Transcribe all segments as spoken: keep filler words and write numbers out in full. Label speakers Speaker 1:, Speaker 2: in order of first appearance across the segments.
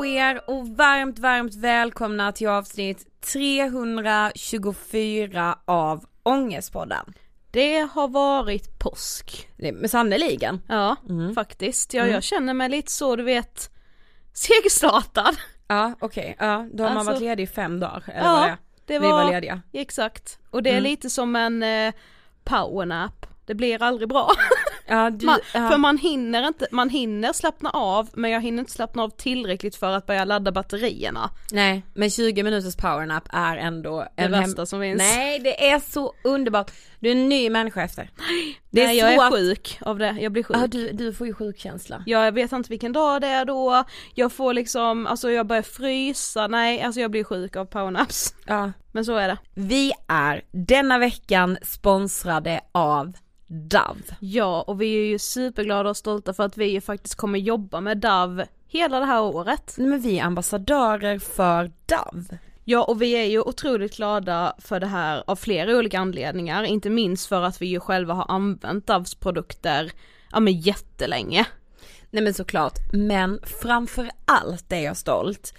Speaker 1: på er och varmt, varmt välkomna till avsnitt trehundratjugofyra av Ångestpodden.
Speaker 2: Det har varit påsk.
Speaker 1: Det med sannoliken.
Speaker 2: Ja, mm. faktiskt. Ja, mm. Jag känner mig lite så, du vet, segstartad.
Speaker 1: Ja, okej. Okay. Ja, då har alltså, man varit ledig i fem dagar. Eller
Speaker 2: ja,
Speaker 1: vad det,
Speaker 2: det var,
Speaker 1: vi var lediga.
Speaker 2: Exakt. Och det är mm. lite som en eh, powernap. Det blir aldrig bra.
Speaker 1: Ja, du,
Speaker 2: man,
Speaker 1: ja.
Speaker 2: För man hinner inte, man hinner slappna av, men jag hinner inte slappna av tillräckligt för att börja ladda batterierna.
Speaker 1: Nej, men tjugo minuters powernap är ändå
Speaker 2: det
Speaker 1: en
Speaker 2: bästa
Speaker 1: hem...
Speaker 2: som finns.
Speaker 1: Nej, det är så underbart. Du är en ny människa efter.
Speaker 2: Det är Nej, jag är
Speaker 1: att...
Speaker 2: sjuk av det. Jag blir sjuk.
Speaker 1: Ja, du, du får ju sjukkänsla.
Speaker 2: Ja, jag vet inte vilken dag det är då. Jag får liksom, alltså jag börjar frysa. Nej, alltså jag blir sjuk av powernaps.
Speaker 1: Ja.
Speaker 2: Men så är det.
Speaker 1: Vi är denna veckan sponsrade av Dove.
Speaker 2: Ja, och vi är ju superglada och stolta för att vi ju faktiskt kommer jobba med Dove hela det här året.
Speaker 1: Men vi är ambassadörer för Dove.
Speaker 2: Ja, och vi är ju otroligt glada för det här av flera olika anledningar. Inte minst för att vi ju själva har använt Doves produkter ja, men jättelänge.
Speaker 1: Nej men såklart, men framför allt är jag stolt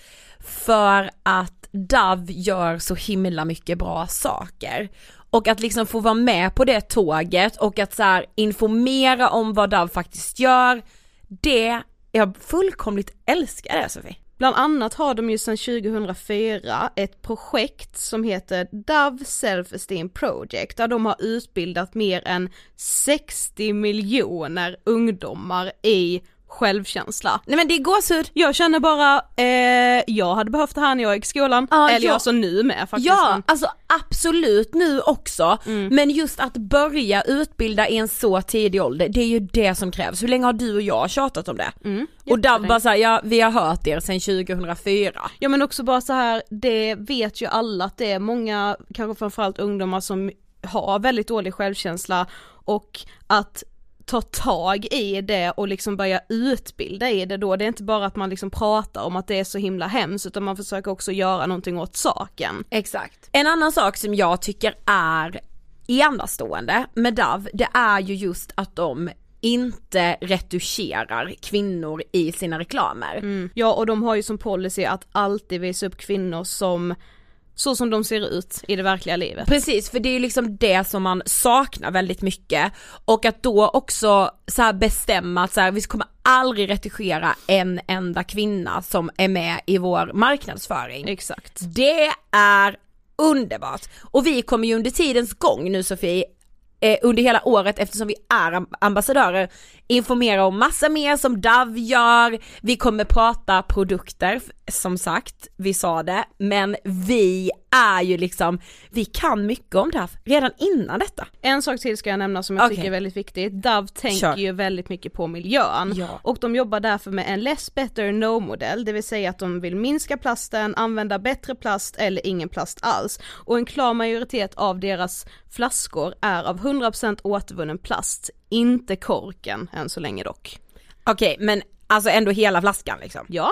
Speaker 1: för att Dove gör så himla mycket bra saker. Och att liksom få vara med på det tåget och att så här informera om vad Dove faktiskt gör, det jag fullkomligt älskar det, Sofie.
Speaker 2: Bland annat har de ju sedan tjugohundrafyra ett projekt som heter Dove Self-Esteem Project, där de har utbildat mer än sextio miljoner ungdomar i självkänsla.
Speaker 1: Nej men det är gåshud.
Speaker 2: Jag känner bara, eh, jag hade behövt det här när jag gick i skolan.
Speaker 1: Ah,
Speaker 2: eller
Speaker 1: ja.
Speaker 2: jag så nu med faktiskt.
Speaker 1: Ja, alltså absolut nu också.
Speaker 2: Mm.
Speaker 1: Men just att börja utbilda i en så tidig ålder, det är ju det som krävs. Hur länge har du och jag tjatat om det?
Speaker 2: Mm,
Speaker 1: och Dove bara såhär, ja vi har hört er sedan tjugohundrafyra.
Speaker 2: Ja men också bara så här, det vet ju alla att det är många, kanske framförallt ungdomar som har väldigt dålig självkänsla, och att ta tag i det och liksom börja utbilda i det då. Det är inte bara att man liksom pratar om att det är så himla hemskt, utan man försöker också göra någonting åt saken.
Speaker 1: Exakt. En annan sak som jag tycker är enastående med Dove, det är ju just att de inte retuscherar kvinnor i sina reklamer.
Speaker 2: Mm. Ja, och de har ju som policy att alltid visa upp kvinnor som så som de ser ut i det verkliga livet.
Speaker 1: Precis, för det är ju liksom det som man saknar väldigt mycket. Och att då också så här bestämma att så här, vi kommer aldrig retuschera en enda kvinna som är med i vår marknadsföring.
Speaker 2: Exakt.
Speaker 1: Det är underbart. Och vi kommer ju under tidens gång nu, Sofie, eh, under hela året, eftersom vi är ambassadörer, informera om massa mer som Dove gör. Vi kommer prata produkter, som sagt, vi sa det, men vi är ju liksom, vi kan mycket om Dove redan innan detta.
Speaker 2: En sak till ska jag nämna som jag
Speaker 1: okay.
Speaker 2: tycker är väldigt viktigt. Dove tänker
Speaker 1: Kör.
Speaker 2: ju väldigt mycket på miljön.
Speaker 1: Ja.
Speaker 2: Och de jobbar därför med en less better no modell, det vill säga att de vill minska plasten, använda bättre plast eller ingen plast alls. Och en klar majoritet av deras flaskor är av hundra procent återvunnen plast, inte korken än så länge dock.
Speaker 1: Okej, okay, men alltså ändå hela flaskan liksom.
Speaker 2: Ja.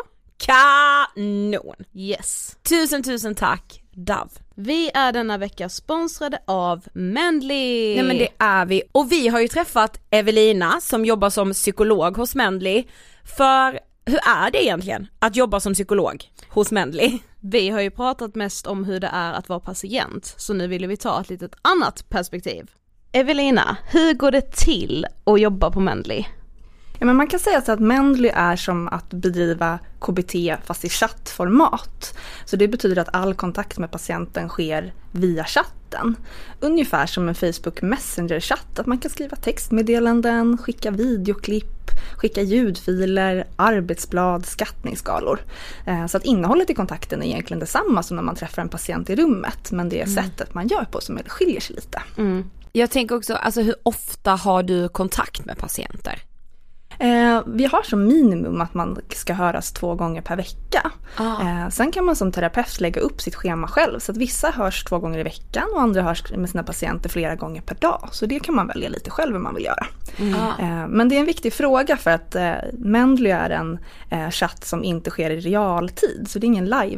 Speaker 1: Kanon!
Speaker 2: Yes.
Speaker 1: Tusen tusen tack, Dove.
Speaker 2: Vi är denna vecka sponsrade av Mendley.
Speaker 1: Nej men det är vi. Och vi har ju träffat Evelina som jobbar som psykolog hos Mendley. För hur är det egentligen att jobba som psykolog hos Mendley?
Speaker 2: Vi har ju pratat mest om hur det är att vara patient, så nu vill vi ta ett litet annat perspektiv. Evelina, hur går det till att jobba på Mendley?
Speaker 3: Ja, men man kan säga så att Mendley är som att bedriva K B T fast i chattformat. Så det betyder att all kontakt med patienten sker via chatten. Ungefär som en Facebook Messenger-chatt, att man kan skriva textmeddelanden, skicka videoklipp, skicka ljudfiler, arbetsblad, skattningsskalor. Så att innehållet i kontakten är egentligen detsamma som när man träffar en patient i rummet, men det är mm. sättet man gör på som skiljer sig lite.
Speaker 1: Mm. Jag tänker också, alltså hur ofta har du kontakt med patienter?
Speaker 3: Eh, vi har som minimum att man ska höras två gånger per vecka.
Speaker 1: Ah.
Speaker 3: Eh, sen kan man som terapeut lägga upp sitt schema själv, så att vissa hörs två gånger i veckan och andra hörs med sina patienter flera gånger per dag. Så det kan man välja lite själv hur man vill göra.
Speaker 1: Mm.
Speaker 3: Eh, men det är en viktig fråga för att eh, Mendley är en eh, chatt som inte sker i realtid, så det är ingen live-chatt.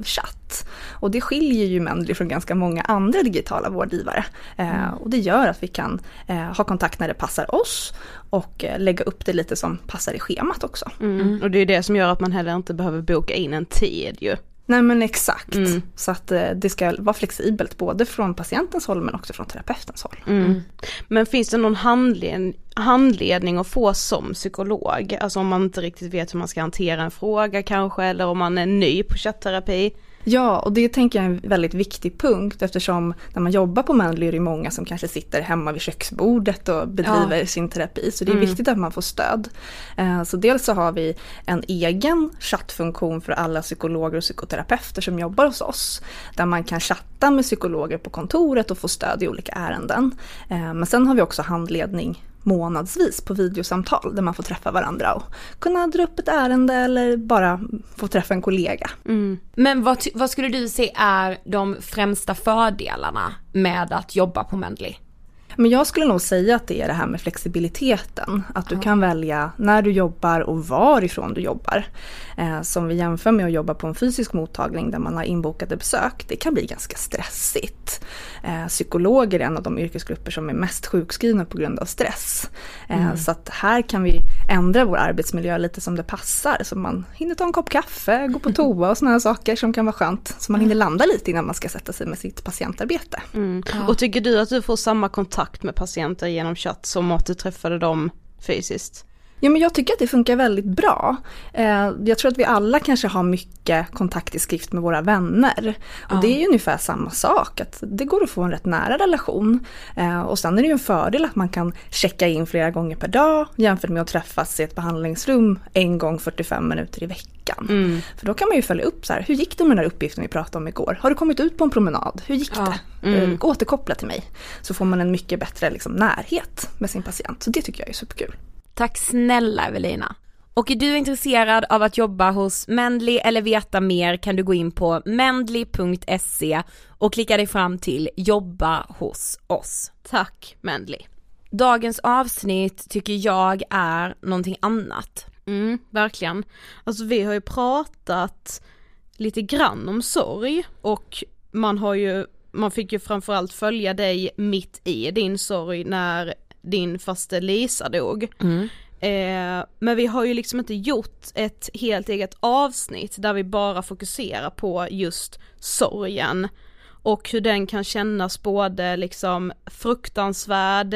Speaker 3: sätt. Och det skiljer ju Mendly från ganska många andra digitala vårdgivare. Mm. Eh, och det gör att vi kan eh, ha kontakt när det passar oss och eh, lägga upp det lite som passar i schemat också.
Speaker 2: Mm. Mm. Och det är det som gör att man heller inte behöver boka in en tid ju.
Speaker 3: Nej men exakt,
Speaker 2: mm.
Speaker 3: så att eh, det ska vara flexibelt både från patientens håll men också från terapeutens håll.
Speaker 2: Mm. Men finns det någon handled- handledning att få som psykolog? Alltså om man inte riktigt vet hur man ska hantera en fråga kanske, eller om man är ny på chattterapi?
Speaker 3: Ja, och det tänker jag är en väldigt viktig punkt, eftersom när man jobbar på Mendly är det många som kanske sitter hemma vid köksbordet och bedriver ja. sin terapi. Så det är mm. viktigt att man får stöd. Så dels så har vi en egen chattfunktion för alla psykologer och psykoterapeuter som jobbar hos oss, där man kan chatta med psykologer på kontoret och få stöd i olika ärenden. Men sen har vi också handledning månadsvis på videosamtal där man får träffa varandra och kunna dra upp ett ärende eller bara få träffa en kollega.
Speaker 1: Mm. Men vad, ty- vad skulle du säga är de främsta fördelarna med att jobba på Mendly?
Speaker 3: Men jag skulle nog säga att det är det här med flexibiliteten. Att du ja. kan välja när du jobbar och varifrån du jobbar. Eh, som vi jämför med att jobba på en fysisk mottagning där man har inbokade besök. Det kan bli ganska stressigt. Eh, psykologer är en av de yrkesgrupper som är mest sjukskrivna på grund av stress. Eh, mm. Så att här kan vi ändra vår arbetsmiljö lite som det passar. Så man hinner ta en kopp kaffe, gå på toa och såna här saker som kan vara skönt. Så man hinner landa lite innan man ska sätta sig med sitt patientarbete.
Speaker 2: Mm. Ja. Och tycker du att du får samma kontakt med patienter genom chatt som att du träffade dem fysiskt?
Speaker 3: Ja, men jag tycker att det funkar väldigt bra. Eh, jag tror att vi alla kanske har mycket kontakt i skrift med våra vänner. Och ja. det är ju ungefär samma sak. Att det går att få en rätt nära relation. Eh, och sen är det ju en fördel att man kan checka in flera gånger per dag jämfört med att träffas i ett behandlingsrum en gång fyrtiofem minuter i veckan. Mm. För då kan man ju följa upp så här, hur gick det med den här uppgiften vi pratade om igår? Har du kommit ut på en promenad? Hur gick ja. det? Mm. Återkoppla till mig. Så får man en mycket bättre liksom, närhet med sin patient. Så det tycker jag är superkul.
Speaker 1: Tack snälla Evelina. Och är du intresserad av att jobba hos Mendly eller veta mer kan du gå in på mendly punkt se och klicka dig fram till jobba hos oss.
Speaker 2: Tack Mendly.
Speaker 1: Dagens avsnitt tycker jag är någonting annat.
Speaker 2: Mm, verkligen. Alltså vi har ju pratat lite grann om sorg och man har ju, man fick ju framförallt följa dig mitt i din sorg när din faste Lisa dog. Mm. Eh, men vi har ju liksom inte gjort ett helt eget avsnitt där vi bara fokuserar på just sorgen och hur den kan kännas både liksom fruktansvärd,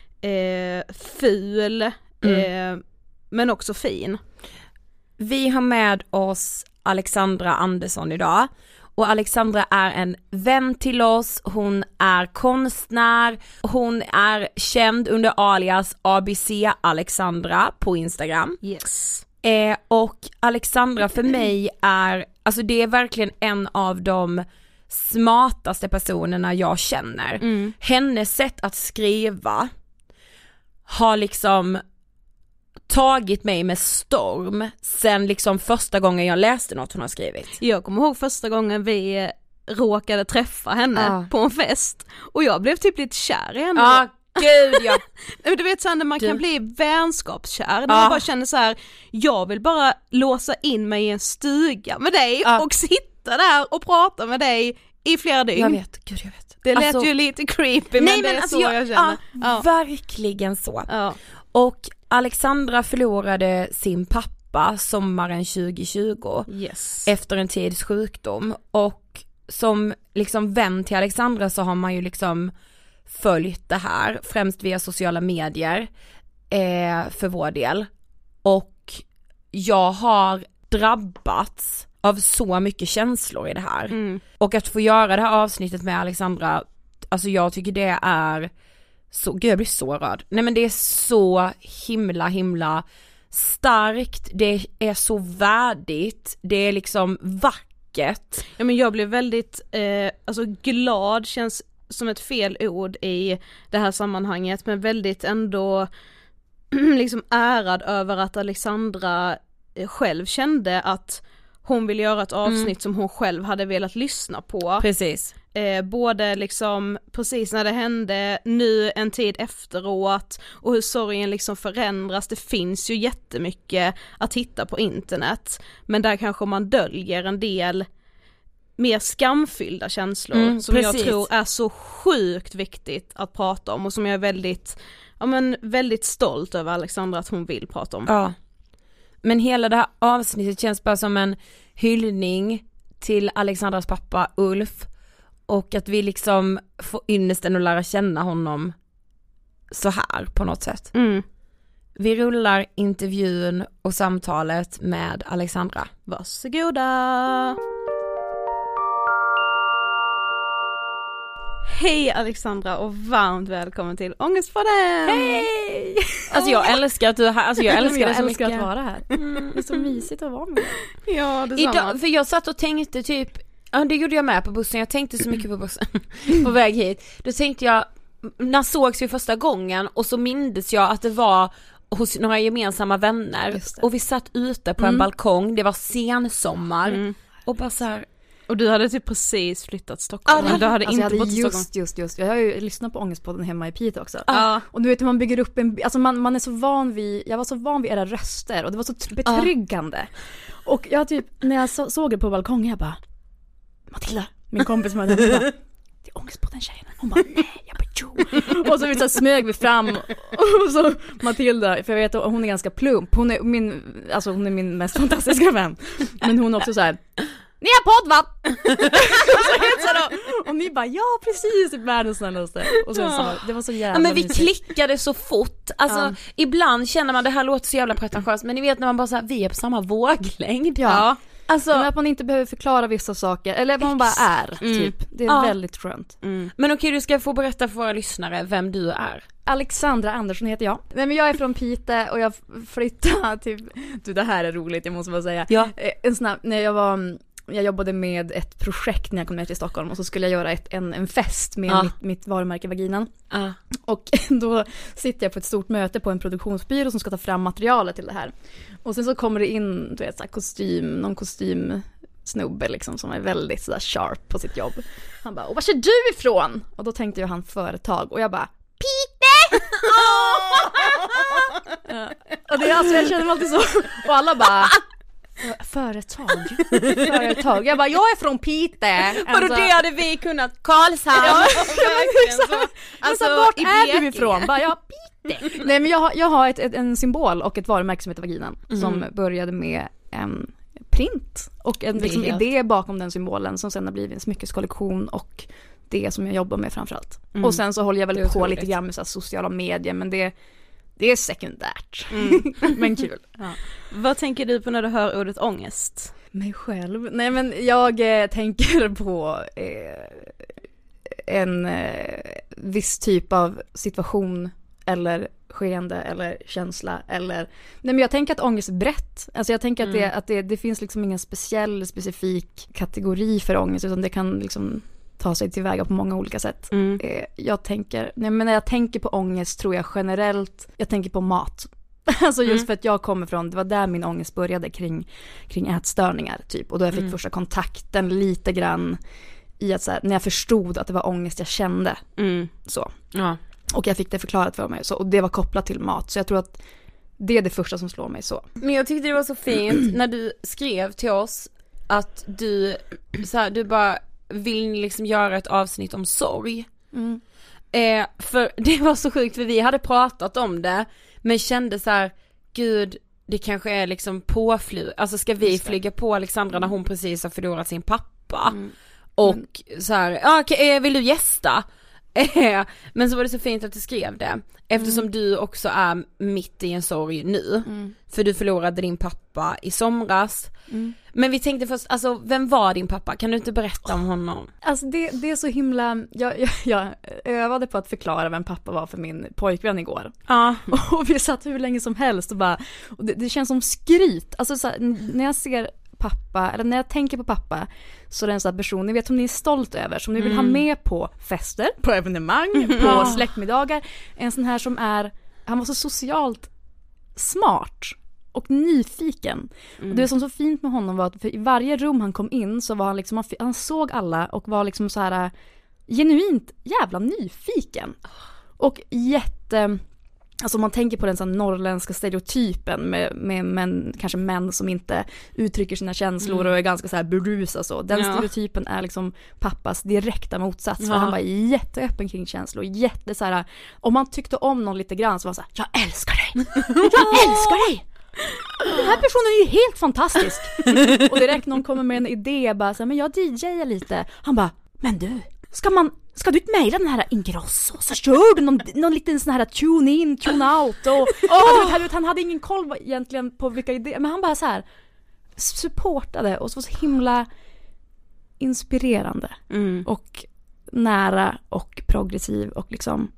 Speaker 2: eh, ful, mm. eh, men också fin.
Speaker 1: Vi har med oss Alexandra Andersson idag. Och Alexandra är en vän till oss, hon är konstnär, hon är känd under alias A B C Alexandra på Instagram.
Speaker 2: Yes.
Speaker 1: Eh, och Alexandra för mig är, alltså det är verkligen en av de smartaste personerna jag känner. Mm. Hennes sätt att skriva har liksom tagit mig med storm sen liksom första gången jag läste något hon har skrivit.
Speaker 2: Jag kommer ihåg första gången vi råkade träffa henne ah. på en fest och jag blev typ lite kär i henne.
Speaker 1: Ja, ah, gud ja.
Speaker 2: Du vet såhär när man du. kan bli vänskapskär, när ah. man bara känner så här: jag vill bara låsa in mig i en stuga med dig ah. och sitta där och prata med dig i flera dygn.
Speaker 1: Jag vet, gud jag vet.
Speaker 2: Det lät alltså, ju lite creepy,
Speaker 1: nej,
Speaker 2: men det är
Speaker 1: alltså
Speaker 2: så
Speaker 1: jag,
Speaker 2: jag känner.
Speaker 1: Ja, ja. Verkligen så.
Speaker 2: Ja.
Speaker 1: Och Alexandra förlorade sin pappa sommaren tjugo tjugo
Speaker 2: yes.
Speaker 1: efter en tids sjukdom, och som liksom vän till Alexandra så har man ju liksom följt det här främst via sociala medier eh, för vår del, och jag har drabbats av så mycket känslor i det här mm. och att få göra det här avsnittet med Alexandra, alltså jag tycker det är så, gud jag blir så rörd. Nej men det är så himla himla starkt, det är så värdigt, det är liksom vackert.
Speaker 2: Ja men jag blev väldigt eh, alltså glad, känns som ett fel ord i det här sammanhanget, men väldigt ändå liksom ärad över att Alexandra själv kände att hon ville göra ett avsnitt mm. som hon själv hade velat lyssna på.
Speaker 1: Precis.
Speaker 2: Eh, både liksom precis när det hände, nu en tid efteråt, och hur sorgen liksom förändras. Det finns ju jättemycket att hitta på internet, men där kanske man döljer en del mer skamfyllda känslor
Speaker 1: mm,
Speaker 2: som
Speaker 1: precis.
Speaker 2: jag tror är så sjukt viktigt att prata om och som jag är väldigt, ja men väldigt stolt över Alexandra att hon vill prata om.
Speaker 1: Ja. Men hela det här avsnittet känns bara som en hyllning till Alexandras pappa Ulf och att vi liksom får ynnesten att lära känna honom så här på något sätt.
Speaker 2: Mm.
Speaker 1: Vi rullar intervjun och samtalet med Alexandra.
Speaker 2: Varsågoda! Hej Alexandra och varmt välkommen till Ångestpodden!
Speaker 1: Hej! Alltså jag älskar att du är här, alltså jag älskar,
Speaker 4: jag
Speaker 1: så
Speaker 4: älskar
Speaker 1: mycket
Speaker 4: att vara här. Det är så mysigt att vara med.
Speaker 2: Ja, detsamma.
Speaker 1: Idag, för jag satt och tänkte typ, ja det gjorde jag med på bussen, jag tänkte så mycket på bussen på väg hit. Då tänkte jag, när sågs vi första gången och så mindes jag att det var hos några gemensamma vänner och vi satt ute på en
Speaker 2: mm.
Speaker 1: balkong, det var sensommar mm. och bara så här.
Speaker 2: Och du hade typ precis flyttat till Stockholm.
Speaker 1: Ja,
Speaker 2: du hade
Speaker 4: alltså
Speaker 2: inte
Speaker 4: jag hade
Speaker 2: bott i Stockholm.
Speaker 4: just, just, just. Jag har ju lyssnat på Ångestpodden hemma i Piteå också.
Speaker 2: Ja.
Speaker 4: Och du vet hur man bygger upp en, alltså man, man är så van vid, jag var så van vid era röster och det var så betryggande. Ja. Och jag typ, när jag så, såg det på balkongen, jag bara, Matilda, min kompis med henne, bara, det är Ångestpodden tjejen. Hon bara, nej, jag bara, jo. Och så, så smög vi fram och så Matilda, för jag vet hon är ganska plump. Hon är min, alltså hon är min mest fantastiska vän. Men hon är också så här, ni har podd va? Och ni bara, ja precis, världens snällaste. Och sen så, det var så jävla
Speaker 1: ja, men vi
Speaker 4: mysigt.
Speaker 1: klickade så fort. Alltså ja. Ibland känner man, det här låter så jävla pretentiöst, men ni vet när man bara så här, vi är på samma våglängd.
Speaker 4: Ja.
Speaker 1: Alltså,
Speaker 4: men att man inte behöver förklara vissa saker, eller att man bara är mm. typ. Det är
Speaker 1: ja.
Speaker 4: väldigt skönt.
Speaker 1: Mm. Men okej, du ska få berätta för våra lyssnare vem du är.
Speaker 4: Alexandra Andersson heter jag. Nej, men jag är från Piteå och jag flyttade till, du det här är roligt, jag måste bara säga.
Speaker 1: Ja.
Speaker 4: En snabb, när jag var jag jobbade med ett projekt när jag kom ner till Stockholm och så skulle jag göra ett, en, en fest med ja. mitt, mitt varumärke Vaginan. Ja. Och då sitter jag på ett stort möte på en produktionsbyrå som ska ta fram materialet till det här. Och sen så kommer det in, du vet, så här kostym, någon kostymsnubbe liksom som är väldigt så där sharp på sitt jobb. Han bara, och var är du ifrån? Och då tänkte jag han företag och jag bara, Pite! Ja. Och det är alltså, jag känner mig alltid så. Och alla bara, företag. Företag. Jag bara, jag är från Piteå.
Speaker 1: Vadå, det hade vi kunnat. Karlshamn. Ja,
Speaker 4: så, alltså, så, vart är du ifrån? Bara, ja, Piteå. Nej, men jag har, jag har ett, ett, en symbol och ett varumärke som heter Vaginan. Mm. Som började med en print. Och en liksom, idé bakom den symbolen som sen har blivit en smyckeskollektion och det som jag jobbar med framförallt. Mm. Och sen så håller jag väl på lite grann med så här, sociala medier, men det Det är sekundärt. Mm. Men kul. Ja.
Speaker 2: Vad tänker du på när du hör ordet ångest?
Speaker 4: Mig själv? Nej, men jag eh, tänker på eh, en eh, viss typ av situation eller skeende eller känsla eller nej, men jag tänker att ångest är brett. Alltså jag tänker mm. att, det, att det, det finns liksom ingen speciell specifik kategori för ångest, utan det kan liksom ta sig tillväga på många olika sätt. Mm. Jag tänker, nej men när jag tänker på ångest tror jag generellt, jag tänker på mat. Alltså just mm. för att jag kommer från, det var där min ångest började kring, kring ätstörningar typ. Och då jag fick mm. första kontakten lite grann i att så här, när jag förstod att det var ångest jag kände. Mm. Så. Ja. Och jag fick det förklarat för mig. Så, och det var kopplat till mat. Så jag tror att det är det första som slår mig så.
Speaker 1: Men jag tyckte det var så fint när du skrev till oss att du, så här, du bara vill liksom göra ett avsnitt om sorg. Mm. Eh, för det var så sjukt, för vi hade pratat om det men kände så här, gud, det kanske är liksom påflyg, alltså ska vi flyga på Alexandra när hon precis har förlorat sin pappa mm. och mm. så här, ja, okay, vill du gästa? Men så var det så fint att du skrev det, eftersom mm. du också är mitt i en sorg nu, mm. för du förlorade din pappa i somras. Mm. Men vi tänkte först, alltså vem var din pappa? Kan du inte berätta om honom?
Speaker 4: Alltså det, det är så himla, jag, jag, jag övade på att förklara vem pappa var för min pojkvän igår. Ja. Och vi satt hur länge som helst och bara, och det, det känns som skryt. Alltså så här, när jag ser pappa, eller när jag tänker på pappa, så är det en sån här person, ni vet, som ni är stolt över, som ni vill mm. ha med på fester, på evenemang, mm. på ja. släktmiddagar. En sån här som är, han var så socialt smart och nyfiken. Mm. Och det som var så fint med honom var att för i varje rum han kom in så var han liksom, han såg alla och var liksom så här genuint jävla nyfiken. Och jätte alltså man tänker på den sån norrländska stereotypen med, med män, kanske män som inte uttrycker sina känslor mm. och är ganska så här berusa så. Den ja. stereotypen är liksom pappas direkta motsats. Ja. För han var jätteöppen kring känslor. Jätte så här, om man tyckte om någon lite grann så var så här, jag älskar dig! Jag älskar dig! Den här personen är ju helt fantastisk. Och direkt någon kommer med en idé bara så här, men jag D J:ar lite. Han bara, men du, ska man Ska du inte mejla den här Ingrosso så kör du någon, någon liten sån här tune in, tune out och oh! han, han hade ingen koll egentligen på vilka idéer, men han bara så här supportade och så var så himla inspirerande mm. och nära och progressiv och liksom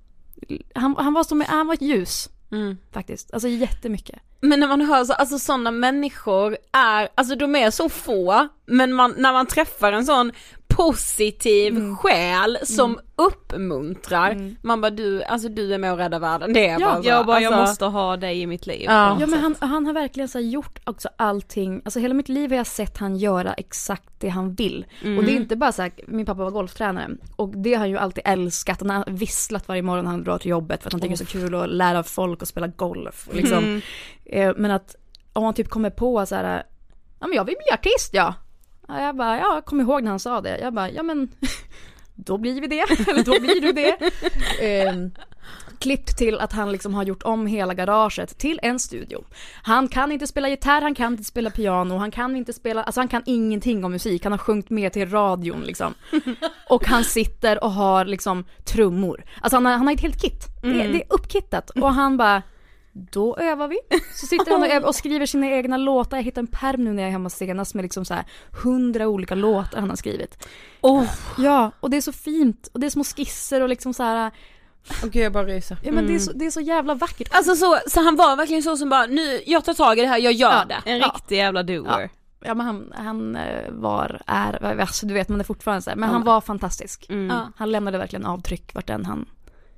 Speaker 4: han, han var som han var ett ljus mm. faktiskt, alltså jättemycket.
Speaker 1: Men när man hör så, alltså sådana människor är, alltså de är så få, men man, när man träffar en sån positiv mm. själ som mm. uppmuntrar, mm. man bara du, alltså du är med och rädda världen, det är
Speaker 2: ja,
Speaker 1: bara så.
Speaker 2: Jag, bara,
Speaker 1: alltså,
Speaker 2: jag måste ha dig i mitt liv.
Speaker 4: Ja, ja men han, han har verkligen så gjort också allting, alltså hela mitt liv har jag sett han göra exakt det han vill. Mm. Och det är inte bara så här, min pappa var golftränare och det har han ju alltid älskat. Han har visslat varje morgon när han drar till jobbet för att han tycker oh. det är så kul att lära folk att spela golf. Liksom. Mm. Eh, men att om han typ kommer på så här, ja men jag vill bli artist, ja. Ja, jag bara, ja, kom ihåg när han sa det. Jag bara, ja men då blir vi det. Eller då blir du det. eh, klippt till att han liksom har gjort om hela garaget till en studio. Han kan inte spela gitarr, han kan inte spela piano, han kan inte spela, alltså han kan ingenting om musik. Han har sjungit med till radion liksom. Och han sitter och har liksom trummor. Alltså han har, han har ett helt kit. Mm. Det, det är uppkittat. Och han bara, då övar vi. Så sitter han och, övar och skriver sina egna låtar. Jag hittade en pärm nu när jag är hemma senast med liksom så här hundra olika låtar han har skrivit. Oh. Ja, och det är så fint. Och det är små skisser och liksom så här.
Speaker 1: Okej, okay, jag bara ryser.
Speaker 4: Ja, men mm. det, är så, det är så jävla vackert.
Speaker 1: Alltså så, så han var verkligen så som bara, nu, jag tar tag i det här, jag gör
Speaker 2: ja,
Speaker 1: det.
Speaker 2: En
Speaker 1: ja.
Speaker 2: riktig jävla doer.
Speaker 4: Ja. Ja, men han, han var, är, alltså, du vet man är fortfarande så här, men han var fantastisk. Mm. Ja. Han lämnade verkligen avtryck vart den han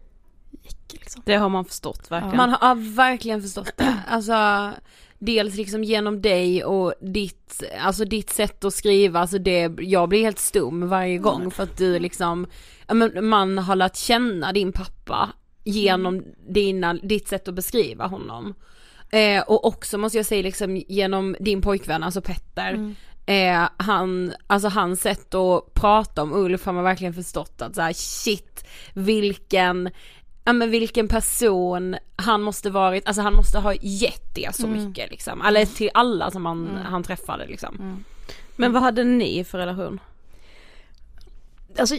Speaker 4: gick liksom.
Speaker 2: Det har man förstått verkligen.
Speaker 1: Man har verkligen förstått det. Alltså dels liksom genom dig och ditt, alltså ditt sätt att skriva, alltså det, jag blir helt stum varje gång mm. för att du liksom, man har lärt känna din pappa genom mm. dina, ditt sätt att beskriva honom. Eh, och också måste jag säga liksom genom din pojkvän, alltså Petter. Mm. Eh, han, alltså hans sätt att prata om Ulf har man verkligen förstått att så här, shit, vilken ja, men vilken person han måste varit, alltså han måste ha gett det så mm. mycket liksom, eller till alla som han, mm. han träffade liksom. Mm.
Speaker 2: Men vad hade ni för relation?
Speaker 4: Alltså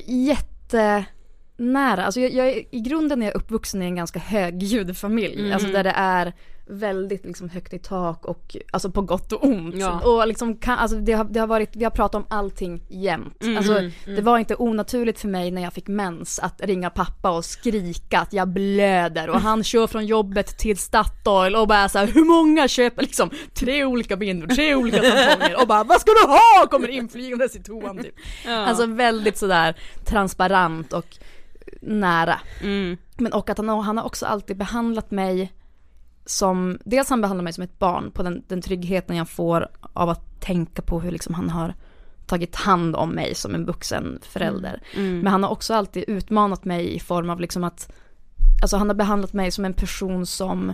Speaker 4: jättenära, alltså jag, jag, i grunden är jag uppvuxen i en ganska högljudd familj, mm. alltså där det är väldigt liksom högt i tak och alltså på gott och ont. Ja. Och liksom kan, alltså det har, det har varit, vi har pratat om allting jämt. Mm, alltså mm. det var inte onaturligt för mig när jag fick mens att ringa pappa och skrika att jag blöder och han kör från jobbet till Statoil och bara så här, hur många köper liksom tre olika bindor, tre olika tamponger och bara, vad ska du ha? Kommer inflygandes i toan typ. Ja. Alltså väldigt sådär transparent och nära. Mm. Men och att han, han har också alltid behandlat mig som, dels han behandlar mig som ett barn på den, den tryggheten jag får av att tänka på hur liksom han har tagit hand om mig som en vuxen förälder. Mm. Mm. Men han har också alltid utmanat mig i form av liksom att, alltså han har behandlat mig som en person som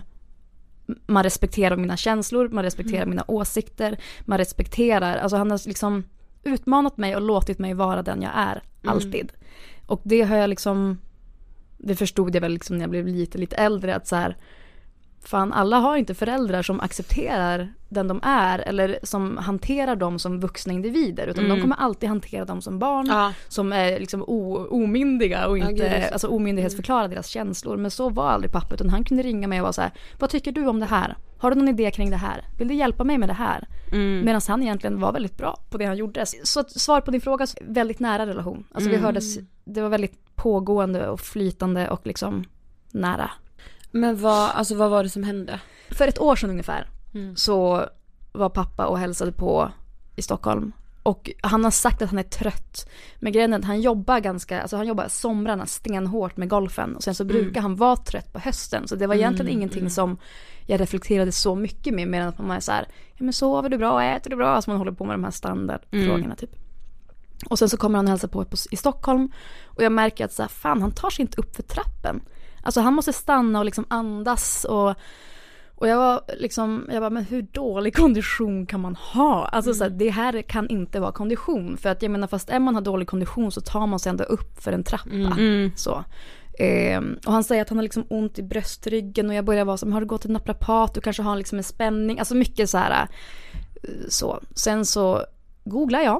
Speaker 4: man respekterar mina känslor, man respekterar mm. mina åsikter, man respekterar, alltså han har liksom utmanat mig och låtit mig vara den jag är, alltid. Mm. Och det har jag liksom, det förstod jag väl liksom när jag blev lite, lite äldre att så här, fan, alla har inte föräldrar som accepterar den de är eller som hanterar dem som vuxna individer, utan mm. de kommer alltid hantera dem som barn, ja. Som är liksom o- omyndiga och inte, ja, alltså omyndighetsförklara mm. deras känslor. Men så var aldrig pappa, utan han kunde ringa mig och vara så här, vad tycker du om det här? Har du någon idé kring det här? Vill du hjälpa mig med det här? Mm. Medan han egentligen var väldigt bra på det han gjorde. Så svar på din fråga, väldigt nära relation. Alltså mm. vi hördes, det var väldigt pågående och flytande och liksom nära.
Speaker 1: Men vad, alltså vad var det som hände?
Speaker 4: För ett år sedan ungefär mm. så var pappa och hälsade på i Stockholm. Och han har sagt att han är trött. Men grejen är att han jobbar ganska, alltså han jobbar somrarna stenhårt med golfen. Och sen så mm. brukar han vara trött på hösten. Så det var egentligen mm. ingenting mm. som jag reflekterade så mycket med. Medan att man är så här, ja men sover du bra, äter du bra? Alltså man håller på med de här standardfrågorna mm. typ. Och sen så kommer han och hälsa på i Stockholm. Och jag märker att så här, fan, han tar sig inte upp för trappen. Alltså han måste stanna och liksom andas och Och jag var liksom, jag bara, men hur dålig kondition kan man ha? Alltså mm. så här, det här kan inte vara kondition. För att jag menar, fast är man har dålig kondition så tar man sig ändå upp för en trappa. Mm. Så. Eh, och han säger att han har liksom ont i bröstryggen och jag börjar vara som, har du gått till naprapat? Du kanske har liksom en spänning. Alltså mycket så här. Så. Sen så googlar jag.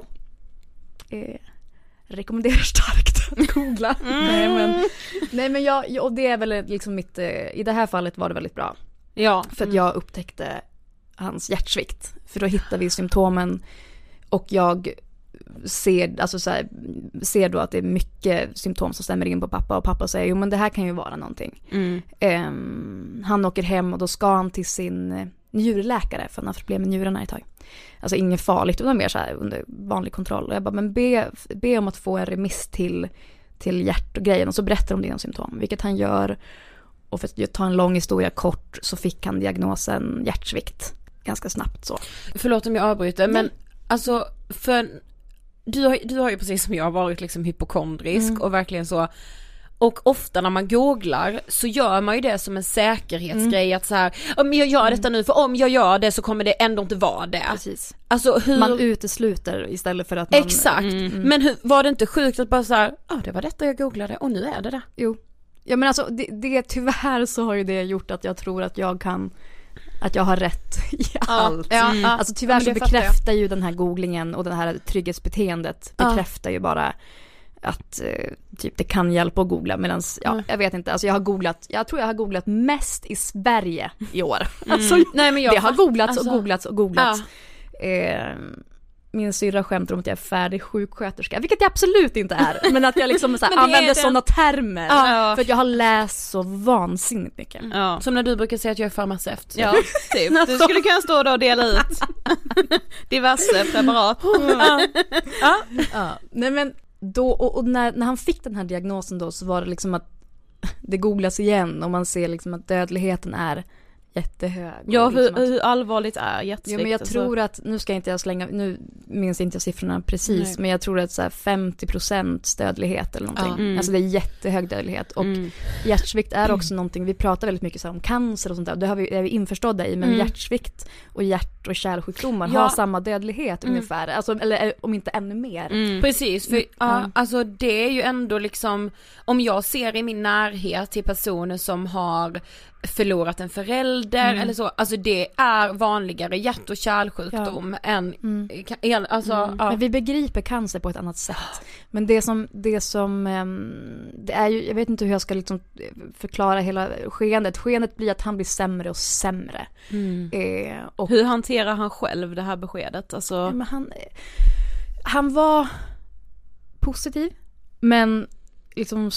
Speaker 4: Eh, rekommenderar starkt att googla. Mm. nej men, nej, men jag, och det är väl liksom mitt, i det här fallet var det väldigt bra.
Speaker 1: Ja.
Speaker 4: För att jag upptäckte hans hjärtsvikt. För då hittar vi symptomen och jag ser, alltså så här, ser då att det är mycket symptom som stämmer in på pappa och pappa säger, jo men det här kan ju vara någonting. Mm. Um, han åker hem och då ska han till sin njurläkare för han har haft problem med njurarna ett tag. Alltså inget farligt, utan mer så här under vanlig kontroll. Och jag bara, men be, be om att få en remiss till, till hjärt och grejen och så berättar de dina symptom, vilket han gör. Och för att ta en lång historia kort så fick han diagnosen hjärtsvikt ganska snabbt så.
Speaker 1: Förlåt om jag avbryter, men alltså för du har, du har ju precis som jag varit liksom hypokondrisk mm. och verkligen så. Och ofta när man googlar så gör man ju det som en säkerhetsgrej mm. att så här, om jag gör detta nu för om jag gör det så kommer det ändå inte vara det.
Speaker 4: Precis.
Speaker 1: Alltså hur
Speaker 4: man utesluter istället för att man
Speaker 1: exakt. Mm. Men hur, var det inte sjukt att bara så här, ja, ah, det var detta jag googlade och nu är det det.
Speaker 4: Jo. Ja men alltså det, det tyvärr så har ju det gjort att jag tror att jag kan att jag har rätt i allt. Ja, ja, alltså tyvärr ja, så bekräftar ju den här googlingen och det här trygghetsbeteendet bekräftar ja. ju bara att eh, typ det kan hjälpa att googla medan ja, mm. jag vet inte, alltså jag har googlat, jag tror jag har googlat mest i Sverige i år. Mm. Alltså, nej, men jag, det har googlats alltså, och googlats och googlats. Ja. Eh, min syrra skämtar om att jag är färdig sjuksköterska, vilket jag absolut inte är, men att jag liksom så här, använder sådana termer ja. för att jag har läst så vansinnigt mycket.
Speaker 1: Ja. Som när du brukar säga att jag är farmaceut.
Speaker 2: Ja, typ. Du skulle kunna stå då och dela ut diverse preparat.
Speaker 4: Ja. Ja. Ja. Nej men då, och, och när, när han fick den här diagnosen då så var det liksom att det googlas igen och man ser liksom att dödligheten är jättehög.
Speaker 2: Ja, hur,
Speaker 4: liksom att,
Speaker 2: hur allvarligt är hjärtsvikt?
Speaker 4: Ja, men jag
Speaker 2: alltså.
Speaker 4: tror att, nu ska inte jag slänga, nu minns inte jag siffrorna precis, Nej. men jag tror att så här femtio procent dödlighet eller någonting. Ja. Mm. Alltså det är jättehög dödlighet. Och mm. hjärtsvikt är också mm. någonting, vi pratar väldigt mycket så här om cancer och sånt där, det har vi, är vi införstådda i, men mm. hjärtsvikt och hjärt- och kärlsjukdomar ja. har samma dödlighet mm. ungefär, alltså, eller om inte ännu mer.
Speaker 1: Mm. Precis, för mm. ja, alltså det är ju ändå liksom, om jag ser i min närhet till personer som har förlorat en förälder mm. eller så, alltså det är vanligare hjärt- och kärlsjukdom ja. än mm. alltså,
Speaker 4: mm. ja. Men vi begriper cancer på ett annat sätt. Men det som, det som det är ju, jag vet inte hur jag ska liksom förklara hela skeendet. Skeendet blir att han blir sämre och sämre. Mm.
Speaker 2: Eh, och hur hanterar han själv det här beskedet? Alltså...
Speaker 4: Ja, men han, han var positiv, men liksom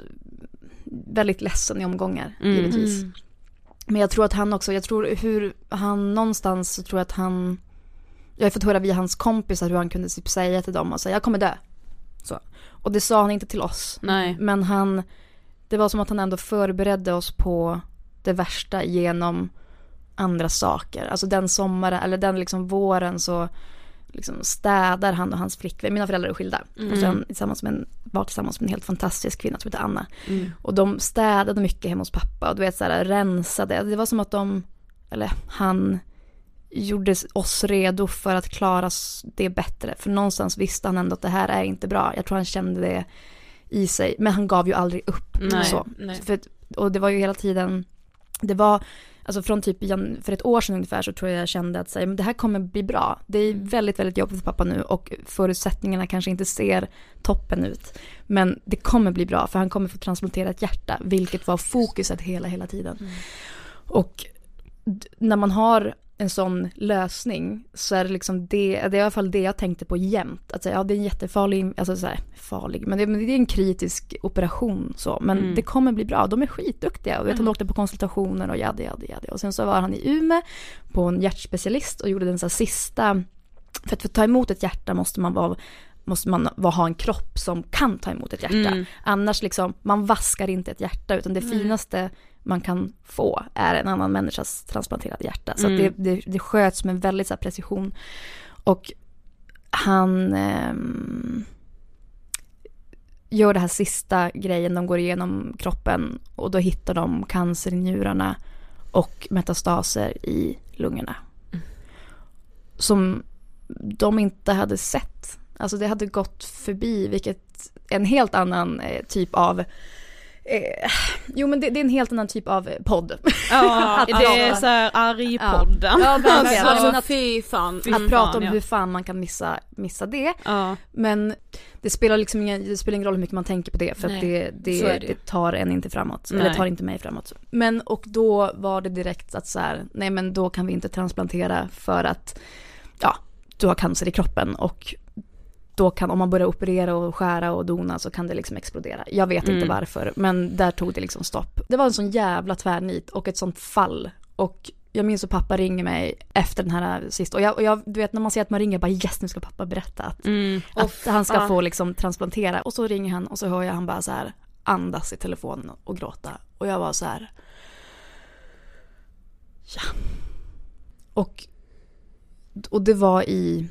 Speaker 4: väldigt ledsen i omgångar, mm. givetvis. Mm. Men jag tror att han också, jag tror hur han någonstans, så tror jag att han, jag har fått höra via hans kompisar hur han kunde typ säga till dem och säga, jag kommer dö. Så. Och det sa han inte till oss.
Speaker 2: Nej.
Speaker 4: Men han, det var som att han ändå förberedde oss på det värsta genom andra saker. Alltså den sommaren, eller den liksom våren så liksom städar han och hans flickvän. Mina föräldrar är skilda. Mm. Och sen tillsammans med en, var tillsammans med en helt fantastisk kvinna som heter Anna. Mm. Och de städade mycket hemma hos pappa. Och du vet så här, rensade. Det var som att de, eller han gjorde oss redo för att klara det bättre. För någonstans visste han ändå att det här är inte bra. Jag tror han kände det i sig. Men han gav ju aldrig upp.
Speaker 1: Nej,
Speaker 4: så.
Speaker 1: Nej.
Speaker 4: För, och det var ju hela tiden, det var alltså från typ för ett år sedan ungefär så tror jag jag kände att säga, men det här kommer bli bra. Det är väldigt, väldigt jobbigt för pappa nu och förutsättningarna kanske inte ser toppen ut. Men det kommer bli bra för han kommer få transplantera ett hjärta, vilket var fokuset hela, hela tiden. Mm. Och d- när man har en sån lösning så är det liksom det, det är i alla fall det jag tänkte på jämt. Att säga, ja, det är en jättefarlig, alltså så här, farlig, men det, men det är en kritisk operation så, men mm. det kommer bli bra. De är skitduktiga och vet, han åkte på konsultationer och jade, jade, jade. Och sen så var han i Umeå på en hjärtspecialist och gjorde den så här sista, för att för att ta emot ett hjärta måste man vara måste man ha en kropp som kan ta emot ett hjärta. Mm. Annars liksom, man vaskar inte ett hjärta utan det mm. finaste man kan få är en annan människas transplanterade hjärta. Så mm. att det, det, det sköts med väldigt så här precision. Och han... Ehm, gör det här sista grejen, de går igenom kroppen och då hittar de cancer i njurarna och metastaser i lungorna. Mm. Som de inte hade sett. Alltså det hade gått förbi, vilket en helt annan eh, typ av eh, jo men det, det är en helt annan typ av podd.
Speaker 2: Ja, det är så här arg-podden.
Speaker 4: Ja, ja,
Speaker 1: Alltså,
Speaker 4: alltså,
Speaker 1: att, fy fan.
Speaker 4: att prata om hur fan man kan missa, missa det.
Speaker 2: Ja.
Speaker 4: Men det spelar liksom ingen, det spelar ingen roll hur mycket man tänker på det, för att det, det,
Speaker 1: det.
Speaker 4: det tar en inte framåt.
Speaker 2: Nej.
Speaker 4: Eller tar inte mig framåt. Men och då var det direkt att så här, nej men då kan vi inte transplantera för att ja, du har cancer i kroppen och då kan, om man börjar operera och skära och dona så kan det liksom explodera. Jag vet
Speaker 2: Mm.
Speaker 4: inte varför, men där tog det liksom stopp. Det var en sån jävla tvärnit och ett sånt fall. Och jag minns att pappa ringer mig efter den här sist. Och jag, och jag, du vet när man ser att man ringer, bara yes, nu ska pappa berätta att,
Speaker 2: Mm.
Speaker 4: att
Speaker 1: Off,
Speaker 4: han ska
Speaker 1: ja.
Speaker 4: få liksom transplantera. Och så ringer han och så hör jag han bara så här andas i telefonen och gråta. Och jag var så här, ja. Och, och det var i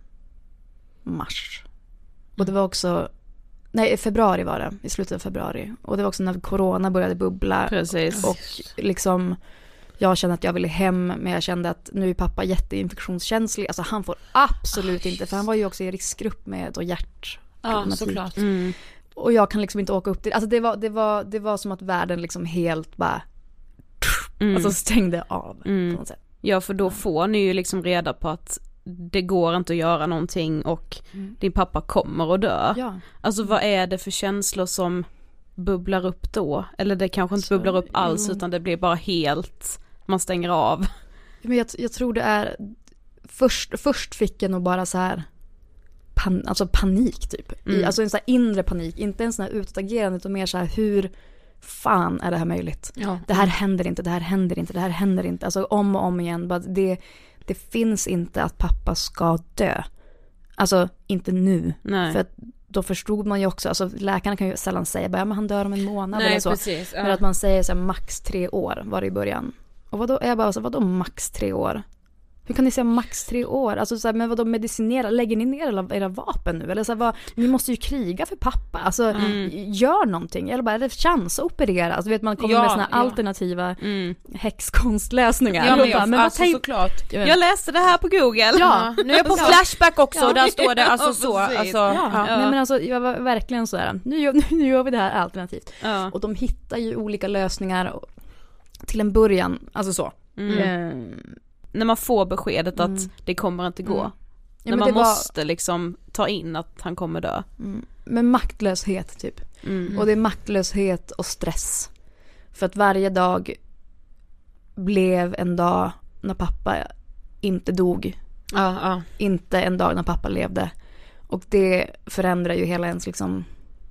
Speaker 4: mars. Och det var också, nej, februari var det, i slutet av februari. Och det var också när corona började bubbla.
Speaker 2: Precis.
Speaker 4: Och liksom, jag kände att jag ville hem, men jag kände att nu är pappa jätteinfektionskänslig. Alltså han får absolut oh, inte, för han var ju också i riskgrupp med då hjärt.
Speaker 1: Ja, såklart.
Speaker 2: Mm.
Speaker 4: Och jag kan liksom inte åka upp till, alltså det var, det var, det var som att världen liksom helt bara
Speaker 2: Mm.
Speaker 4: alltså stängde av
Speaker 2: Mm.
Speaker 4: på något sätt.
Speaker 2: Ja, för då får ni ju liksom reda på att det går inte att göra någonting och
Speaker 4: Mm.
Speaker 2: din pappa kommer att dö.
Speaker 4: Ja.
Speaker 2: Alltså vad är det för känslor som bubblar upp då? Eller det kanske inte
Speaker 4: Så,
Speaker 2: bubblar upp alls
Speaker 4: jo.
Speaker 2: utan det blir bara helt, man stänger av.
Speaker 4: Men jag, jag tror det är först, först fick jag nog bara så här pan, alltså panik typ. I,
Speaker 2: Mm.
Speaker 4: alltså en så här inre panik, inte en sån här utåtagerande utan mer så här, hur fan är det här möjligt?
Speaker 1: Ja.
Speaker 4: Det här händer inte, det här händer inte, det här händer inte. Alltså om och om igen, bara det, det finns inte att pappa ska dö. Alltså inte nu.
Speaker 2: Nej.
Speaker 4: För att då förstod man ju också, alltså läkarna kan ju sällan säga bara, ja, men han dör om en månad
Speaker 1: Nej,
Speaker 4: eller så.
Speaker 1: precis. Ja.
Speaker 4: Men att man säger så här, max tre år var det i början. Och vadå, jag bara så vadå max tre år? Hur kan ni säga max tre år? Alltså så här, men vadå medicinera? Lägger ni ner era, era vapen nu? Eller så här, vad, ni måste ju kriga för pappa. Alltså
Speaker 2: Mm.
Speaker 4: gör någonting. Eller bara, är det chans att operera? Alltså vet man kommer
Speaker 1: Ja,
Speaker 4: med såna
Speaker 1: ja.
Speaker 4: alternativa
Speaker 2: Mm.
Speaker 4: häxkonstlösningar.
Speaker 1: Ja,
Speaker 4: Och
Speaker 1: men,
Speaker 4: bara,
Speaker 1: jag,
Speaker 4: men vad
Speaker 1: alltså
Speaker 4: tänk-
Speaker 1: såklart.
Speaker 2: Jag läste det här på Google.
Speaker 1: Ja, nu är jag på
Speaker 2: Ja.
Speaker 1: Flashback också
Speaker 2: Ja.
Speaker 1: och där står det alltså
Speaker 2: Ja,
Speaker 1: så.
Speaker 2: precis.
Speaker 1: Alltså,
Speaker 4: Ja,
Speaker 1: ja.
Speaker 4: Nej, men alltså jag var verkligen så här. Nu gör, nu gör vi det här alternativt.
Speaker 2: Ja.
Speaker 4: Och de hittar ju olika lösningar och, till en början, alltså så.
Speaker 2: Mm.
Speaker 4: Eh,
Speaker 2: När man får beskedet att
Speaker 4: Mm.
Speaker 2: det kommer inte gå.
Speaker 4: Mm. Ja,
Speaker 2: När
Speaker 4: men
Speaker 2: man
Speaker 4: det var-
Speaker 2: måste liksom ta in att han kommer dö.
Speaker 4: Mm. Men maktlöshet typ.
Speaker 2: Mm.
Speaker 4: Och det är maktlöshet och stress. För att varje dag blev en dag när pappa inte dog.
Speaker 1: Ja, ja.
Speaker 4: Inte en dag när pappa levde. Och det förändrar ju hela ens liksom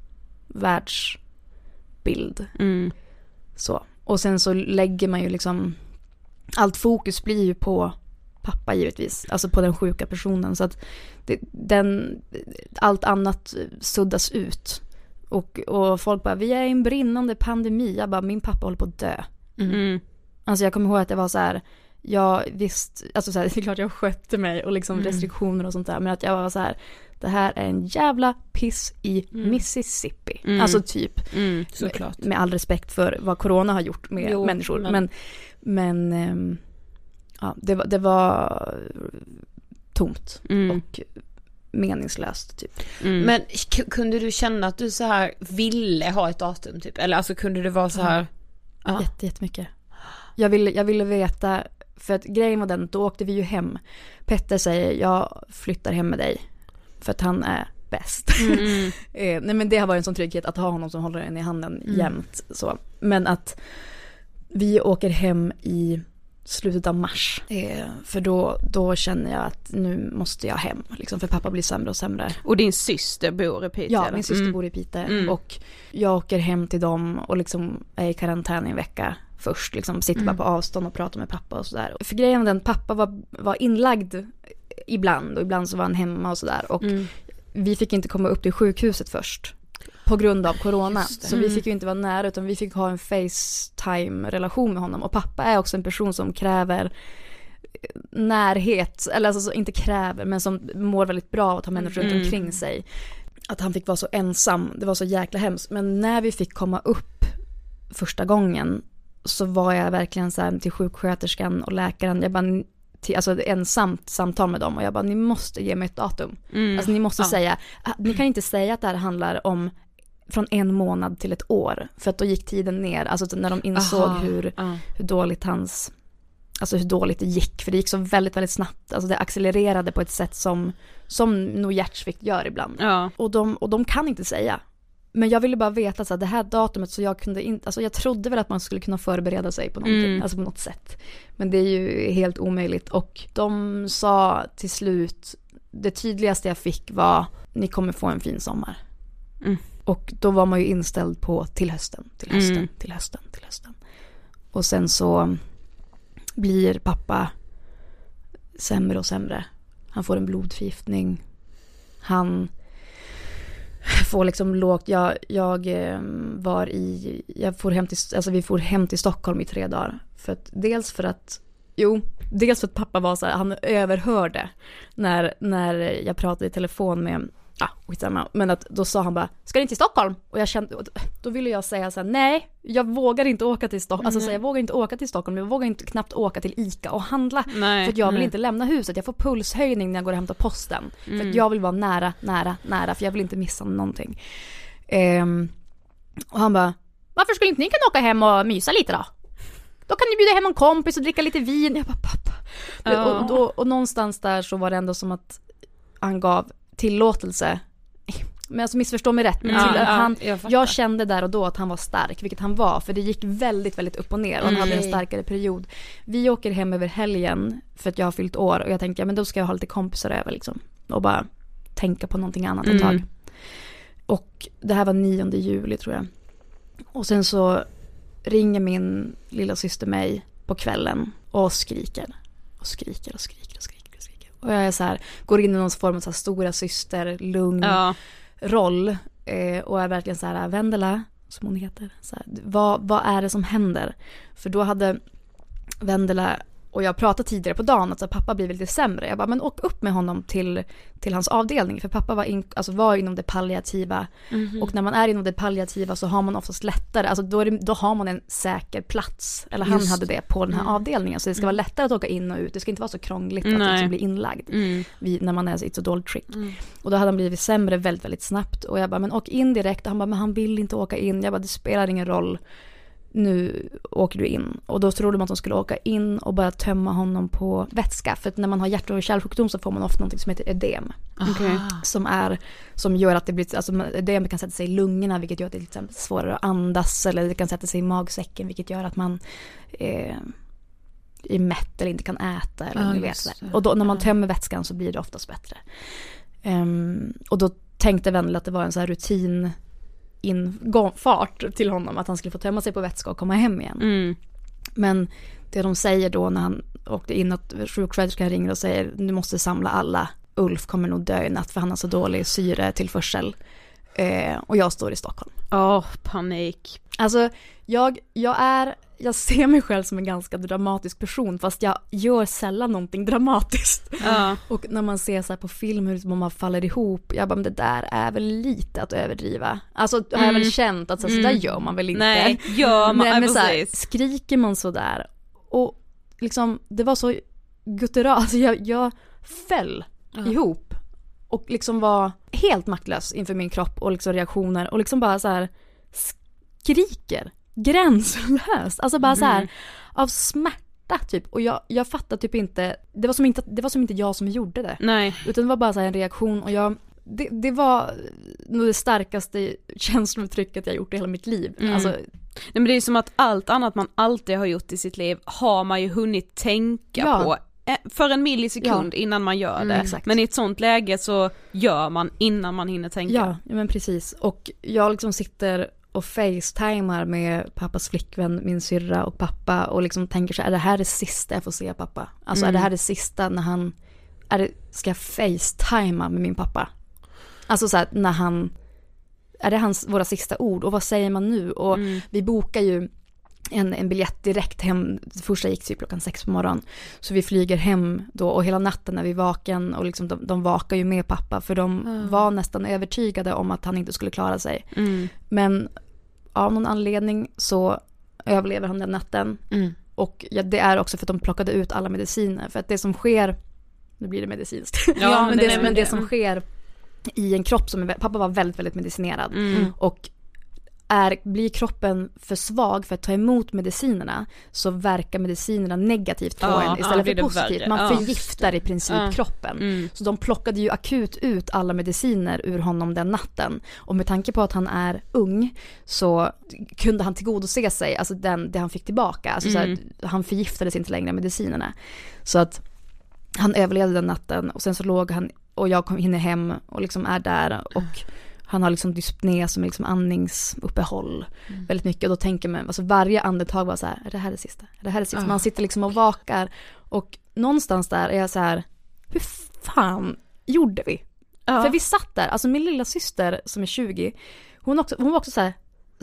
Speaker 4: världsbild.
Speaker 2: Mm.
Speaker 4: Så. Och sen så lägger man ju liksom, allt fokus blir ju på pappa givetvis, alltså på den sjuka personen, så att det, den, allt annat suddas ut. Och, och folk bara, vi är i en brinnande pandemi. Jag bara, min pappa håller på att dö.
Speaker 2: Mm.
Speaker 4: Alltså jag kommer ihåg att det var så här, jag visst, alltså så här, det är klart jag skötte mig och liksom
Speaker 1: Mm.
Speaker 4: restriktioner och sånt där, men att jag var så här, det här är en jävla piss i
Speaker 1: Mm.
Speaker 4: Mississippi.
Speaker 2: Mm.
Speaker 4: Alltså typ.
Speaker 2: Mm.
Speaker 1: Såklart.
Speaker 4: Med, med all respekt för vad corona har gjort med
Speaker 1: Jo,
Speaker 4: människor.
Speaker 1: men-
Speaker 4: Men, men, ehm, ja, det var, det var tomt
Speaker 2: Mm.
Speaker 4: och meningslöst typ.
Speaker 2: Mm.
Speaker 1: Men k- kunde du känna att du så här ville ha ett datum typ? Eller alltså kunde det vara så här? Ja.
Speaker 4: Jätte, jättemycket. Jag ville, jag ville veta, för att grejen var den, då åkte vi ju hem. Petter säger, jag flyttar hem med dig. För att han är bäst.
Speaker 2: Mm.
Speaker 4: eh, nej men det har varit en sån trygghet att ha honom som håller en i handen
Speaker 1: Mm.
Speaker 4: jämt. Så. Men att vi åker hem i slutet av mars. Eh, för då, då känner jag att nu måste jag hem. Liksom, för pappa blir sämre och sämre.
Speaker 2: Och din syster bor i Piteå?
Speaker 4: Ja,
Speaker 2: eller?
Speaker 4: min syster
Speaker 2: Mm.
Speaker 4: bor i Piteå.
Speaker 2: Mm.
Speaker 4: Och jag åker hem till dem och liksom är i karantän i en vecka först. Liksom sitter
Speaker 1: Mm.
Speaker 4: bara på avstånd och pratar med pappa och sådär. För grejen var den, pappa var, var inlagd ibland och ibland så var han hemma och sådär. Och
Speaker 1: Mm.
Speaker 4: vi fick inte komma upp till sjukhuset först. På grund av corona.
Speaker 1: Just det.
Speaker 4: Så vi
Speaker 2: Mm.
Speaker 4: fick ju inte vara nära utan vi fick ha en FaceTime-relation med honom. Och pappa är också en person som kräver närhet. Eller alltså inte kräver men som mår väldigt bra att ha människor runt
Speaker 2: Mm.
Speaker 4: omkring sig. att han fick vara så ensam. Det var så jäkla hemskt. Men när vi fick komma upp första gången så var jag verkligen så här till sjuksköterskan och läkaren. Jag bara, till, alltså ensamt samtal med dem och jag bara, ni måste ge mig ett datum. Mm. Alltså ni måste ja. säga, ni kan inte säga att det här handlar om från en månad till ett år. För att då gick tiden ner. Alltså när de insåg hur, ja. hur dåligt hans, alltså hur dåligt det gick. För det gick så väldigt, väldigt snabbt. Alltså det accelererade på ett sätt som, som nog hjärtsvikt gör ibland. Ja. Och, de, och de kan inte säga. Men jag ville bara veta så här, det här datumet så jag kunde inte, alltså jag trodde väl att man skulle kunna förbereda sig på någonting, mm. alltså på något sätt. Men det är ju helt omöjligt. Och de sa till slut, det tydligaste jag fick var, ni kommer få en fin sommar. Mm. Och då var man ju inställd på till hösten, till hösten, mm. till hösten, till hösten. Och sen så blir pappa sämre och sämre. Han får en blodförgiftning. Han får liksom lågt, jag, jag var i, jag får hem till, alltså vi får hem till Stockholm i tre dagar. För att, dels för att, jo, dels för att pappa var så här, han överhörde när, när jag pratade i telefon med, ja, skitsamma, men att då sa han bara, ska du inte till Stockholm? Och jag kände, då ville jag säga så här, nej, jag vågar inte åka till Stockholm, alltså så här, jag vågar inte åka till Stockholm, jag vågar inte knappt åka till Ica och handla, nej, för att jag vill nej. inte lämna huset, jag får pulshöjning när jag går och hämtar posten, mm. för att jag vill vara nära, nära, nära, för jag vill inte missa någonting. Um, och han bara, varför skulle inte ni kunna åka hem och mysa lite då? Då kan ni bjuda hem en kompis och dricka lite vin. Jag bara, pappa. Oh. Och, och, då, och någonstans där så var det ändå som att han gav tillåtelse. Men alltså missförstå mig rätt. Men
Speaker 1: ja,
Speaker 4: till,
Speaker 1: ja,
Speaker 4: han,
Speaker 1: jag,
Speaker 4: jag kände där och då att han var stark, vilket han var. För det gick väldigt, väldigt upp och ner. Och han mm. hade en starkare period. Vi åker hem över helgen för att jag har fyllt år. Och jag tänkte, ja, men då ska jag ha lite kompisar över liksom. Och bara tänka på någonting annat ett tag. Mm. Och det här var nionde juli tror jag. Och sen så ringer min lilla syster mig på kvällen och skriker. Och skriker och skriker och skriker och skriker. Och jag är så här, går in i någon form av så här stora syster, lugn ja. roll. Eh, och är verkligen så här, Vendela, som hon heter. Så här, vad, vad är det som händer? För då hade Vendela och jag pratade tidigare på dagen att så pappa blir lite sämre. Jag bara, men åk upp med honom till, till hans avdelning. För pappa var, in, alltså var inom det palliativa. Mm-hmm. Och när man är inom det palliativa så har man oftast lättare. Alltså då, är det, då har man en säker plats. Eller han Just. hade det på den här mm. avdelningen. Så det ska vara lättare att åka in och ut. Det ska inte vara så krångligt Nej. att liksom bli inlagd. Mm. Vid, när man är i ett så dåligt trick. Mm. Och då hade han blivit sämre väldigt, väldigt snabbt. Och jag bara, men åk in direkt. Och han bara, men han vill inte åka in. Jag bara, det spelar ingen roll. Nu åker du in. Och då trodde man att de skulle åka in och bara tömma honom på vätska. För att när man har hjärt- och kärlsjukdom så får man ofta något som heter ödem. Okay. Som är, som gör att det blir, alltså ödem kan sätta sig i lungorna, vilket gör att det är lite svårare att andas. Eller det kan sätta sig i magsäcken, vilket gör att man eh, är mätt eller inte kan äta. Eller ah, vet. Och då, när man tömmer vätskan så blir det oftast bättre. Um, och då tänkte Vendela att det var en så här rutin infart till honom, att han skulle få tömma sig på vätska och komma hem igen. Mm. Men det de säger då när han åkte in, att sjuksköterskan ringer och säger, du måste samla alla, Ulf kommer nog dö i natt för han har så dålig syretillförsel. Eh, och jag står i Stockholm.
Speaker 2: Åh, oh, panik.
Speaker 4: Alltså, jag, jag är jag ser mig själv som en ganska dramatisk person, fast jag gör sällan någonting dramatiskt. Uh. Och när man ser så här på film hur man faller ihop, jag bara, men det där är väl lite att överdriva. Alltså mm. har jag väl känt att så, mm. så där gör man väl inte.
Speaker 2: Nej, gör man.
Speaker 4: Men så här, skriker man så där. Och liksom, det var så guttural. Alltså jag, jag föll uh. ihop. Och liksom var helt maktlös inför min kropp och liksom reaktioner. Och liksom bara så här skriker. Gränslöst. Alltså bara mm. så här av smärta typ. Och jag, jag fattar typ inte. Det var som inte, det var som inte jag som gjorde det.
Speaker 2: Nej.
Speaker 4: Utan det var bara så här en reaktion. Och jag, det, det var nog det starkaste känslouttrycket jag gjort i hela mitt liv.
Speaker 2: Mm.
Speaker 4: Alltså,
Speaker 2: nej, men det är som att allt annat man alltid har gjort i sitt liv har man ju hunnit tänka ja. på för en millisekund ja. innan man gör det. Mm, men i ett sånt läge så gör man innan man hinner tänka.
Speaker 4: Ja, ja men precis. Och jag liksom sitter och facetimar med pappas flickvän, min syrra och pappa och liksom tänker så här, är det här det sista jag får se pappa? Alltså mm. är det här det sista när han är det, ska jag facetima med min pappa? Alltså så här, när han är det hans, våra sista ord och vad säger man nu? Och mm. vi bokar ju en, en biljett direkt hem. Första gick typ klockan sex på morgonen. Så vi flyger hem då och hela natten är vi vaken och liksom de, de vakar ju med pappa för de mm. var nästan övertygade om att han inte skulle klara sig.
Speaker 1: Mm.
Speaker 4: Men av någon anledning så överlever han den natten.
Speaker 1: Mm.
Speaker 4: Och ja, det är också för att de plockade ut alla mediciner. För att det som sker, nu blir det medicinskt.
Speaker 1: Ja,
Speaker 4: men,
Speaker 1: men
Speaker 4: det,
Speaker 1: det,
Speaker 4: men det
Speaker 1: det.
Speaker 4: som sker i en kropp som är, pappa var väldigt, väldigt medicinerad.
Speaker 1: Mm.
Speaker 4: Och är, blir kroppen för svag för att ta emot medicinerna så verkar medicinerna negativt på
Speaker 1: ja,
Speaker 4: en istället
Speaker 1: ja,
Speaker 4: för positivt. Man
Speaker 1: ja.
Speaker 4: förgiftar i princip
Speaker 1: ja.
Speaker 4: kroppen.
Speaker 1: Mm.
Speaker 4: Så de plockade ju akut ut alla mediciner ur honom den natten. Och med tanke på att han är ung så kunde han tillgodose sig, alltså den, det han fick tillbaka. Alltså
Speaker 1: mm.
Speaker 4: så här, han förgiftades inte längre medicinerna. Så att han överlevde den natten och sen så låg han och jag kom hinner hem och liksom är där och han har liksom dyspné som är liksom andningsuppehåll mm. väldigt mycket och då tänker man, alltså varje andetag var så här, är det här det sista? Är det här det sista?
Speaker 1: Oh.
Speaker 4: Man sitter liksom och vakar och någonstans där är jag så här, hur fan gjorde vi?
Speaker 1: Oh.
Speaker 4: För vi satt där, alltså min lilla syster som är tjugo, hon, också, hon var också så här,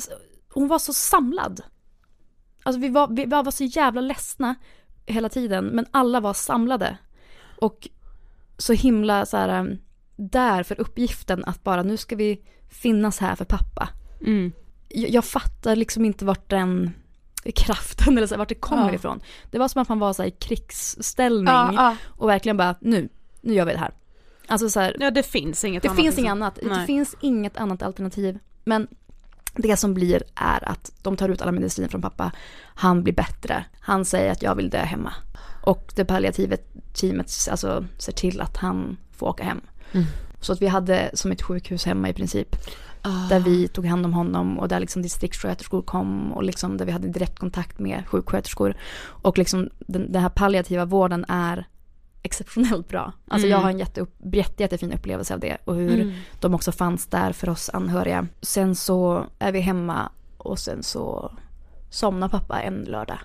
Speaker 4: hon var så samlad. Alltså vi var, vi var så jävla ledsna hela tiden, men alla var samlade och så himla så här där för uppgiften att bara nu ska vi finnas här för pappa.
Speaker 1: Mm.
Speaker 4: Jag, jag fattar liksom inte vart den kraften eller så, vart det kommer
Speaker 1: ja.
Speaker 4: ifrån. Det var som att man var så här i krigsställning
Speaker 1: ja, ja.
Speaker 4: och verkligen bara nu, nu gör vi det här. Alltså så här,
Speaker 1: ja, det finns inget
Speaker 4: det
Speaker 1: annat.
Speaker 4: Finns
Speaker 1: liksom.
Speaker 4: inget annat.
Speaker 1: Nej.
Speaker 4: Det finns inget annat alternativ. Men det som blir är att de tar ut alla mediciner från pappa. Han blir bättre. Han säger att jag vill dö hemma. Och det palliativa teamet alltså, ser till att han får åka hem. Mm. Så att vi hade som ett sjukhus hemma i princip. Oh. Där vi tog hand om honom och där liksom distriktssköterskor kom och liksom där vi hade direktkontakt med sjuksköterskor. Och liksom den, den här palliativa vården är exceptionellt bra. Alltså mm. jag har en jätte, jätte, jättefin upplevelse av det och hur mm. de också fanns där för oss anhöriga. Sen så är vi hemma och sen så somnar pappa en lördag.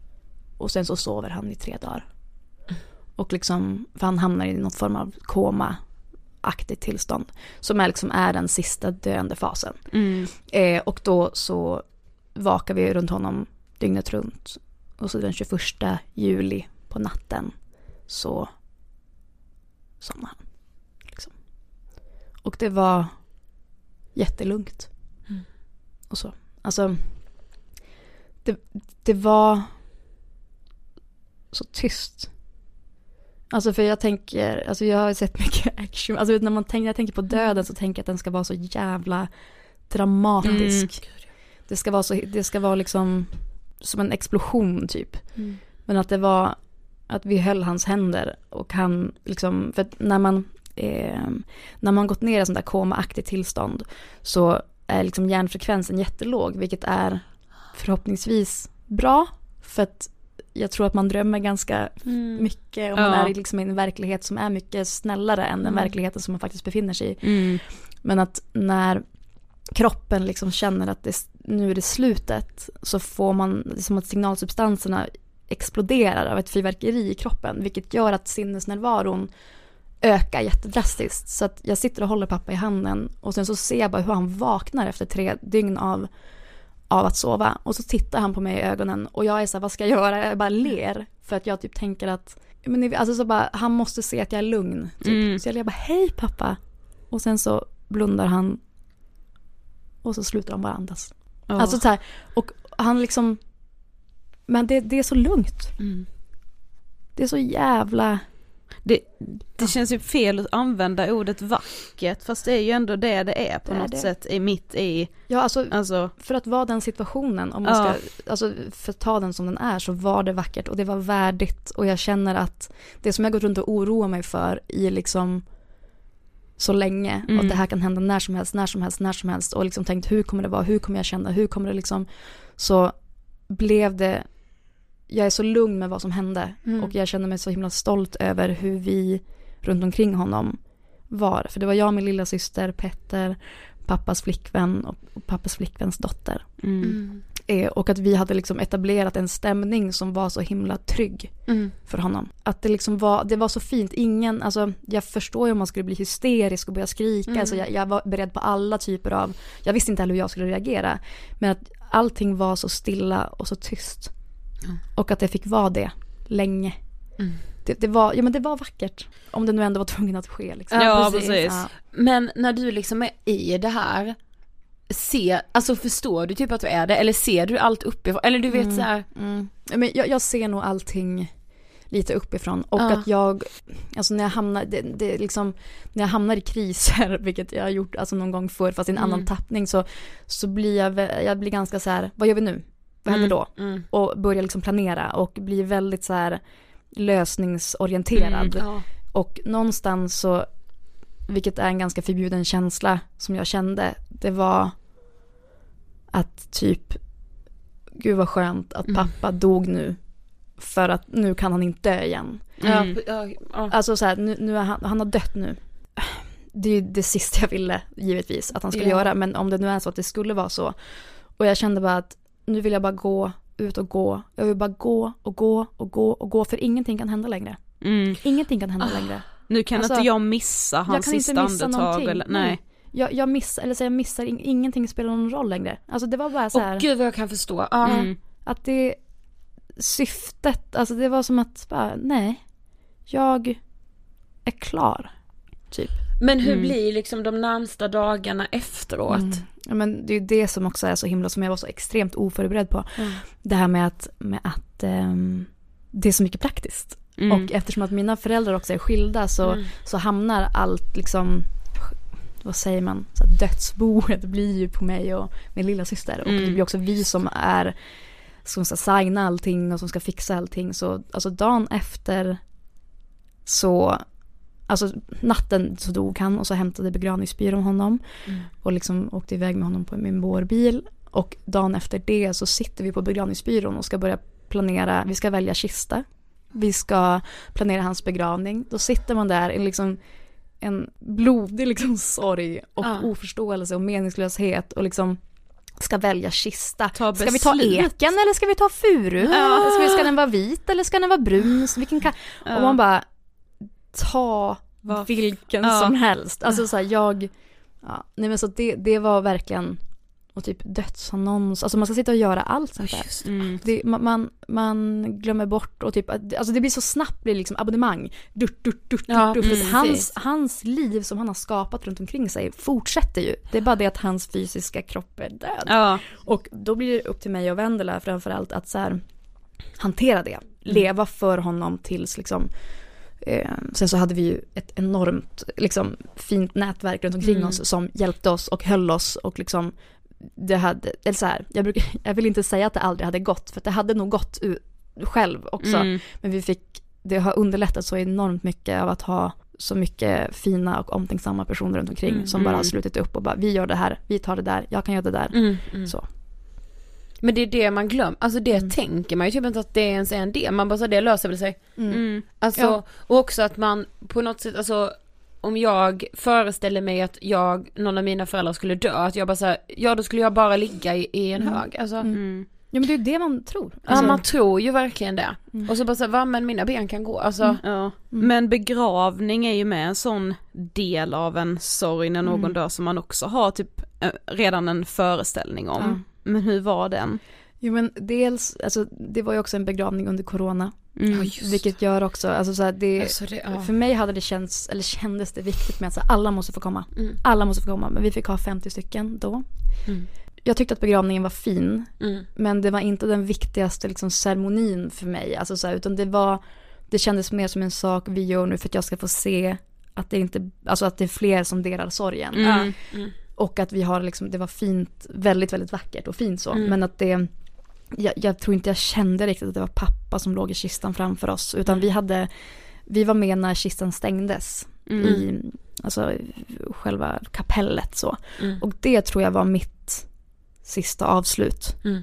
Speaker 4: Och sen så sover han i tre dagar. Mm. Och liksom, för han hamnar i något form av koma-aktigt tillstånd. Som är, liksom, är den sista döende fasen.
Speaker 1: Mm.
Speaker 4: Eh, och då så vakar vi runt honom dygnet runt. Och så den tjugoförsta juli på natten så somnade han. Liksom. Och det var jättelugnt. Mm. Och så. Alltså, det, det var så tyst. Alltså för jag tänker, alltså jag har sett mycket action. Alltså när man tänker, jag tänker på döden så tänker jag att den ska vara så jävla dramatisk. Mm. Det ska vara så, det ska vara liksom som en explosion typ. Mm. Men att det var att vi höll hans händer och han liksom, för att när man eh, när man gått ner i sånt där koma-aktigt tillstånd så är liksom hjärnfrekvensen jättelåg, vilket är förhoppningsvis bra för att jag tror att man drömmer ganska mm. mycket och man ja. är liksom i en verklighet som är mycket snällare än den mm. verkligheten som man faktiskt befinner sig i. Mm. Men att när kroppen liksom känner att det, nu är det slutet så får man det som att signalsubstanserna exploderar av ett fyrverkeri i kroppen, vilket gör att sinnesnärvaron ökar jättedrastiskt. Så att jag sitter och håller pappa i handen och sen så ser jag bara hur han vaknar efter tre dygn av, av att sova. Och så tittar han på mig i ögonen och jag är så här, vad ska jag göra? Jag bara ler för att jag typ tänker att men, alltså så bara, han måste se att jag är lugn. Typ. Mm. Så jag ler bara, hej pappa. Och sen så blundar han och så slutar han bara andas. Oh. Alltså så här, och han liksom men det, det är så lugnt. Mm. Det är så jävla
Speaker 2: det, det känns ju fel att använda ordet vackert, fast det är ju ändå det det är på det något är sätt i mitt i.
Speaker 4: Ja, alltså,
Speaker 2: alltså
Speaker 4: för att vara den situationen, om man
Speaker 2: ja.
Speaker 4: ska, alltså för att ta den som den är, så var det vackert och det var värdigt och jag känner att det som jag går runt och oroar mig för i liksom så länge mm. och att det här kan hända när som helst, när som helst, när som helst och liksom tänkt hur kommer det vara, hur kommer jag känna, hur kommer det liksom, så blev det, jag är så lugn med vad som hände mm. och jag känner mig så himla stolt över hur vi runt omkring honom var. För det var jag, min lilla syster, Petter, pappas flickvän och, och pappas flickväns dotter. Mm. Mm. Eh, och att vi hade liksom etablerat en stämning som var så himla trygg mm. för honom. Att det liksom var, det var så fint. Ingen, alltså jag förstår ju om man skulle bli hysterisk och börja skrika. Mm. Alltså jag, jag var beredd på alla typer av, jag visste inte heller hur jag skulle reagera. Men att allting var så stilla och så tyst. Mm. Och att det fick vara det länge. Mm. Det, det, var, ja, men det var vackert. Om det nu ändå var tvungen att ske. Liksom.
Speaker 1: Ja, ja, precis. precis. Ja. Men när du liksom är i det här, ser, alltså förstår du typ att du är det? Eller ser du allt uppifrån? Eller du vet mm. så här.
Speaker 4: Mm. Men jag, jag ser nog allting lite uppifrån. Och ja. att jag, alltså när jag hamnar, det, det liksom, när jag hamnar i kriser, vilket jag har gjort alltså någon gång förr, fast i en mm. annan tappning, så, så blir jag, jag blir ganska så här, vad gör vi nu? Vad händer då? Mm. Mm. Och börjar liksom planera och blir väldigt så här lösningsorienterad. Mm, ja. Och någonstans så, vilket är en ganska förbjuden känsla som jag kände, det var att typ, gud vad skönt att pappa mm. dog nu, för att nu kan han inte dö igen. Mm. Ja, ja. Alltså så här, nu, nu är han, han har dött nu. Det är ju det sista jag ville, givetvis, att han skulle ja. göra, men om det nu är så att det skulle vara så. Och jag kände bara att nu vill jag bara gå ut och gå. Jag vill bara gå och gå och gå och gå, för ingenting kan hända längre. Mm. Ingenting kan hända ah. längre.
Speaker 2: Nu kan alltså, inte jag missa hans jag sista andetag. Eller, nej. nej.
Speaker 4: Jag, jag missar, eller så jag missar, in, ingenting spelar någon roll längre. Alltså det var bara så här.
Speaker 1: Åh gud vad jag kan förstå. Ah.
Speaker 4: Mm. Att det syftet, alltså det var som att bara, nej, jag är klar. Typ.
Speaker 1: Men hur mm. blir liksom de närmsta dagarna efteråt? Mm.
Speaker 4: Ja, men det är ju det som också är så himla, som jag var så extremt oförberedd på. Mm. Det här med att, med att um, det är så mycket praktiskt. Mm. Och eftersom att mina föräldrar också är skilda, så, mm. så hamnar allt liksom, vad säger man, så att dödsboet blir ju på mig och min lilla syster. Och mm. det blir också vi som är, som ska signa allting och som ska fixa allting. Så alltså dagen efter så, alltså natten så dog han, och så hämtade begravningsbyrån honom mm. och liksom åkte iväg med honom på min bårbil. Och dagen efter det så sitter vi på begravningsbyrån och ska börja planera, vi ska välja kista, vi ska planera hans begravning. Då sitter man där i liksom en blodig liksom sorg och ja. oförståelse och meningslöshet och liksom ska välja kista. Ska vi ta eken eller ska vi ta furu? Ja. Ska, vi, ska den vara vit eller ska den vara brun? Vilken kan... ja. Och man bara, ta Va? vilken ja. som helst. Alltså så här, jag... Ja, nej men så det, det var verkligen... Och typ dödsannons. Alltså man ska sitta och göra allt sånt där. Mm. Det, man, man, man glömmer bort och typ, alltså det blir så snabbt, blir liksom abonnemang. Durt, durt, durt, ja, durt. Mm, hans, hans liv som han har skapat runt omkring sig fortsätter ju. Det är bara det att hans fysiska kropp är död. Ja. Och då blir det upp till mig och Vendela framförallt att så här, hantera det. Mm. Leva för honom tills liksom... Eh, sen så hade vi ju ett enormt liksom, fint nätverk runt omkring mm. oss som hjälpte oss och höll oss och liksom det hade, eller så här, jag, brukar, jag vill inte säga att det aldrig hade gått, för att det hade nog gått u- själv också, mm. men vi fick, det har underlättat så enormt mycket av att ha så mycket fina och omtänksamma personer runt omkring mm. som bara har slutit upp och bara, vi gör det här, vi tar det där, jag kan göra det där mm. Mm. så.
Speaker 1: Men det är det man glömmer, alltså det mm. tänker man ju typ inte att det ens är en del, man bara så det löser väl sig mm. alltså, ja. Och också att man på något sätt, alltså om jag föreställer mig att jag, någon av mina föräldrar skulle dö, att jag bara så här, ja då skulle jag bara ligga i, i en mm. hög. Alltså.
Speaker 4: Mm. Ja men det är ju det man tror.
Speaker 1: Alltså. Ja man tror ju verkligen det. Mm. Och så bara så här, va, men mina ben kan gå. Alltså. Mm.
Speaker 2: Ja. Mm. Men begravning är ju med en sån del av en sorg när någon mm. dör som man också har typ redan en föreställning om. Mm. Men hur var den?
Speaker 4: Jo men dels, alltså det var ju också en begravning under corona. Mm. Oh, vilket gör också, alltså så här, det, alltså det ja. för mig hade det känts, eller kändes det viktigt med att så här, alla måste få komma. Mm. Alla måste få komma, men vi fick ha femtio stycken då. Mm. Jag tyckte att begravningen var fin, mm. men det var inte den viktigaste liksom, ceremonin för mig. Alltså, så här, utan det var, det kändes mer som en sak vi gör nu för att jag ska få se att det inte, alltså att det är fler som delar sorgen.
Speaker 1: Mm. Mm.
Speaker 4: Och att vi har liksom, det var fint, väldigt, väldigt vackert och fint så. Mm. Men att det, jag, jag tror inte jag kände riktigt att det var pappa som låg i kistan framför oss. Utan mm. vi hade, vi var med när kistan stängdes mm. i, alltså själva kapellet så. Mm. Och det tror jag var mitt sista avslut. Mm.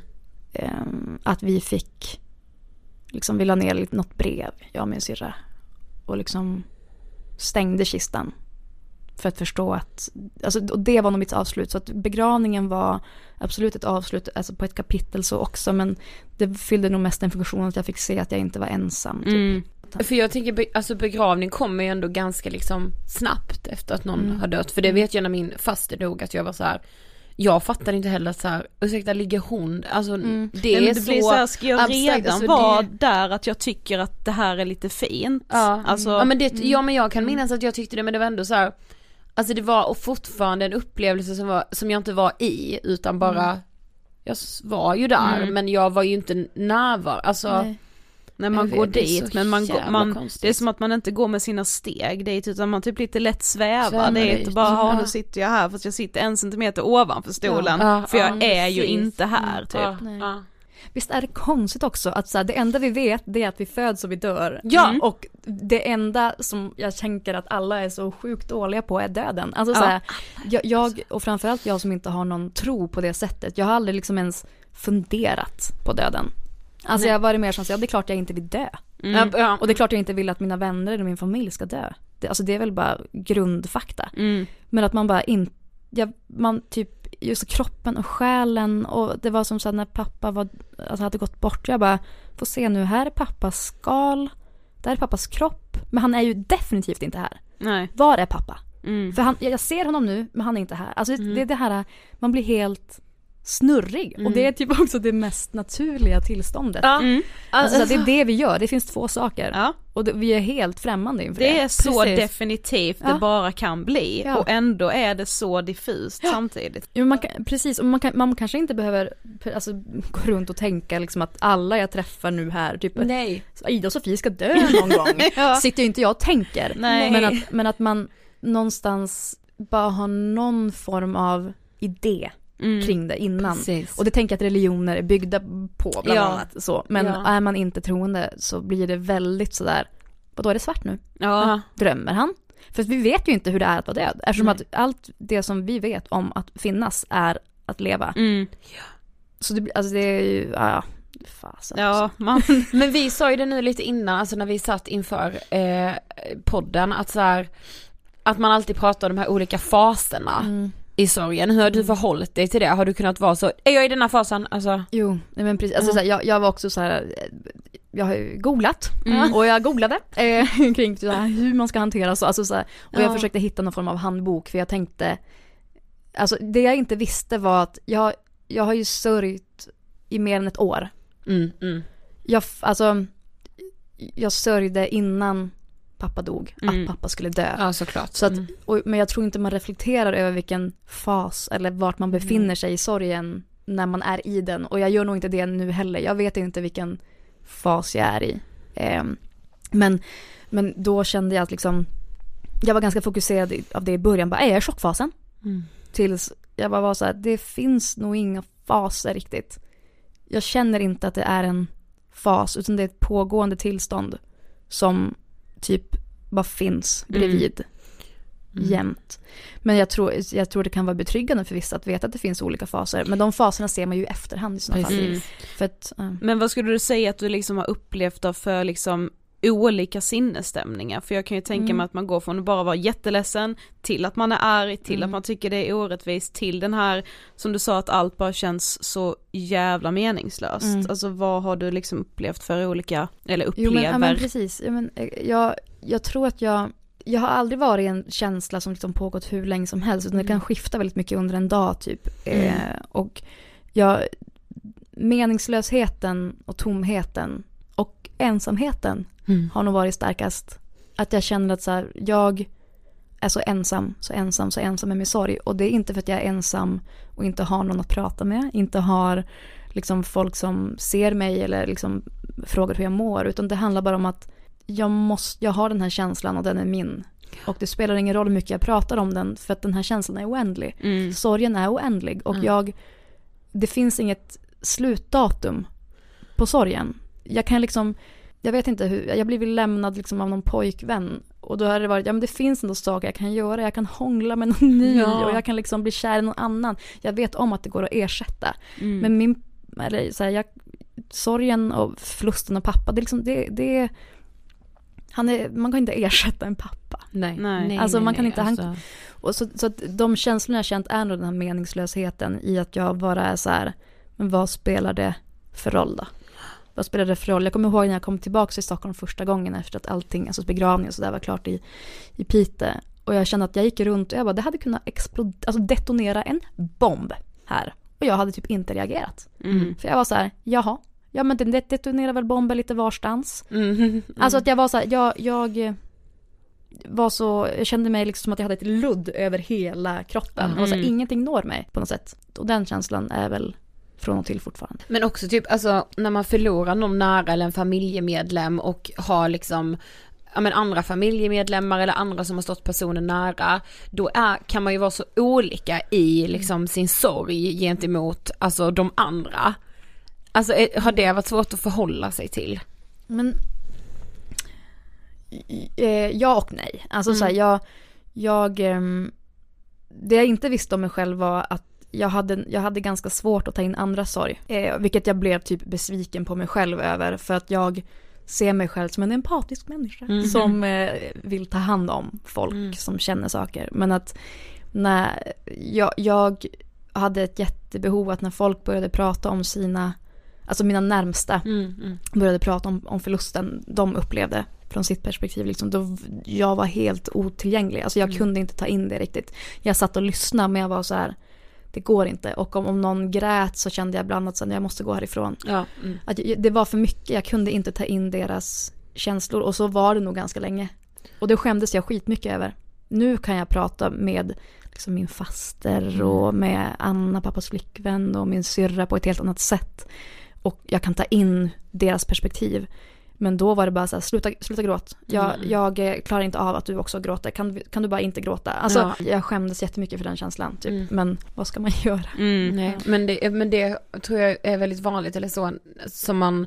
Speaker 4: Um, att vi fick, liksom vi la ner lite, något brev, jag och min syrra. Och liksom stängde kistan. För att förstå att, alltså, och det var nog mitt avslut. Så att begravningen var absolut ett avslut, alltså på ett kapitel så också. Men det fyllde nog mest en funktion att jag fick se att jag inte var ensam. Typ.
Speaker 1: Mm. För jag tänker, alltså begravning kommer ju ändå ganska liksom snabbt efter att någon mm. har dött. För det vet jag när min faster dog, att jag var så här, jag fattar inte heller så här, ursäkta, ligger hon, alltså
Speaker 2: Mm.
Speaker 1: det
Speaker 2: Nej,
Speaker 1: är
Speaker 2: det
Speaker 1: så
Speaker 2: blir så här, ska jag
Speaker 1: abstrakt,
Speaker 2: redan
Speaker 1: alltså,
Speaker 2: vara
Speaker 1: det-
Speaker 2: där att jag tycker att det här är lite fint?
Speaker 1: Ja,
Speaker 2: Alltså,
Speaker 1: ja men det, ja men jag kan minnas att jag tyckte det, men det var ändå så här, alltså det var och fortfarande en upplevelse som var, som jag inte var i, utan bara
Speaker 2: Mm.
Speaker 1: jag s- var ju där,
Speaker 2: Mm.
Speaker 1: men jag var ju inte närvar, alltså
Speaker 2: Nej. När man
Speaker 1: jag
Speaker 2: går
Speaker 1: vet, det är
Speaker 2: dit,
Speaker 1: så
Speaker 2: men man, går,
Speaker 1: jävla
Speaker 2: man
Speaker 1: konstigt.
Speaker 2: det är som att man inte går med sina steg dit, utan man typ lite lätt svävar.
Speaker 1: Svävar
Speaker 2: det är
Speaker 1: dit.
Speaker 2: inte bara, ha
Speaker 1: Ja.
Speaker 2: nu sitter jag här fast jag sitter en centimeter ovanför stolen,
Speaker 1: Ja,
Speaker 2: för
Speaker 1: ja,
Speaker 2: jag är ju
Speaker 1: precis.
Speaker 2: inte här typ.
Speaker 1: ja,
Speaker 3: Nej.
Speaker 1: ja.
Speaker 5: Visst är det konstigt också att så här, det enda vi vet det är att vi föds och vi dör.
Speaker 1: Ja.
Speaker 5: Mm. Och det enda som jag tänker att alla är så sjukt dåliga på är döden. Alltså så
Speaker 2: Ja.
Speaker 5: här, jag, jag, och framförallt jag som inte har någon tro på det sättet. Jag har aldrig liksom ens funderat på döden. Alltså
Speaker 1: Nej.
Speaker 5: jag har varit mer som så, ja det är klart jag inte vill dö.
Speaker 2: Mm.
Speaker 1: Ja, ja.
Speaker 5: Och det är klart jag inte vill att mina vänner eller min familj ska dö. Det, alltså det är väl bara grundfakta.
Speaker 2: Mm.
Speaker 5: Men att man bara inte, ja, man typ, just kroppen och själen, och det var som så att när pappa var, alltså hade gått bort, jag bara, får se nu, här är pappas skal, där är pappas kropp, men han är ju definitivt inte här.
Speaker 2: Nej.
Speaker 5: Var är pappa?
Speaker 2: Mm.
Speaker 5: För han, jag ser honom nu, men han är inte här. Alltså
Speaker 1: Mm.
Speaker 5: det är det här, man blir helt snurrig.
Speaker 1: Mm.
Speaker 5: Och det är typ också det mest naturliga tillståndet.
Speaker 1: Ja.
Speaker 2: Mm.
Speaker 5: Alltså, så att det är det vi gör, det finns två saker.
Speaker 2: Ja.
Speaker 5: Och det, vi är helt främmande inför det.
Speaker 2: Det är så
Speaker 5: Precis.
Speaker 2: definitivt
Speaker 5: Ja.
Speaker 2: det bara kan bli,
Speaker 5: Ja.
Speaker 2: och ändå är det så diffust samtidigt.
Speaker 5: Jo, man kan, precis, och man, kan, man kanske inte behöver alltså, gå runt och tänka liksom, att alla jag träffar nu här, typ
Speaker 1: Nej.
Speaker 5: Ida och Sofie ska dö någon gång.
Speaker 2: Ja.
Speaker 5: Sitter ju inte jag och tänker.
Speaker 2: Nej.
Speaker 5: Men, att, men att man någonstans bara har någon form av idé
Speaker 2: Mm.
Speaker 5: kring det innan.
Speaker 1: Precis.
Speaker 5: Och det tänker jag att religioner är byggda på bland
Speaker 1: Ja.
Speaker 5: annat. Så. Men
Speaker 1: Ja.
Speaker 5: är man inte troende så blir det väldigt sådär, vadå är det svart nu?
Speaker 2: Ja.
Speaker 5: Drömmer han? För att vi vet ju inte hur det är att vara död. Eftersom
Speaker 1: Nej.
Speaker 5: att allt det som vi vet om att finnas är att leva.
Speaker 2: Mm.
Speaker 5: Så det, blir- alltså det är ju, ja, fasen.
Speaker 2: Ja, man,
Speaker 1: Men vi sa ju det nu lite innan, alltså när vi satt inför eh, podden, att så här, att man alltid pratar om de här olika faserna
Speaker 5: Mm.
Speaker 1: i sorgen. Hur har du förhållit dig till det? Har du kunnat vara så, är jag i den här fasen? Alltså,
Speaker 5: Jo, nej men precis. Alltså,
Speaker 1: Ja.
Speaker 5: så här, jag, jag var också så här, eh, jag har ju googlat
Speaker 2: Mm.
Speaker 5: och jag googlade eh, kring så här, hur man ska hantera så, alltså, så här, och jag
Speaker 1: Ja.
Speaker 5: försökte hitta någon form av handbok, för jag tänkte, alltså det jag inte visste var att jag, jag har ju sörjt i mer än ett år.
Speaker 1: mm, mm.
Speaker 5: Jag, f- alltså, jag sörjde innan pappa dog,
Speaker 2: Mm.
Speaker 5: att pappa skulle dö.
Speaker 1: Ja, såklart.
Speaker 5: Så att,
Speaker 1: Mm.
Speaker 5: och, men jag tror inte man reflekterar över vilken fas eller vart man befinner
Speaker 1: Mm.
Speaker 5: sig i sorgen när man är i den. Och jag gör nog inte det nu heller. Jag vet inte vilken fas jag är i. Ehm, men, men då kände jag att liksom, jag var ganska fokuserad i- av det i början. Bara, är jag i chockfasen?
Speaker 1: Mm.
Speaker 5: Tills jag bara var så här, det finns nog inga faser riktigt. Jag känner inte att det är en fas, utan det är ett pågående tillstånd som typ bara finns bredvid
Speaker 1: Mm.
Speaker 5: jämt. Men jag tror, jag tror det kan vara betryggande för vissa att veta att det finns olika faser. Men de faserna ser man ju i efterhand i sådana fall.
Speaker 2: Mm.
Speaker 5: För att, ja.
Speaker 2: Men vad skulle du säga att du liksom har upplevt av för liksom olika sinnesstämningar? För jag kan ju tänka
Speaker 5: Mm.
Speaker 2: mig att man går från att bara vara jätteledsen till att man är arg, till
Speaker 5: Mm.
Speaker 2: att man tycker det är orättvist, till den här, som du sa, att allt bara känns så jävla meningslöst.
Speaker 5: Mm.
Speaker 2: Alltså vad har du liksom upplevt för olika, eller
Speaker 5: Jo,
Speaker 2: upplever?
Speaker 5: men, ja, men precis. Ja, men, eh, jag, jag tror att jag jag har aldrig varit i en känsla som liksom pågått hur länge som helst, utan det kan skifta väldigt mycket under en dag typ.
Speaker 1: Mm.
Speaker 5: Eh, och jag, meningslösheten och tomheten och ensamheten
Speaker 1: Mm.
Speaker 5: har nog varit starkast. Att jag känner att så här, jag är så ensam, så ensam, så ensam med min sorg. Och det är inte för att jag är ensam och inte har någon att prata med, inte har liksom folk som ser mig eller liksom frågar hur jag mår, utan det handlar bara om att jag måste, jag har den här känslan och den är min. Och det spelar ingen roll hur mycket jag pratar om den, för att den här känslan är oändlig.
Speaker 2: Mm.
Speaker 5: Sorgen är oändlig och
Speaker 1: Mm.
Speaker 5: jag, det finns inget slutdatum på sorgen. Jag kan liksom, jag vet inte hur, jag blivit lämnad liksom av någon pojkvän, och då har det varit, ja men det finns ändå saker jag kan göra, jag kan hångla med någon ny
Speaker 1: Ja.
Speaker 5: och jag kan liksom bli kär i någon annan. Jag vet om att det går att ersätta.
Speaker 2: Mm.
Speaker 5: Men min, eller så här, jag, sorgen och förlusten av pappa, det är liksom, det, det han är, man kan inte ersätta en pappa.
Speaker 1: Nej.
Speaker 2: Nej.
Speaker 5: Alltså, man kan inte- han-
Speaker 1: alltså.
Speaker 5: Och så, så att de känslorna jag känt är nog den här meningslösheten i att jag bara är så här, men vad spelar det för roll då? Vad spelar det för roll? Jag kommer ihåg när jag kom tillbaka till Stockholm första gången efter att allting, alltså begravning och så där var klart i, i Piteå. Och jag kände att jag gick runt och jag bara, det hade kunnat explodera, alltså detonera en bomb. här. Och jag hade typ inte reagerat.
Speaker 1: Mm.
Speaker 5: För jag var så här, jaha. Ja men det detonerar väl bomber lite varstans.
Speaker 1: Mm. Mm.
Speaker 5: Alltså att jag var så här, jag, jag var så, jag kände mig liksom som att jag hade ett ludd över hela kroppen.
Speaker 1: Mm.
Speaker 5: Och så här, ingenting når mig på något sätt. Och den känslan är väl från och till fortfarande.
Speaker 1: Men också typ, alltså när man förlorar någon nära eller en familjemedlem och har liksom ja, men andra familjemedlemmar eller andra som har stått personen nära, då är, kan man ju vara så olika i liksom sin sorg gentemot alltså de andra. Alltså är, har det varit svårt att förhålla sig till?
Speaker 5: Men eh, ja och nej. Alltså
Speaker 1: Mm.
Speaker 5: så här, jag, jag eh, det jag inte visste om mig själv var att jag hade, jag hade ganska svårt att ta in andra sorg. Eh, vilket jag blev typ besviken på mig själv över. För att jag ser mig själv som en empatisk människa.
Speaker 1: Mm.
Speaker 5: Som eh, vill ta hand om folk
Speaker 1: Mm.
Speaker 5: som känner saker. Men att när jag, jag hade ett jättebehov att när folk började prata om sina, alltså mina närmsta
Speaker 1: Mm. Mm.
Speaker 5: började prata om, om förlusten de upplevde från sitt perspektiv liksom, då jag var helt otillgänglig. Alltså jag
Speaker 1: Mm.
Speaker 5: kunde inte ta in det riktigt. Jag satt och lyssnade men jag var så här, det går inte. Och om, om någon grät så kände jag ibland att så, jag måste gå härifrån.
Speaker 1: Ja. Mm.
Speaker 5: Att jag, det var för mycket, jag kunde inte ta in deras känslor och så var det nog ganska länge. Och det skämdes jag skitmycket över. Nu kan jag prata med liksom min faster och med Anna, pappas flickvän och min syrra på ett helt annat sätt. Och jag kan ta in deras perspektiv. Men då var det bara så här, sluta, sluta gråt. Jag,
Speaker 1: Mm.
Speaker 5: jag klarar inte av att du också gråter. Kan, kan du bara inte gråta? Alltså,
Speaker 1: Ja.
Speaker 5: jag skämdes jättemycket för den känslan. Typ.
Speaker 1: Mm.
Speaker 5: Men vad ska man göra?
Speaker 1: Mm. Nej, men det, men det tror jag är väldigt vanligt eller så som man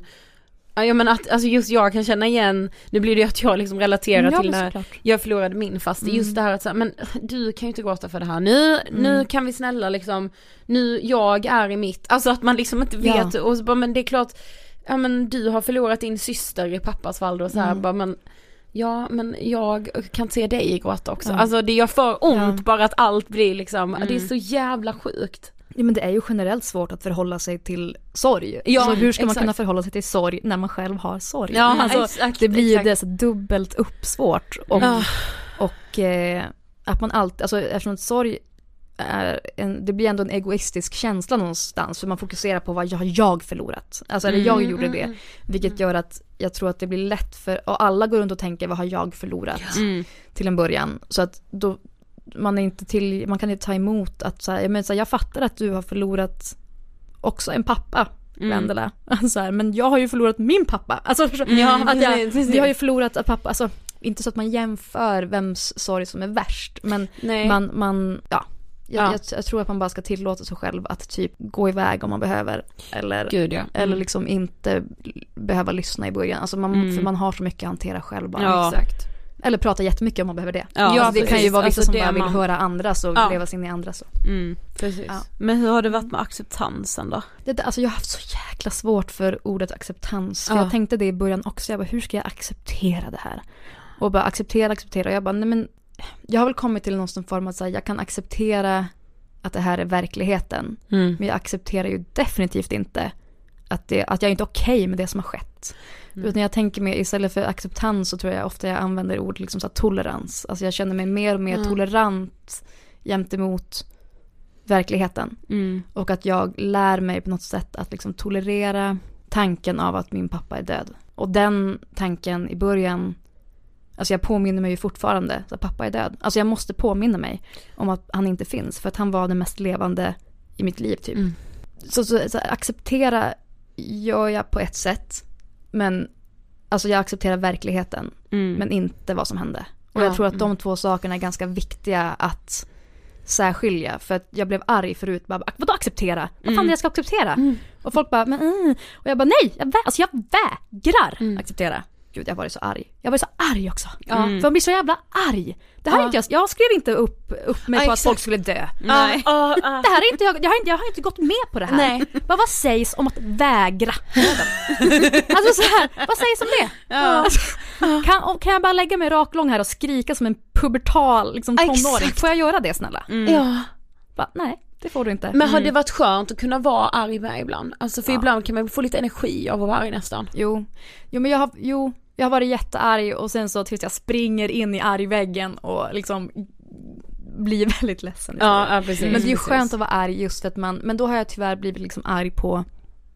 Speaker 1: ja men att alltså just jag kan känna igen, nu blir det ju att jag liksom relaterar
Speaker 5: Ja,
Speaker 1: till
Speaker 5: men
Speaker 1: när
Speaker 5: såklart.
Speaker 1: jag förlorade min fast
Speaker 5: Mm.
Speaker 1: just det här att så här, men du kan ju inte gråta för det här nu,
Speaker 5: Mm.
Speaker 1: nu kan vi snälla liksom, nu jag är i mitt, alltså att man liksom inte vet
Speaker 5: Ja.
Speaker 1: och så bara, men det är klart, ja men du har förlorat din syster i pappas fall då så här,
Speaker 5: Mm.
Speaker 1: bara men ja men jag kan se dig gråta också,
Speaker 5: Ja.
Speaker 1: alltså det gör för ont
Speaker 5: Ja.
Speaker 1: bara att allt blir liksom,
Speaker 5: Mm.
Speaker 1: det är så jävla sjukt.
Speaker 5: Ja, men det är ju generellt svårt att förhålla sig till sorg.
Speaker 1: Ja,
Speaker 5: så hur ska man
Speaker 1: exakt.
Speaker 5: kunna förhålla sig till sorg när man själv har sorg?
Speaker 1: Ja,
Speaker 5: alltså,
Speaker 1: exakt,
Speaker 5: det blir ju
Speaker 1: exakt.
Speaker 5: det så dubbelt upp svårt. Och,
Speaker 1: Ja.
Speaker 5: och eh, att man alltid, alltså eftersom sorg är en, det blir ändå en egoistisk känsla någonstans. För man fokuserar på vad jag har jag förlorat. Alltså eller jag
Speaker 1: Mm,
Speaker 5: gjorde
Speaker 1: mm,
Speaker 5: det.
Speaker 1: mm.
Speaker 5: Vilket gör att jag tror att det blir lätt för, och alla går runt och tänker vad har jag förlorat
Speaker 1: Mm.
Speaker 5: till en början. Så att då man är inte till, man kan inte ta emot att så här, jag, menar, så här, jag fattar att du har förlorat också en pappa,
Speaker 1: Mm.
Speaker 5: Vendela. Så här, men jag har ju förlorat min pappa. Alltså,
Speaker 1: Ja,
Speaker 5: att jag,
Speaker 1: precis, precis.
Speaker 5: vi har ju förlorat att pappa, alltså inte så att man jämför vems sorg som är värst, men
Speaker 1: Nej.
Speaker 5: man, man ja, jag,
Speaker 1: Ja.
Speaker 5: Jag, jag tror att man bara ska tillåta sig själv att typ gå iväg om man behöver, eller,
Speaker 1: Gud ja.
Speaker 5: eller liksom inte behöva lyssna i början. Alltså man,
Speaker 1: Mm.
Speaker 5: för man har så mycket att hantera själv bara.
Speaker 1: Ja.
Speaker 5: Exakt. Eller prata jättemycket om man behöver det.
Speaker 1: Ja,
Speaker 5: Alltså, det kan ju
Speaker 1: precis.
Speaker 5: vara vissa
Speaker 1: Alltså,
Speaker 5: som
Speaker 1: det
Speaker 5: bara vill
Speaker 1: man-
Speaker 5: höra andra så
Speaker 1: Ja.
Speaker 5: leva sig in i andra så.
Speaker 1: Mm, precis.
Speaker 5: Ja.
Speaker 1: Men hur har det varit med acceptansen då?
Speaker 5: Det, alltså jag har haft så jäkla svårt för ordet acceptans. För
Speaker 1: Ja.
Speaker 5: jag tänkte det i början också. Jag bara, hur ska jag acceptera det här? Och bara acceptera, acceptera. Och jag bara, nej men jag har väl kommit till någon sån form att säga, jag kan acceptera att det här är verkligheten.
Speaker 1: Mm.
Speaker 5: Men jag accepterar ju definitivt inte att, det, att jag är inte okej med det som har skett.
Speaker 1: Mm.
Speaker 5: Utan jag tänker mer, istället för acceptans så tror jag ofta jag använder ord liksom så här, tolerans. Alltså jag känner mig mer och mer
Speaker 1: Mm.
Speaker 5: tolerant gentemot verkligheten.
Speaker 1: Mm.
Speaker 5: Och att jag lär mig på något sätt att liksom tolerera tanken av att min pappa är död. Och den tanken i början, alltså jag påminner mig ju fortfarande att pappa är död. Alltså jag måste påminna mig om att han inte finns, för att han var den mest levande i mitt liv typ.
Speaker 1: Mm.
Speaker 5: Så, så, så acceptera gör jag på ett sätt, men alltså jag accepterar verkligheten,
Speaker 1: Mm.
Speaker 5: men inte vad som hände. Och
Speaker 1: Ja,
Speaker 5: jag tror att de
Speaker 1: mm.
Speaker 5: två sakerna är ganska viktiga att särskilja. För att jag blev arg förut. Bara, vadå acceptera? Vad fan
Speaker 1: Mm.
Speaker 5: är det jag ska acceptera?
Speaker 1: Mm.
Speaker 5: Och folk bara, men mm. Och jag bara, nej, jag, vä- alltså jag vägrar
Speaker 1: Mm.
Speaker 5: acceptera. Gud, jag var så arg. Jag var så arg också.
Speaker 1: Ja.
Speaker 5: För jag blir så jävla arg. Det här
Speaker 1: Ja.
Speaker 5: är inte jag, jag skrev inte upp, upp mig
Speaker 1: Ja,
Speaker 5: på att
Speaker 1: exakt.
Speaker 5: folk skulle dö.
Speaker 1: Nej. Ja, ja.
Speaker 5: Det här är inte, jag, jag, har inte, jag har inte gått med på det här.
Speaker 1: Nej.
Speaker 5: Bara, vad sägs om att vägra döden? Alltså så här, vad sägs om det?
Speaker 1: Ja.
Speaker 5: Alltså, kan, och kan jag bara lägga mig raklång här och skrika som en pubertal liksom,
Speaker 1: Ja,
Speaker 5: tonåring?
Speaker 1: exakt.
Speaker 5: Får jag göra det snälla?
Speaker 1: Ja.
Speaker 5: Bara, nej, det får du inte.
Speaker 1: Men har det varit skönt att kunna vara arg med ibland? Alltså för
Speaker 5: Ja.
Speaker 1: ibland kan man få lite energi av att vara arg nästan.
Speaker 5: Jo, jo men jag har, jo, jag har varit jättearg och sen så tills jag springer in i argväggen och liksom blir väldigt ledsen.
Speaker 1: Ja, ja, precis.
Speaker 5: Men det är ju
Speaker 1: precis.
Speaker 5: skönt att vara arg just för att man, men då har jag tyvärr blivit liksom arg på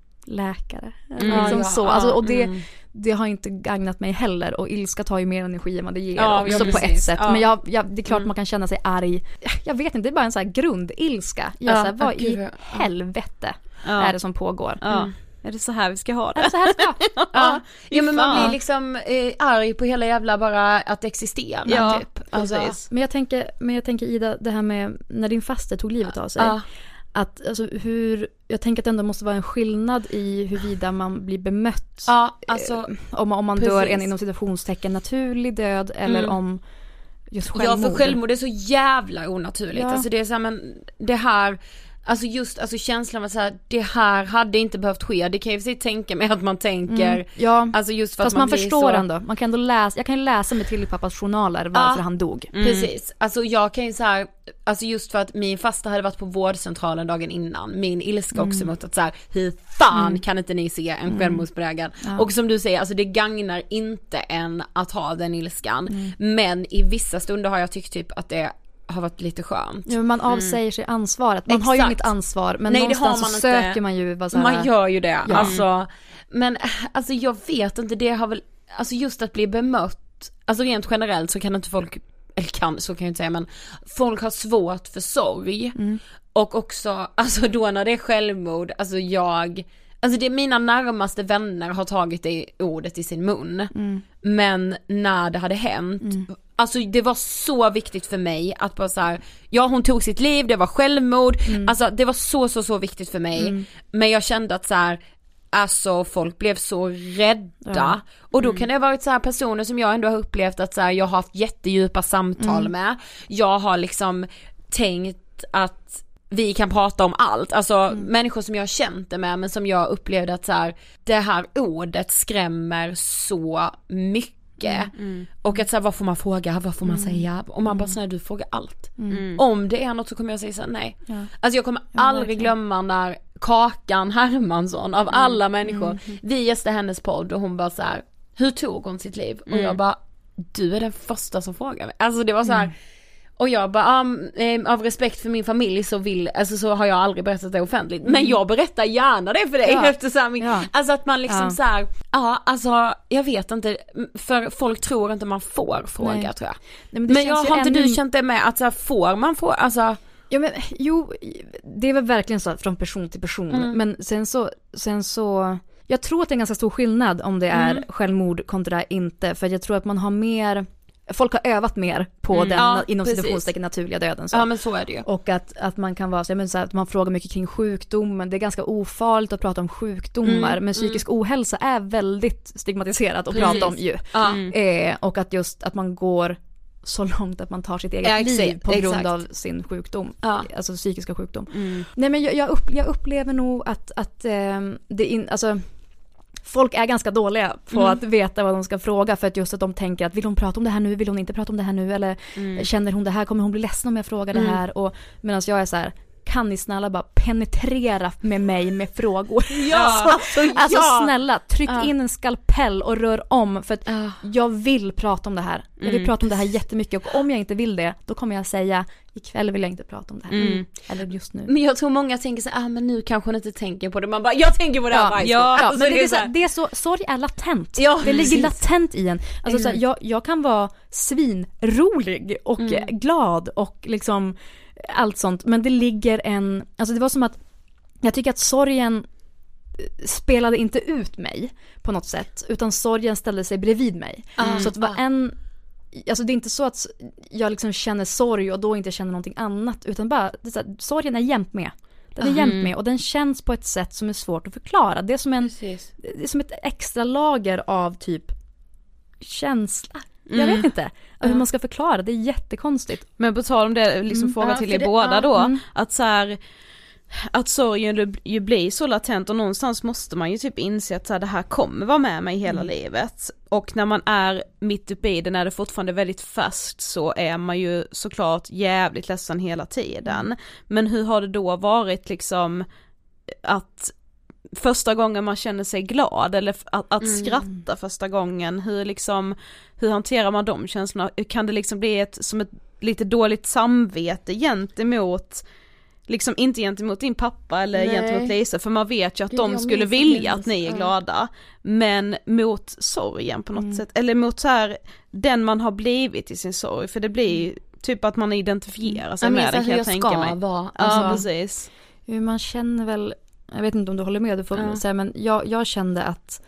Speaker 5: läkare.
Speaker 1: Mm,
Speaker 5: liksom
Speaker 1: ja,
Speaker 5: så.
Speaker 1: ja,
Speaker 5: Alltså, och det,
Speaker 1: mm.
Speaker 5: det har inte gagnat mig heller, och ilska tar ju mer energi än vad det ger
Speaker 1: Ja,
Speaker 5: också
Speaker 1: ja,
Speaker 5: på
Speaker 1: precis.
Speaker 5: ett sätt.
Speaker 1: Ja.
Speaker 5: Men jag, jag, det är klart
Speaker 1: Mm.
Speaker 5: man kan känna sig arg. Jag vet inte, det är bara en så här grundilska. Jag
Speaker 1: Ja,
Speaker 5: så här, vad
Speaker 1: ja, gud,
Speaker 5: i
Speaker 1: ja.
Speaker 5: helvete
Speaker 2: Ja.
Speaker 5: är det som pågår?
Speaker 2: Ja.
Speaker 1: Mm.
Speaker 2: Är det så här vi ska ha
Speaker 5: Är
Speaker 2: det?
Speaker 5: det så här ska?
Speaker 1: Ja, ja men man
Speaker 2: fan.
Speaker 1: blir liksom eh, arg på hela jävla bara att existera
Speaker 2: Ja,
Speaker 1: typ. Alltså,
Speaker 2: precis.
Speaker 5: Men jag tänker, men jag tänker Ida, det här med när din faster tog livet av sig.
Speaker 1: ja.
Speaker 5: Att, alltså, hur, jag tänker att det ändå måste vara en skillnad i huruvida man blir bemött.
Speaker 1: Ja, alltså
Speaker 5: Om, om man
Speaker 1: precis.
Speaker 5: dör en inom citationstecken naturlig död eller
Speaker 1: Mm.
Speaker 5: om just
Speaker 1: ja,
Speaker 5: självmord.
Speaker 1: för självmord är så jävla onaturligt.
Speaker 5: Ja.
Speaker 1: Alltså det är så här, men det här, alltså just alltså känslan av så här, det här hade inte behövt ske. Det kan jag ju tänka mig att man tänker,
Speaker 5: Mm. Ja,
Speaker 1: alltså just för
Speaker 5: fast
Speaker 1: att
Speaker 5: man,
Speaker 1: man, blir
Speaker 5: förstår
Speaker 1: så...
Speaker 5: ändå. Man kan ändå läsa, jag kan ju läsa med till pappas journaler varför
Speaker 1: Ja.
Speaker 5: han dog.
Speaker 1: Mm. Precis, alltså jag kan ju så här, alltså just för att min fasta hade varit på vårdcentralen dagen innan, min ilska också mot att så här, hur fan
Speaker 5: Mm.
Speaker 1: kan inte ni se en självmordsbenägen?
Speaker 5: Ja.
Speaker 1: Och som du säger, alltså det gagnar inte en att ha den ilskan,
Speaker 5: Mm.
Speaker 1: men i vissa stunder har jag tyckt typ att det har varit lite skönt.
Speaker 5: Ja, men man avsäger sig ansvaret. Man har ju
Speaker 1: Exakt.
Speaker 5: inget ansvar, men
Speaker 1: Nej, det har
Speaker 5: någonstans
Speaker 1: man
Speaker 5: så
Speaker 1: inte.
Speaker 5: söker man ju bara så här,
Speaker 1: Man gör ju det,
Speaker 5: Ja.
Speaker 1: alltså, men alltså jag vet inte, det har väl, alltså just att bli bemött, alltså rent generellt så kan inte folk, eller kan, så kan jag inte säga, men folk har svårt för sorg,
Speaker 5: Mm.
Speaker 1: och också, alltså då när det är självmord, alltså jag, alltså det är mina närmaste vänner har tagit det ordet i sin mun,
Speaker 5: Mm.
Speaker 1: men när det hade hänt, alltså det var så viktigt för mig att bara så här, ja hon tog sitt liv, det var självmord,
Speaker 5: Mm.
Speaker 1: alltså det var så så så viktigt för mig, men jag kände att så här, alltså folk blev så rädda,
Speaker 5: Ja.
Speaker 1: och då kan det ha varit så här personer som jag ändå har upplevt att så här, jag har haft jättedjupa samtal
Speaker 5: Mm.
Speaker 1: med, jag har liksom tänkt att vi kan prata om allt, alltså
Speaker 5: Mm.
Speaker 1: människor som jag har känt det med, men som jag upplevde att så här, det här ordet skrämmer så mycket. Och att så här, vad får man fråga, vad får man säga, och man bara såhär, du frågar allt. Om det är något så kommer jag säga så här, nej.
Speaker 5: Ja.
Speaker 1: Alltså jag kommer
Speaker 5: Ja,
Speaker 1: aldrig
Speaker 5: verkligen.
Speaker 1: glömma när Kakan Hermansson av alla människor, vi gästade hennes podd och hon bara så här, hur tog hon sitt liv? Och jag bara, du är den första som frågar mig. Alltså det var så här. Och jag bara, ah, eh, av respekt för min familj så vill, alltså så har jag aldrig berättat det offentligt. Men jag berättar gärna det för dig,
Speaker 5: Ja.
Speaker 1: efter så här, min,
Speaker 5: Ja.
Speaker 1: alltså att man liksom
Speaker 5: Ja.
Speaker 1: så här, ja alltså jag vet inte, för folk tror inte man får fråga,
Speaker 5: Nej.
Speaker 1: tror jag.
Speaker 5: Nej, men det
Speaker 1: Men
Speaker 5: känns
Speaker 1: jag
Speaker 5: ju
Speaker 1: har inte
Speaker 5: ännu-
Speaker 1: du känt det med att så här, får man få, alltså
Speaker 5: Ja men jo, det är väl verkligen så från person till person,
Speaker 1: Mm.
Speaker 5: men sen så, sen så jag tror att det är en ganska stor skillnad om det är
Speaker 1: Mm.
Speaker 5: självmord kontra inte, för jag tror att man har mer, folk har övat mer på
Speaker 1: Mm.
Speaker 5: den
Speaker 1: Ja,
Speaker 5: inom
Speaker 1: precis.
Speaker 5: citationstecken naturliga döden så.
Speaker 1: ja men så är det ju.
Speaker 5: Och att, att man kan vara så, jag menar, så här, att man frågar mycket kring sjukdomen, det är ganska ofarligt att prata om sjukdomar,
Speaker 1: Mm,
Speaker 5: men psykisk ohälsa är väldigt stigmatiserat att
Speaker 1: Precis.
Speaker 5: prata om ju.
Speaker 1: Ja.
Speaker 5: Eh, och att just att man går så långt att man tar sitt eget
Speaker 1: Ja, exakt,
Speaker 5: liv på grund
Speaker 1: exakt.
Speaker 5: av sin sjukdom,
Speaker 1: Ja.
Speaker 5: alltså psykiska sjukdom.
Speaker 1: Mm.
Speaker 5: Nej men jag, jag, upp, jag upplever nog att, att eh, det in, alltså, folk är ganska dåliga på
Speaker 1: Mm.
Speaker 5: att veta vad de ska fråga, för att just att de tänker att vill hon prata om det här nu, vill hon inte prata om det här nu, eller
Speaker 1: Mm.
Speaker 5: känner hon det här, kommer hon bli ledsen om jag frågar
Speaker 1: Mm.
Speaker 5: det här, och medan jag är så här, kan ni snälla bara penetrera med mig med frågor?
Speaker 1: Ja,
Speaker 5: alltså, alltså
Speaker 1: ja.
Speaker 5: snälla, tryck
Speaker 1: Ja.
Speaker 5: in en skalpell och rör om, för att
Speaker 1: Ja.
Speaker 5: jag vill prata om det här. Jag vill
Speaker 1: Mm,
Speaker 5: prata om det här jättemycket, och om jag inte vill det, då kommer jag säga ikväll vill jag inte prata om det här.
Speaker 1: Mm.
Speaker 5: Eller just nu.
Speaker 1: Men jag tror många tänker så här, ah, men nu kanske hon inte tänker på det. Man bara, jag tänker på det här
Speaker 5: Ja,
Speaker 1: varje
Speaker 5: ja,
Speaker 1: gång.
Speaker 5: ja,
Speaker 1: Alltså,
Speaker 5: men det, är
Speaker 1: så
Speaker 5: så,
Speaker 1: här-
Speaker 5: det är så, sorg är latent.
Speaker 1: Ja,
Speaker 5: det ligger
Speaker 1: precis.
Speaker 5: latent i en. Alltså, så här,
Speaker 1: Exakt.
Speaker 5: jag, jag kan vara svinrolig och
Speaker 1: Mm.
Speaker 5: eh, glad och liksom allt sånt, men det ligger en, alltså det var som att jag tycker att sorgen spelade inte ut mig på något sätt, utan sorgen ställde sig bredvid mig.
Speaker 1: Mm.
Speaker 5: Så att det var en, alltså det är inte så att jag liksom känner sorg och då inte känner någonting annat, utan bara, det är så här, sorgen är jämt med. Den är jämt med och den känns på ett sätt som är svårt att förklara. Det är som, en,
Speaker 1: Precis.
Speaker 5: det är som ett extra lager av typ känsla. Jag
Speaker 1: Mm.
Speaker 5: vet inte hur man ska förklara, det är jättekonstigt.
Speaker 2: Men på tal om det, liksom
Speaker 5: Mm.
Speaker 2: fråga
Speaker 1: Ja,
Speaker 2: till
Speaker 1: för
Speaker 2: er
Speaker 1: det-
Speaker 2: båda
Speaker 1: ja,
Speaker 2: då,
Speaker 5: mm.
Speaker 2: att så här, att sorgen ju blir så latent, och någonstans måste man ju typ inse att så här, det här kommer vara med mig hela
Speaker 5: Mm.
Speaker 2: livet, och när man är mitt uppe i det, när det fortfarande är väldigt fast, så är man ju såklart jävligt ledsen hela tiden.
Speaker 5: Mm.
Speaker 2: Men hur har det då varit liksom att första gången man känner sig glad, eller att, att
Speaker 1: Mm.
Speaker 2: skratta första gången, hur liksom, hur hanterar man de känslorna? Kan det liksom bli ett, som ett lite dåligt samvete gentemot, liksom inte gentemot din pappa eller
Speaker 1: Nej.
Speaker 2: gentemot Lisa, för man vet ju att
Speaker 5: Gud,
Speaker 2: de
Speaker 5: jag
Speaker 2: skulle
Speaker 5: minns
Speaker 2: vilja
Speaker 5: det.
Speaker 2: att ni är
Speaker 5: Ja.
Speaker 2: glada, men mot sorgen på något
Speaker 5: Mm.
Speaker 2: sätt, eller mot så här den man har blivit i sin sorg, för det blir typ att man identifierar sig
Speaker 1: Jag
Speaker 2: med
Speaker 1: minns
Speaker 2: det,
Speaker 1: att
Speaker 2: kan jag
Speaker 1: jag
Speaker 2: tänka
Speaker 1: ska
Speaker 2: mig.
Speaker 1: vara,
Speaker 2: Ja,
Speaker 1: alltså,
Speaker 2: precis.
Speaker 5: Jo, man känner väl, jag vet inte om du håller med, du får
Speaker 1: Ja.
Speaker 5: säga, men jag, jag kände att,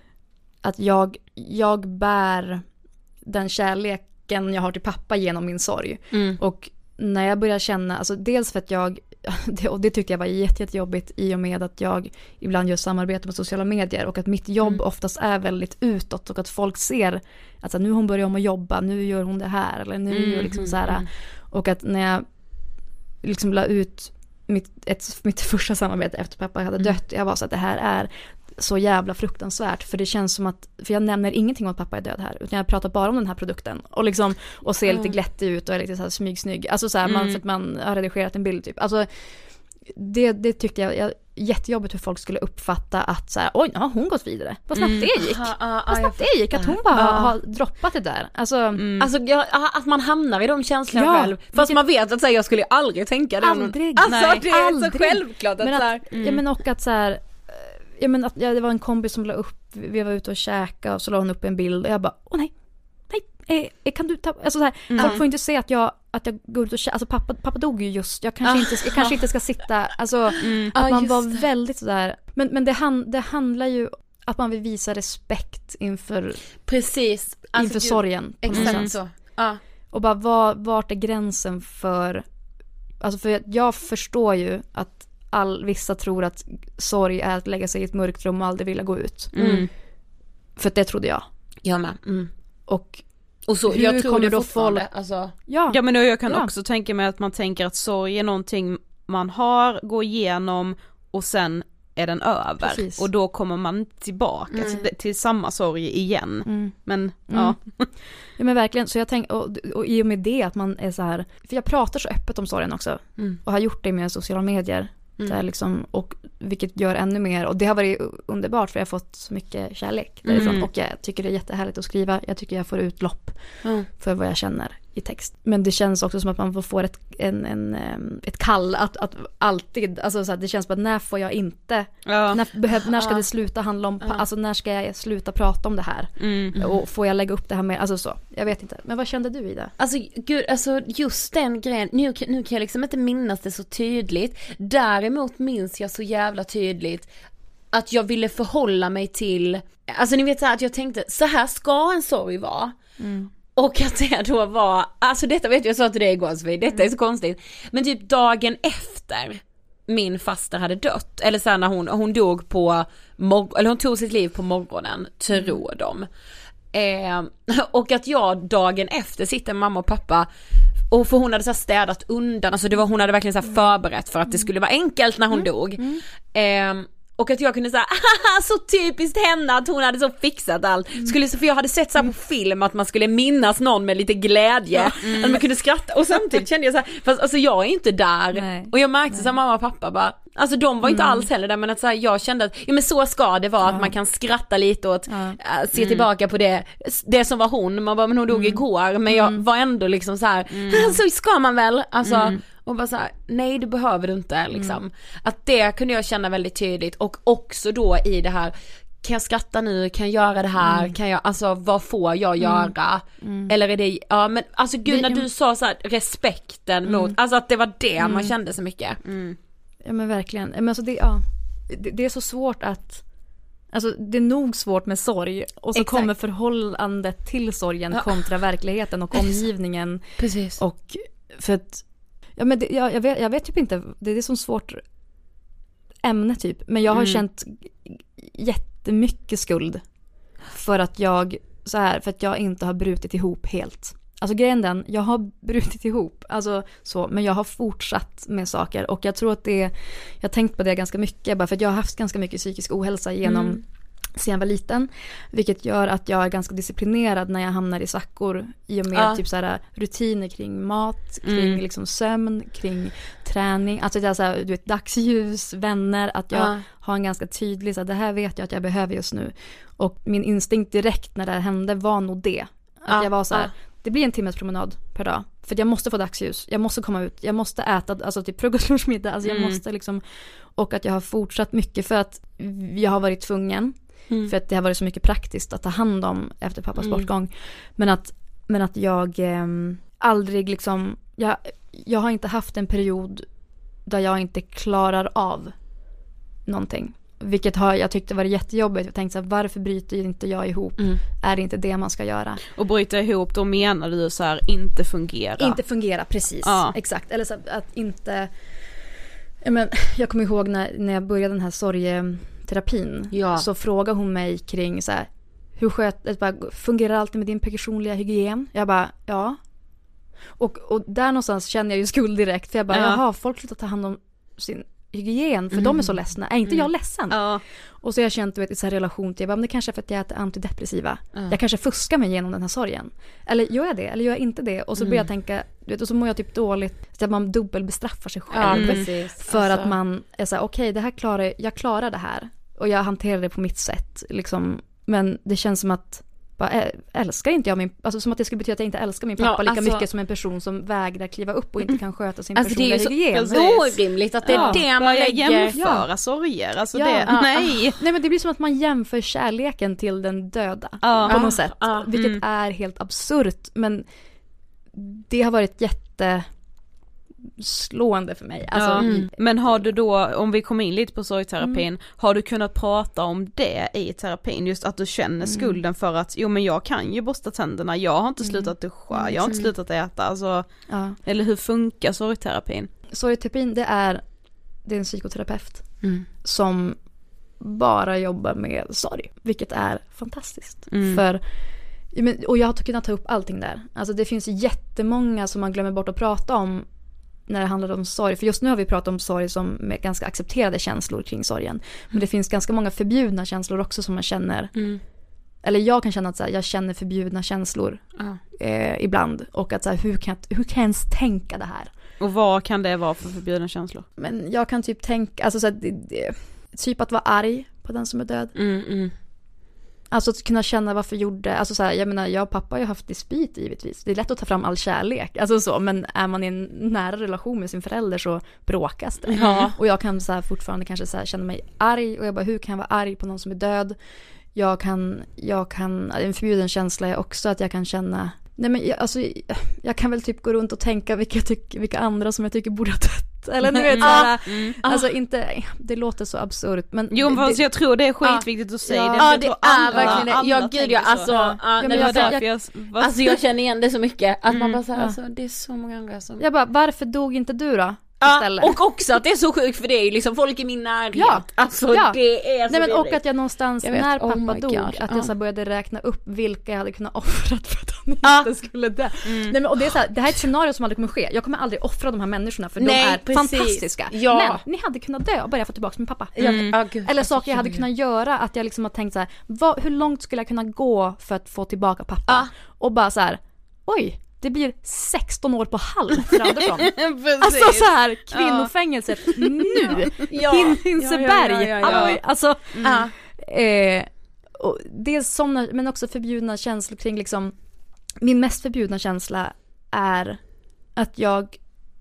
Speaker 5: att jag, jag bär den kärleken jag har till pappa genom min sorg.
Speaker 1: mm.
Speaker 5: Och när jag började känna, alltså dels för att jag, det, och det tyckte jag var jätte, jättejobbigt i och med att jag ibland gör samarbete med sociala medier och att mitt jobb
Speaker 1: Mm.
Speaker 5: oftast är väldigt utåt och att folk ser att alltså, nu hon börjar om att jobba, nu gör hon det här eller nu
Speaker 1: Mm,
Speaker 5: gör liksom
Speaker 1: mm,
Speaker 5: så här.
Speaker 1: mm.
Speaker 5: Och att när jag liksom la ut mitt, ett, mitt första samarbete efter pappa hade
Speaker 1: Mm.
Speaker 5: dött, jag var så att det här är så jävla fruktansvärt, för det känns som att, för jag nämner ingenting om att pappa är död här, utan jag pratar bara om den här produkten och liksom, och ser lite glättig ut och är lite så här smygsnygg, alltså så här, man,
Speaker 1: Mm.
Speaker 5: för att man har redigerat en bild typ, alltså det, det tyckte jag, jag jättejobbigt hur folk skulle uppfatta att så här, oj, har hon gått vidare, vad snabbt
Speaker 1: Mm.
Speaker 5: det gick,
Speaker 1: Ja, ja,
Speaker 5: vad
Speaker 1: ja,
Speaker 5: snabbt
Speaker 1: jag
Speaker 5: det gick, att hon bara
Speaker 2: Ja.
Speaker 5: har, har droppat det där, alltså
Speaker 2: Mm.
Speaker 1: Alltså jag, att man hamnar i de känslorna
Speaker 5: Ja.
Speaker 1: själv. Fast man vet att så här, jag skulle aldrig tänka det.
Speaker 5: Aldrig.
Speaker 1: Alltså
Speaker 5: Nej,
Speaker 1: det är
Speaker 5: aldrig.
Speaker 1: så självklart att,
Speaker 5: Men
Speaker 1: så
Speaker 5: att,
Speaker 1: här,
Speaker 5: ja, men och att så här, ja, men att, ja, det var en kompis som la upp, vi var ute och käka och så la hon upp en bild och jag bara, åh nej, nej, eh, kan du ta, alltså så här,
Speaker 2: Mm.
Speaker 5: folk får inte se att jag, att jag går ut och käkar, alltså pappa, pappa dog ju just, jag kanske,
Speaker 1: Ah.
Speaker 5: inte, jag kanske inte ska sitta, alltså
Speaker 2: Mm.
Speaker 5: att
Speaker 1: Ah,
Speaker 5: man
Speaker 1: just
Speaker 5: var
Speaker 1: det.
Speaker 5: väldigt sådär, men, men det, han, det handlar ju att man vill visa respekt inför,
Speaker 1: precis. Alltså,
Speaker 5: inför
Speaker 1: gud,
Speaker 5: sorgen på något
Speaker 1: Exakt
Speaker 5: sätt.
Speaker 1: så. Ja.
Speaker 5: Och bara var, vart är gränsen för, alltså för jag, jag förstår ju att all, vissa tror att sorg är att lägga sig i ett mörkt rum och aldrig vilja gå ut.
Speaker 2: Mm.
Speaker 5: För det trodde jag.
Speaker 1: Jag med. Mm.
Speaker 5: Och
Speaker 1: Och så,
Speaker 5: Hur
Speaker 1: jag tror
Speaker 5: kommer
Speaker 1: det
Speaker 5: då
Speaker 1: fortfarande,
Speaker 5: folk-
Speaker 1: alltså,
Speaker 5: ja,
Speaker 2: Ja, men jag kan
Speaker 5: Ja.
Speaker 2: också tänka mig att man tänker att sorg är någonting man har, går igenom och sen är den över.
Speaker 5: Precis.
Speaker 2: Och då kommer man tillbaka
Speaker 1: Mm.
Speaker 2: till, till samma sorg igen.
Speaker 5: mm.
Speaker 2: Men
Speaker 5: Mm.
Speaker 2: ja.
Speaker 5: Ja men verkligen, så jag tänker, och, och i och med det att man är så här, för jag pratar så öppet om sorgen också
Speaker 1: mm.
Speaker 5: och har gjort det med sociala medier
Speaker 1: Mm.
Speaker 5: så här liksom, och vilket gör ännu mer, och det har varit underbart för jag har fått så mycket kärlek därifrån
Speaker 2: Mm.
Speaker 5: och jag tycker det är jättehärligt att skriva, jag tycker jag får utlopp
Speaker 1: Mm.
Speaker 5: för vad jag känner i text. Men det känns också som att man får ett, en, en, em, ett kall att, att alltid, alltså så att det känns som att när får jag inte,
Speaker 2: ja.
Speaker 5: när, behöv, när ska
Speaker 1: Ja.
Speaker 5: det sluta handla om,
Speaker 1: Ja.
Speaker 5: alltså när ska jag sluta prata om det här?
Speaker 2: Mm.
Speaker 5: Och får jag lägga upp det här med, alltså så, jag vet inte. Men vad kände du, Ida?
Speaker 1: Alltså gud, alltså just den grejen, nu, kan- nu kan jag liksom inte minnas det så tydligt. Däremot minns jag så jävla tydligt att jag ville förhålla mig till, alltså ni vet så här, att jag tänkte, så här ska en sorg vara. Och att det då var, alltså detta vet jag, jag sa till dig igår Sofie, detta är så konstigt. Men typ dagen efter min faster hade dött, eller så här när hon, hon dog på mor- eller hon tog sitt liv på morgonen, tror de. Eh, och att jag dagen efter sitter med mamma och pappa, och för hon hade så här städat undan, alltså det var, hon hade verkligen så här förberett för att det skulle vara enkelt när hon dog. Eh, och att jag kunde säga, så typiskt henne att hon hade så fixat allt. Skulle, för jag hade sett så här på film att man skulle minnas någon med lite glädje, att man kunde skratta, och samtidigt kände jag så här, fast alltså jag är inte där.
Speaker 5: Nej.
Speaker 1: Och jag märkte så här, mamma och pappa bara, alltså de var inte alls heller där, men att så här, jag kände att, ja men så ska det vara, att man kan skratta lite åt,
Speaker 5: Ja.
Speaker 1: äh, se tillbaka på det, det som var hon, man bara, men hon dog igår, men jag var ändå liksom så här, så ska man väl, alltså, och bara så här, nej det behöver du inte liksom. Att det kunde jag känna väldigt tydligt, och också då i det här, kan jag skratta nu, kan jag göra det här, kan jag, alltså vad får jag göra, eller är det, ja men alltså gud,
Speaker 5: Det-
Speaker 1: när du sa så här, respekten mot, alltså att det var det man kände så mycket.
Speaker 5: Ja men verkligen, men alltså det, ja, det, det är så svårt att, alltså det är nog svårt med sorg, och så
Speaker 1: Exakt.
Speaker 5: kommer förhållandet till sorgen
Speaker 1: Ja.
Speaker 5: kontra verkligheten och omgivningen,
Speaker 1: Precis.
Speaker 5: och för att, ja men det, jag, jag, vet, jag vet typ inte, det är så svårt ämne typ, men jag har
Speaker 2: Mm.
Speaker 5: känt jättemycket skuld för att jag, så här, för att jag inte har brutit ihop helt. Alltså grejen den, jag har brutit ihop, alltså så, men jag har fortsatt med saker, och jag tror att det, jag har tänkt på det ganska mycket, bara för att jag har haft ganska mycket psykisk ohälsa genom
Speaker 1: Mm.
Speaker 5: sen jag var liten, vilket gör att jag är ganska disciplinerad när jag hamnar i svackor, i och med
Speaker 1: Ja.
Speaker 5: typ så här, rutiner kring mat, kring
Speaker 2: Mm.
Speaker 5: liksom sömn, kring träning, alltså det är så här, du vet, dagsljus, vänner, att jag
Speaker 1: Ja.
Speaker 5: har en ganska tydlig, så här, det här vet jag att jag behöver just nu, och min instinkt direkt när det här hände var nog det, att
Speaker 1: Ja,
Speaker 5: jag var så här,
Speaker 1: ja.
Speaker 5: det blir en timmes promenad per dag, för jag måste få dagsljus, jag måste komma ut, jag måste äta, alltså typ frukost, lunch, middag, alltså jag
Speaker 1: Mm.
Speaker 5: måste liksom, och att jag har fortsatt mycket för att jag har varit tvungen,
Speaker 1: Mm.
Speaker 5: för att det har varit så mycket praktiskt att ta hand om efter pappas
Speaker 1: Mm.
Speaker 5: bortgång, men att, men att jag eh, aldrig liksom, jag, jag har inte haft en period där jag inte klarar av någonting. Vilket har jag tyckte var jättejobbigt. Jag tänkte så här, varför bryter inte jag ihop?
Speaker 1: Mm.
Speaker 5: Är det inte det man ska göra?
Speaker 2: Och bryta ihop, då menar du så här, inte fungera.
Speaker 5: Inte fungera, precis.
Speaker 2: Ja.
Speaker 5: Exakt. Eller så att inte... Jag, men, jag kommer ihåg när, när jag började den här sorgeterapin.
Speaker 1: Ja.
Speaker 5: Så frågade hon mig kring så här, hur sköt, bara, fungerar alltid med din personliga hygien? Jag bara, ja. Och, och där någonstans känner jag ju skuld direkt. För jag bara,
Speaker 2: Ja.
Speaker 5: jaha, folk slutar ta hand om sin hygien. För
Speaker 1: Mm.
Speaker 5: de är så ledsna. Är inte jag ledsen?
Speaker 2: Ja.
Speaker 5: Och så har jag känt, du vet, i så här relation till, jag bara, men det kanske är för att jag äter antidepressiva.
Speaker 1: Ja.
Speaker 5: Jag kanske fuskar mig igenom den här sorgen. Eller gör jag det? Eller gör jag inte det? Och så börjar jag tänka, du vet, och så mår jag typ dåligt. Så att man dubbelbestraffar sig
Speaker 1: Ja,
Speaker 5: själv.
Speaker 1: precis.
Speaker 5: För
Speaker 1: Alltså.
Speaker 5: att man är så här, okej, okay, det här klarar, jag klarar det här. Och jag hanterar det på mitt sätt. Liksom. Men det känns som att, bara, ä- älskar inte jag min, alltså som att det skulle betyda att jag inte älskar min pappa
Speaker 1: Ja,
Speaker 5: lika
Speaker 1: alltså-
Speaker 5: mycket som en person som vägrar kliva upp och inte kan sköta sin
Speaker 1: Alltså det är
Speaker 5: personliga
Speaker 1: ju
Speaker 5: hygien.
Speaker 1: så orimligt att det är
Speaker 5: Ja,
Speaker 1: det man
Speaker 2: Börja
Speaker 1: lägger.
Speaker 2: jämföra sorger, alltså
Speaker 5: Ja.
Speaker 2: det,
Speaker 5: Ja.
Speaker 2: nej.
Speaker 5: Nej, men det blir som att man jämför kärleken till den döda
Speaker 2: Ja.
Speaker 5: på
Speaker 1: Ja,
Speaker 5: något sätt.
Speaker 1: ja,
Speaker 5: vilket
Speaker 2: mm.
Speaker 5: är helt absurt. Men det har varit jätte slående för mig. Alltså,
Speaker 2: Ja.
Speaker 1: Mm.
Speaker 2: Men har du då, om vi kommer in lite på sorgterapin, har du kunnat prata om det i terapin? Just att du känner skulden för att, jo men jag kan ju borsta tänderna, jag har inte slutat duscha, jag har inte slutat äta, alltså,
Speaker 5: ja.
Speaker 2: eller hur funkar sorgterapin?
Speaker 5: Sorgterapin, det är, det är en psykoterapeut
Speaker 1: Mm.
Speaker 5: som bara jobbar med sorg, vilket är fantastiskt.
Speaker 2: Mm.
Speaker 5: För, ja, men- och jag har kunnat ta upp allting där. Alltså det finns jättemånga som man glömmer bort att prata om när det handlar om sorg. För just nu har vi pratat om sorg som med ganska accepterade känslor kring sorgen. Men det finns ganska många förbjudna känslor också som man känner.
Speaker 1: Mm.
Speaker 5: Eller jag kan känna att så här, jag känner förbjudna känslor
Speaker 1: Ja.
Speaker 5: eh, ibland. Och att så här, hur, kan jag, hur kan jag ens tänka det här?
Speaker 2: Och vad kan det vara för förbjudna känslor?
Speaker 5: Men jag kan typ tänka, alltså så här, det, det, typ att vara arg på den som är död.
Speaker 1: Mm, mm.
Speaker 5: Alltså att kunna känna varför gjorde, alltså så här, jag menar jag och pappa har ju haft dispyt givetvis. Det är lätt att ta fram all kärlek, alltså så, men är man i en nära relation med sin förälder så bråkas det.
Speaker 1: Ja.
Speaker 5: Och jag kan så här, fortfarande kanske så här, känna mig arg och jag bara, hur kan jag vara arg på någon som är död? Jag kan, jag kan, en förbjuden känsla är också att jag kan känna, nej men jag, alltså, jag kan väl typ gå runt och tänka vilka, jag tyck, vilka andra som jag tycker borde ha dött. Eller du vet såhär,
Speaker 2: Mm.
Speaker 5: alltså inte, det låter så absurt men
Speaker 2: Jo men
Speaker 5: det,
Speaker 2: fast jag tror det är skitviktigt att säga
Speaker 5: Ja.
Speaker 2: det.
Speaker 1: Ja,
Speaker 2: Jag
Speaker 1: det
Speaker 2: tror
Speaker 1: är
Speaker 2: alla-
Speaker 1: verkligen det.
Speaker 2: alla
Speaker 1: Ja, gud
Speaker 2: tänker
Speaker 1: ja,
Speaker 2: så.
Speaker 1: alltså, ja,
Speaker 5: men
Speaker 1: nej,
Speaker 2: Det var
Speaker 1: men
Speaker 2: därför jag, var-
Speaker 1: alltså jag känner igen det så mycket att man
Speaker 2: Mm.
Speaker 1: bara såhär,
Speaker 5: Ja.
Speaker 1: alltså det är så många andra som...
Speaker 5: jag bara, varför dog inte du då?
Speaker 1: Ja,
Speaker 5: Istället?
Speaker 1: och också att det är så sjukt för det är liksom folk i min närhet.
Speaker 5: Ja.
Speaker 1: Alltså
Speaker 5: Ja.
Speaker 1: det är så
Speaker 5: Nej men och
Speaker 1: vidrigt.
Speaker 5: att jag någonstans
Speaker 1: Jag vet,
Speaker 5: när
Speaker 1: oh
Speaker 5: pappa
Speaker 1: my
Speaker 5: dog,
Speaker 1: God,
Speaker 5: att
Speaker 1: ja.
Speaker 5: jag så här började räkna upp vilka jag hade kunnat offra för att han
Speaker 1: Ja.
Speaker 5: inte skulle dö.
Speaker 2: Mm.
Speaker 5: Nej men och det är så här, det här är ett scenario som aldrig kommer ske. Jag kommer aldrig offra de här människorna för
Speaker 1: Nej,
Speaker 5: de är
Speaker 1: precis.
Speaker 5: fantastiska.
Speaker 1: Ja.
Speaker 5: Men ni hade kunnat dö och bara få tillbaka min pappa.
Speaker 1: Jag vet,
Speaker 2: Mm.
Speaker 1: ja, gud,
Speaker 5: Eller
Speaker 1: alltså,
Speaker 5: saker jag hade
Speaker 1: gud.
Speaker 5: kunnat göra, att jag liksom har tänkt så här, vad, hur långt skulle jag kunna gå för att få tillbaka pappa?
Speaker 1: Ja.
Speaker 5: Och bara så här, oj, det blir sexton år på Hall för Andersson.
Speaker 2: Precis.
Speaker 5: Alltså så här, kvinnofängelset nu,
Speaker 1: Ja.
Speaker 5: Hin- Hinseberg,
Speaker 1: Ja, ja, ja, ja.
Speaker 5: Halloj, alltså
Speaker 1: Ja.
Speaker 5: eh, och det är såna, men också förbjudna känslor kring liksom, min mest förbjudna känsla är att jag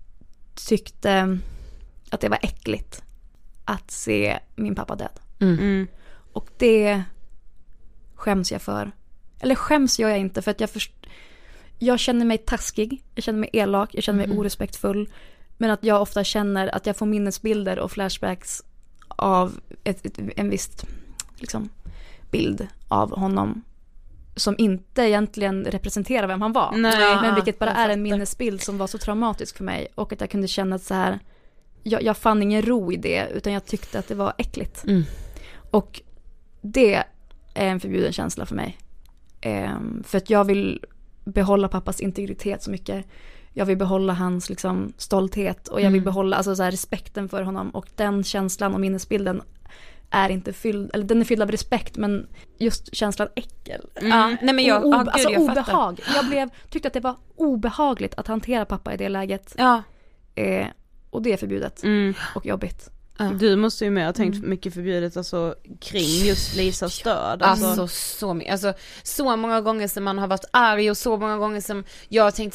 Speaker 5: tyckte att det var äckligt att se min pappa död.
Speaker 2: Mm.
Speaker 5: Och det skäms jag för. Eller skäms gör jag inte för att jag först- jag känner mig taskig, jag känner mig elak, jag känner mig orespektfull. Men att jag ofta känner att jag får minnesbilder och flashbacks av ett, ett, en viss liksom, bild av honom som inte egentligen representerar vem han var.
Speaker 2: Nej.
Speaker 5: Men vilket bara
Speaker 1: jag
Speaker 5: är en
Speaker 1: fattar.
Speaker 5: minnesbild som var så traumatisk för mig. Och att jag kunde känna att så här, jag, jag fann ingen ro i det utan jag tyckte att det var äckligt.
Speaker 1: Mm.
Speaker 5: Och det är en förbjuden känsla för mig. Ehm, för att jag vill behålla pappas integritet så mycket. Jag vill behålla hans liksom, stolthet och jag vill
Speaker 1: Mm.
Speaker 5: behålla alltså, så här, respekten för honom. Och den känslan och minnesbilden är inte fylld, eller den är fylld av respekt, men just känslan äckel.
Speaker 1: Ja, nej men jag,
Speaker 5: O-
Speaker 1: ja,
Speaker 5: o-
Speaker 1: gud,
Speaker 5: alltså
Speaker 1: jag fattar.
Speaker 5: obehag. Jag blev, tyckte att det var obehagligt att hantera pappa i det läget.
Speaker 1: Ja.
Speaker 5: Eh, och det är förbjudet
Speaker 2: Mm.
Speaker 5: och jobbigt.
Speaker 1: Ja.
Speaker 2: Du måste ju mer ha tänkt
Speaker 5: Mm.
Speaker 2: mycket förbjudet alltså, kring just Lisas död. Alltså.
Speaker 1: Alltså så mycket, alltså så många gånger som man har varit arg och så många gånger som jag har tänkt så här,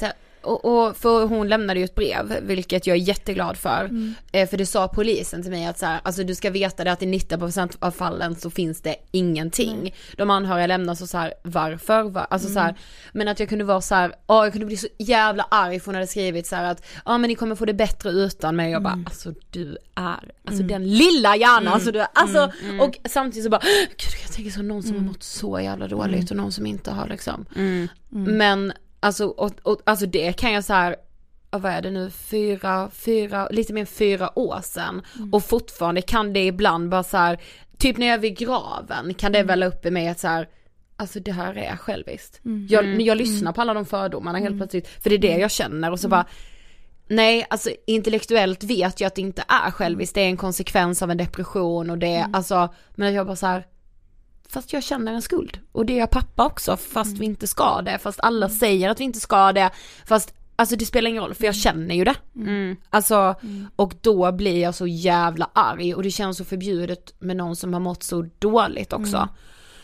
Speaker 1: och, och för hon lämnade ju ett brev, vilket jag är jätteglad för. Mm. Eh, för det sa polisen till mig att så här, alltså du ska veta det att i nittio procent av fallen så finns det ingenting. Mm. De anhöriga lämnar så, så här, varför? Var, alltså mm. så här, men att jag kunde vara så här, åh, jag kunde bli så jävla arg för hon hade skrivit så här att ja ah, men ni kommer få det bättre utan mig. Jag bara, mm. alltså du är, alltså mm. den lilla hjärnan, mm. alltså du är, alltså, mm. Mm. och samtidigt så bara, gud jag tänker så någon som mm. har mått så jävla dåligt mm. och någon som inte har liksom. Mm. Mm. Men alltså, och, och, alltså det kan jag så här, vad är det nu, fyra, fyra, lite mer än fyra år sedan mm. och fortfarande kan det ibland bara så här, typ när jag är vid graven kan det mm. välla upp i mig att så här, alltså det här är själviskt. Mm. Jag, jag lyssnar på alla de fördomarna helt plötsligt, för det är det jag känner och så bara nej, alltså intellektuellt vet jag att det inte är själviskt, det är en konsekvens av en depression och det är, mm. alltså, men jag bara så här, fast jag känner en skuld och det är pappa också, fast mm. vi inte ska det, fast alla mm. säger att vi inte ska det, fast alltså det spelar ingen roll för jag känner ju det. Mm. Alltså, mm. och då blir jag så jävla arg och det känns så förbjudet med någon som har mått så dåligt också. Mm.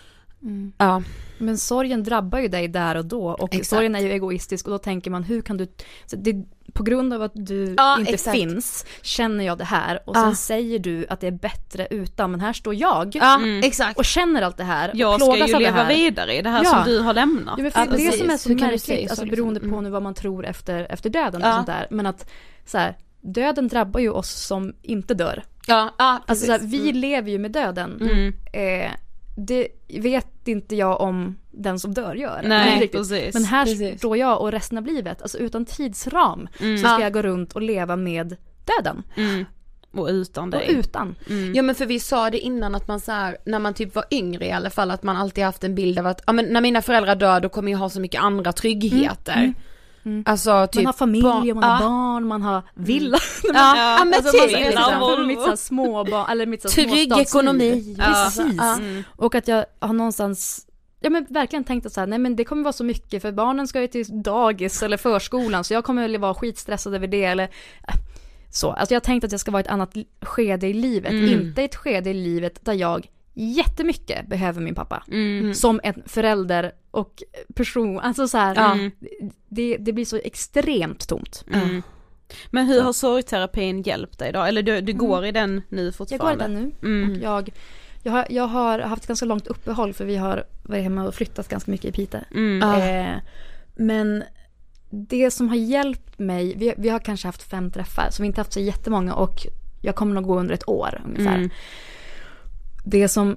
Speaker 5: Mm. Ja. Men sorgen drabbar ju dig där och då och exakt. Sorgen är ju egoistisk och då tänker man hur kan du så det, på grund av att du ja, inte exakt. Finns känner jag det här och sen ja. Säger du att det är bättre utan men här står jag
Speaker 1: ja, mm. exakt.
Speaker 5: Och känner allt det här
Speaker 2: jag ska ju leva vidare i det här ja. Som du har lämnat
Speaker 5: ja,
Speaker 2: ja,
Speaker 5: det precis. Som är så märkligt alltså, beroende på nu vad man tror efter, efter döden ja. Och sånt där men att så här, döden drabbar ju oss som inte dör
Speaker 1: ja, ja,
Speaker 5: alltså, så här, vi mm. lever ju med döden mm. eh, det vet inte jag om den som dör gör.
Speaker 2: Nej, precis.
Speaker 5: Men här
Speaker 2: precis.
Speaker 5: Står jag och resten av livet, alltså utan tidsram mm. så ska jag gå runt och leva med döden.
Speaker 2: Mm. Och utan dig.
Speaker 5: Och utan.
Speaker 1: Mm. Ja men för vi sa det innan att man så här, när man typ var yngre i alla fall, att man alltid haft en bild av att ja, men när mina föräldrar dör då kommer jag ha så mycket andra tryggheter. Mm. Mm.
Speaker 5: Mm.
Speaker 1: Alltså, typ
Speaker 5: man har familj, och man har ja. Barn, man har villa.
Speaker 1: Mm. Ja, ja men alltså,
Speaker 5: typ. Liksom, mitt så här små barn, eller mitt så här
Speaker 1: trygg ekonomi.
Speaker 5: Ja. Precis. Ja. Mm. Och att jag har någonstans ja men verkligen tänkt att så här, nej men det kommer vara så mycket för barnen ska ju till dagis eller förskolan så jag kommer väl vara skitstressad över det eller så. Alltså jag har tänkt att jag ska vara ett annat skede i livet, mm. inte ett skede i livet där jag jättemycket behöver min pappa mm. som en förälder och person, alltså så här mm. det, det blir så extremt tomt.
Speaker 2: Mm. Men hur så. Har sorgterapin hjälpt dig då? Eller du, du går mm. i den nu fortfarande?
Speaker 5: Jag går i den nu. Mm. Jag, jag, har, jag har haft ganska långt uppehåll för vi har varit hemma och flyttat ganska mycket i Piteå. Mm. Eh, men det som har hjälpt mig, vi, vi har kanske haft fem träffar så vi har inte haft så jättemånga och jag kommer nog gå under ett år ungefär. Mm. Det som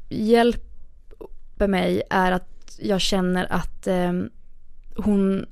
Speaker 5: hjälper mig är att jag känner att eh, hon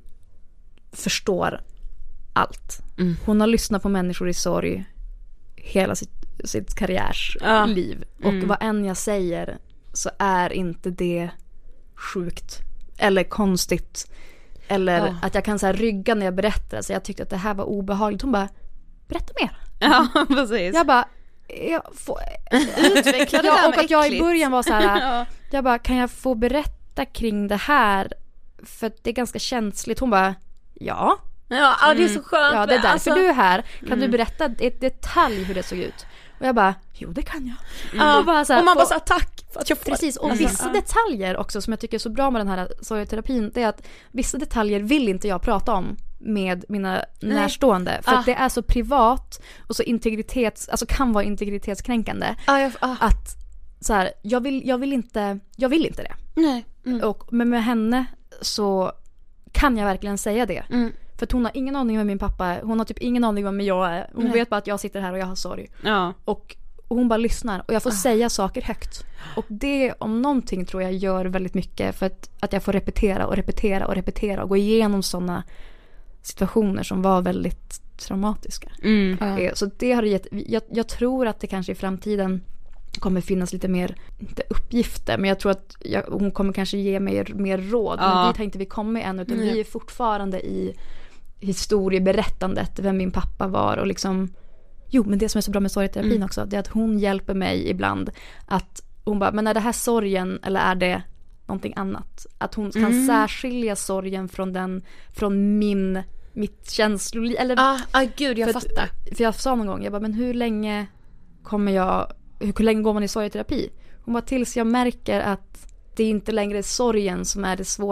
Speaker 5: förstår allt. Mm. Hon har lyssnat på människor i sorg hela sitt, sitt karriärsliv. Ja. Mm. Och vad än jag säger så är inte det sjukt eller konstigt. Eller ja. Att jag kan så här rygga när jag berättar. Så jag tyckte att det här var obehagligt. Hon bara, berätta mer.
Speaker 2: Ja, precis.
Speaker 5: Jag bara, jag får utveckla det där och att jag i början var så här ja. Jag bara, kan jag få berätta kring det här för att det är ganska känsligt. Hon bara, ja
Speaker 1: ja, mm. det är så skönt.
Speaker 5: Ja, det är därför alltså, du är här. Kan mm. du berätta ett detalj hur det såg ut? Och jag bara, jo det kan jag.
Speaker 1: Mm. Och, bara så här, och man bara så här, tack för att jag får.
Speaker 5: Precis, och mm. vissa detaljer också som jag tycker är så bra med den här sorgterapin, det är att vissa detaljer vill inte jag prata om med mina Nej. närstående för ah. att det är så privat och så integritets, alltså kan vara integritetskränkande
Speaker 1: ah, jag, ah.
Speaker 5: att så här, jag vill jag vill inte jag vill inte det.
Speaker 1: Nej. Mm.
Speaker 5: Och men med henne så kan jag verkligen säga det. Mm. För att hon har ingen aning om min pappa, hon har typ ingen aning om vem jag är. Hon Nej. Vet bara att jag sitter här och jag har sorg.
Speaker 2: Ja.
Speaker 5: Och, och hon bara lyssnar och jag får ah. säga saker högt. Och det om någonting tror jag gör väldigt mycket för att, att jag får repetera och repetera och repetera och gå igenom sådana situationer som var väldigt traumatiska.
Speaker 2: Mm.
Speaker 5: Ja. Så det har gett, jag, jag tror att det kanske i framtiden kommer finnas lite mer, inte uppgifter, men jag tror att jag, hon kommer kanske ge mig mer råd. Ja. Men vi tänkte vi kommer än utan mm. vi är fortfarande i historieberättandet, vem min pappa var och liksom, jo men det som är så bra med sorgterapin mm. också, det är att hon hjälper mig ibland att hon bara, men är det här sorgen eller är det någonting annat? Att hon kan mm. särskilja sorgen från den, från min mitt känsloliv eller
Speaker 1: ah, ah gud jag
Speaker 5: för
Speaker 1: fattar.
Speaker 5: Att, för jag sa någon gång, jag bara, men hur länge kommer jag, hur länge går man i sorgterapi? Hon bara, tills jag märker att det inte längre är sorgen som är det svåraste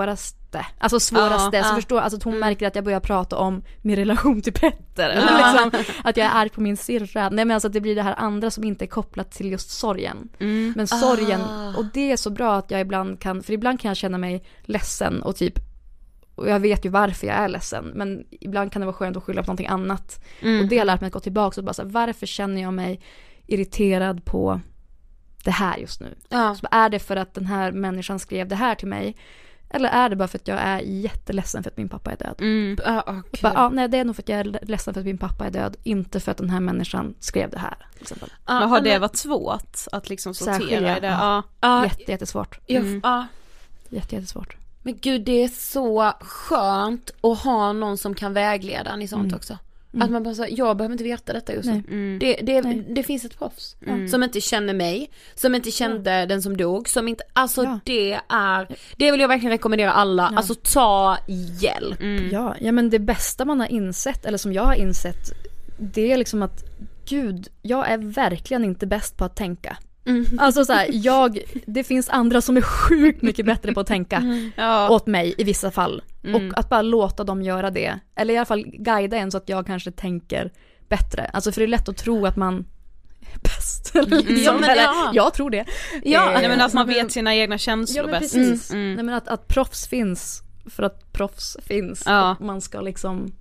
Speaker 5: svåraste. Alltså svåraste,
Speaker 2: Ja,
Speaker 5: så
Speaker 2: ja.
Speaker 5: förstår, alltså att hon
Speaker 2: Mm.
Speaker 5: märker att jag börjar prata om min relation till Petter. Eller
Speaker 2: Ja.
Speaker 5: liksom, att jag är arg på min syrra. Nej men alltså att det blir det här andra som inte är kopplat till just sorgen.
Speaker 2: Mm.
Speaker 5: Men sorgen,
Speaker 1: Ah.
Speaker 5: och det är så bra att jag ibland kan, för ibland kan jag känna mig ledsen och typ, och jag vet ju varför jag är ledsen, men ibland kan det vara skönt att skylla på någonting annat.
Speaker 2: Mm.
Speaker 5: Och det har lärt mig att gå tillbaka och bara så här, varför känner jag mig irriterad på det här just nu?
Speaker 1: Ja.
Speaker 5: Så är det för att den här människan skrev det här till mig? Eller är det bara för att jag är jätteledsen för att min pappa är död?
Speaker 2: Mm.
Speaker 1: Ja, oh,
Speaker 5: Och bara, ja, nej, det är nog för att jag är ledsen för att min pappa är död, inte för att den här människan skrev det här. Till exempel.
Speaker 2: Men har det varit svårt att liksom sortera
Speaker 5: Särskilja,
Speaker 2: i det?
Speaker 5: ja.
Speaker 2: Ja.
Speaker 5: Jätte, jättesvårt.
Speaker 2: Mm.
Speaker 1: Ja.
Speaker 5: Jätte, jättesvårt.
Speaker 1: Men gud, det är så skönt att ha någon som kan vägleda en i sånt
Speaker 5: Mm.
Speaker 1: också.
Speaker 5: Mm.
Speaker 1: Att man bara säger, jag behöver inte veta detta just nu.
Speaker 5: Nej.
Speaker 2: Mm.
Speaker 1: Det, det,
Speaker 5: Nej.
Speaker 1: det finns ett proffs
Speaker 2: Mm.
Speaker 1: som inte känner mig, som inte kände den som dog, som inte, alltså
Speaker 5: Ja.
Speaker 1: det är, det vill jag verkligen rekommendera alla,
Speaker 5: Ja.
Speaker 1: alltså ta hjälp.
Speaker 2: Mm.
Speaker 5: Ja, ja, men det bästa man har insett, eller som jag har insett, det är liksom att gud, jag är verkligen inte bäst på att tänka.
Speaker 1: Mm.
Speaker 5: Alltså så här, jag, det finns andra som är sjukt mycket bättre på att tänka
Speaker 2: Ja.
Speaker 5: åt mig i vissa fall.
Speaker 2: Mm.
Speaker 5: Och att bara låta dem göra det. Eller i alla fall guida en så att jag kanske tänker bättre. Alltså för det är lätt att tro att man är bäst. Eller liksom.
Speaker 1: Ja, men
Speaker 5: Eller,
Speaker 1: ja.
Speaker 5: jag tror det.
Speaker 1: Ja,
Speaker 5: Eh,
Speaker 2: Nej, men att man
Speaker 5: men-
Speaker 2: vet sina egna känslor
Speaker 5: Ja men
Speaker 2: bäst.
Speaker 5: precis.
Speaker 2: Mm.
Speaker 5: Nej, men att, att proffs finns för att proffs finns.
Speaker 2: Ja.
Speaker 5: Och man ska liksom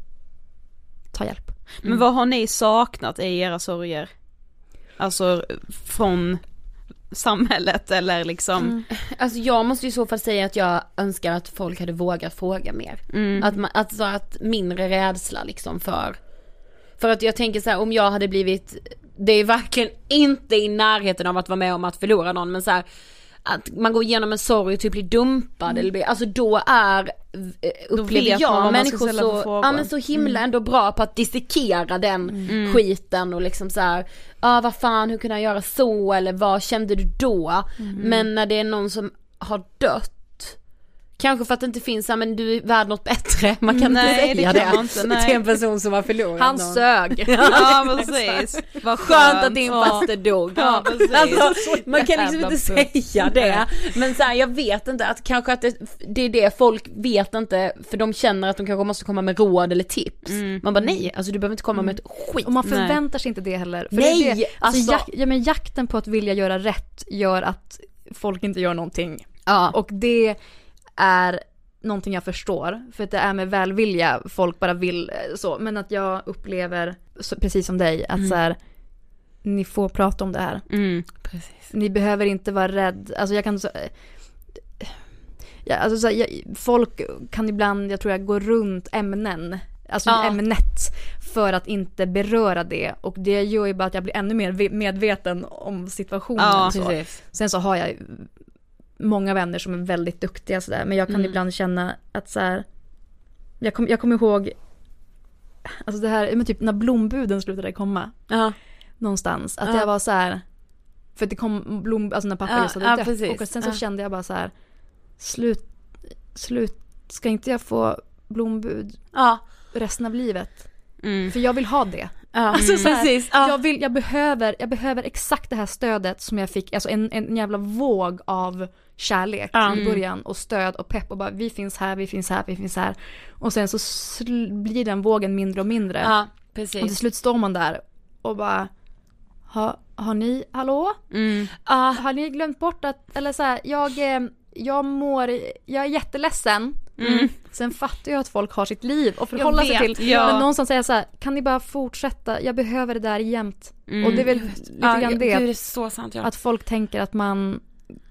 Speaker 5: ta hjälp.
Speaker 2: Men vad har ni saknat i era sorger? Alltså från samhället eller liksom
Speaker 5: Mm.
Speaker 1: Alltså jag måste ju i så fall säga att jag önskar att folk hade vågat fråga mer.
Speaker 2: mm.
Speaker 1: Att, man, att, så att mindre rädsla liksom för, för att jag tänker så här, om jag hade blivit, det är verkligen inte i närheten av att vara med om att förlora någon, men så här, att man går igenom en sorg och typ blir dumpad eller blir, alltså då är upplever
Speaker 2: vet man vad
Speaker 1: jag
Speaker 2: man ska
Speaker 1: människor
Speaker 2: ställa för
Speaker 1: så,
Speaker 2: frågor.
Speaker 1: ja, men så himla ändå bra på att dissekera den
Speaker 2: Mm.
Speaker 1: skiten och liksom så här, ja ah, vad fan, hur kunde jag göra så, eller vad kände du då? Men när det är någon som har dött, kanske för att det inte finns så här, men du är värd något bättre, man kan
Speaker 2: Nej,
Speaker 1: inte
Speaker 2: det
Speaker 1: säga
Speaker 2: kan
Speaker 1: det,
Speaker 2: man inte, nej.
Speaker 1: till en person som har förlorat
Speaker 5: Han
Speaker 1: någon.
Speaker 5: sög.
Speaker 2: Ja precis. Vad
Speaker 1: Skönt att din
Speaker 2: Ja.
Speaker 1: faster dog.
Speaker 2: Ja, precis.
Speaker 1: Alltså, man kan liksom
Speaker 5: jävla
Speaker 1: inte
Speaker 5: puss.
Speaker 1: säga det. Men så här, jag vet inte, att kanske att det, det är det folk vet inte, för de känner att de kanske måste komma med råd eller tips.
Speaker 2: Mm.
Speaker 1: Man bara nej, alltså du behöver inte komma med ett skit.
Speaker 5: Och man
Speaker 2: Nej.
Speaker 5: förväntar sig inte det heller. För
Speaker 1: Nej,
Speaker 5: det är det. Alltså,
Speaker 1: alltså-
Speaker 5: jak- ja, men jakten på att vilja göra rätt gör att folk inte gör någonting.
Speaker 1: Ja.
Speaker 5: Och det är någonting jag förstår. För att det är med välvilja, folk bara vill eh, så. Men att jag upplever, så, precis som dig, att så här, ni får prata om det här.
Speaker 2: Mm.
Speaker 1: Precis.
Speaker 5: Ni behöver inte vara rädd. Alltså jag kan så, ja, alltså så här, jag, folk kan ibland, jag tror jag, gå runt ämnen. Alltså
Speaker 1: Ja.
Speaker 5: ämnet för att inte beröra det. Och det gör ju bara att jag blir ännu mer ve- medveten om situationen.
Speaker 2: Ja,
Speaker 5: så.
Speaker 1: Precis.
Speaker 5: Sen så har jag många vänner som är väldigt duktiga sådär. Men jag kan
Speaker 1: Mm.
Speaker 5: ibland känna att så här, jag, kom, jag kommer ihåg, alltså det här, men typ när blombuden slutade komma
Speaker 1: Ja.
Speaker 5: någonstans. Att
Speaker 1: Ja.
Speaker 5: jag var så här, för att det kom blom, alltså när pappa
Speaker 1: Ja,
Speaker 5: just hade
Speaker 1: ja,
Speaker 5: dött.
Speaker 1: precis.
Speaker 5: Och sen så
Speaker 1: Ja.
Speaker 5: kände jag bara så här, slut, slut, ska inte jag få blombud
Speaker 1: Ja.
Speaker 5: resten av livet?
Speaker 2: Mm.
Speaker 5: För jag vill ha det.
Speaker 1: Ja.
Speaker 5: Alltså så här,
Speaker 1: Precis. Ja.
Speaker 5: jag, vill, jag, behöver, jag behöver exakt det här stödet som jag fick, alltså en, en jävla våg av kärlek
Speaker 1: Ja.
Speaker 5: i början och stöd och pepp och bara vi finns här, vi finns här, vi finns här. Och sen så sl- blir den vågen mindre och mindre.
Speaker 1: Ja,
Speaker 5: Och till
Speaker 1: precis.
Speaker 5: slut står man där och bara ha, har ni, hallå?
Speaker 2: Mm.
Speaker 1: Ja.
Speaker 5: Har ni glömt bort att, eller så här, jag, eh, jag mår, jag är jätteledsen.
Speaker 2: Mm.
Speaker 5: Sen fattar jag att folk har sitt liv och förhålla sig
Speaker 1: vet,
Speaker 5: till.
Speaker 2: ja.
Speaker 5: Men någonstans säger så här, kan ni bara fortsätta? Jag behöver det där jämt.
Speaker 2: Mm.
Speaker 5: Och det är väl lite
Speaker 1: Ja,
Speaker 5: grann
Speaker 1: gud,
Speaker 5: det.
Speaker 1: det är så sant. Ja.
Speaker 5: Att folk tänker att man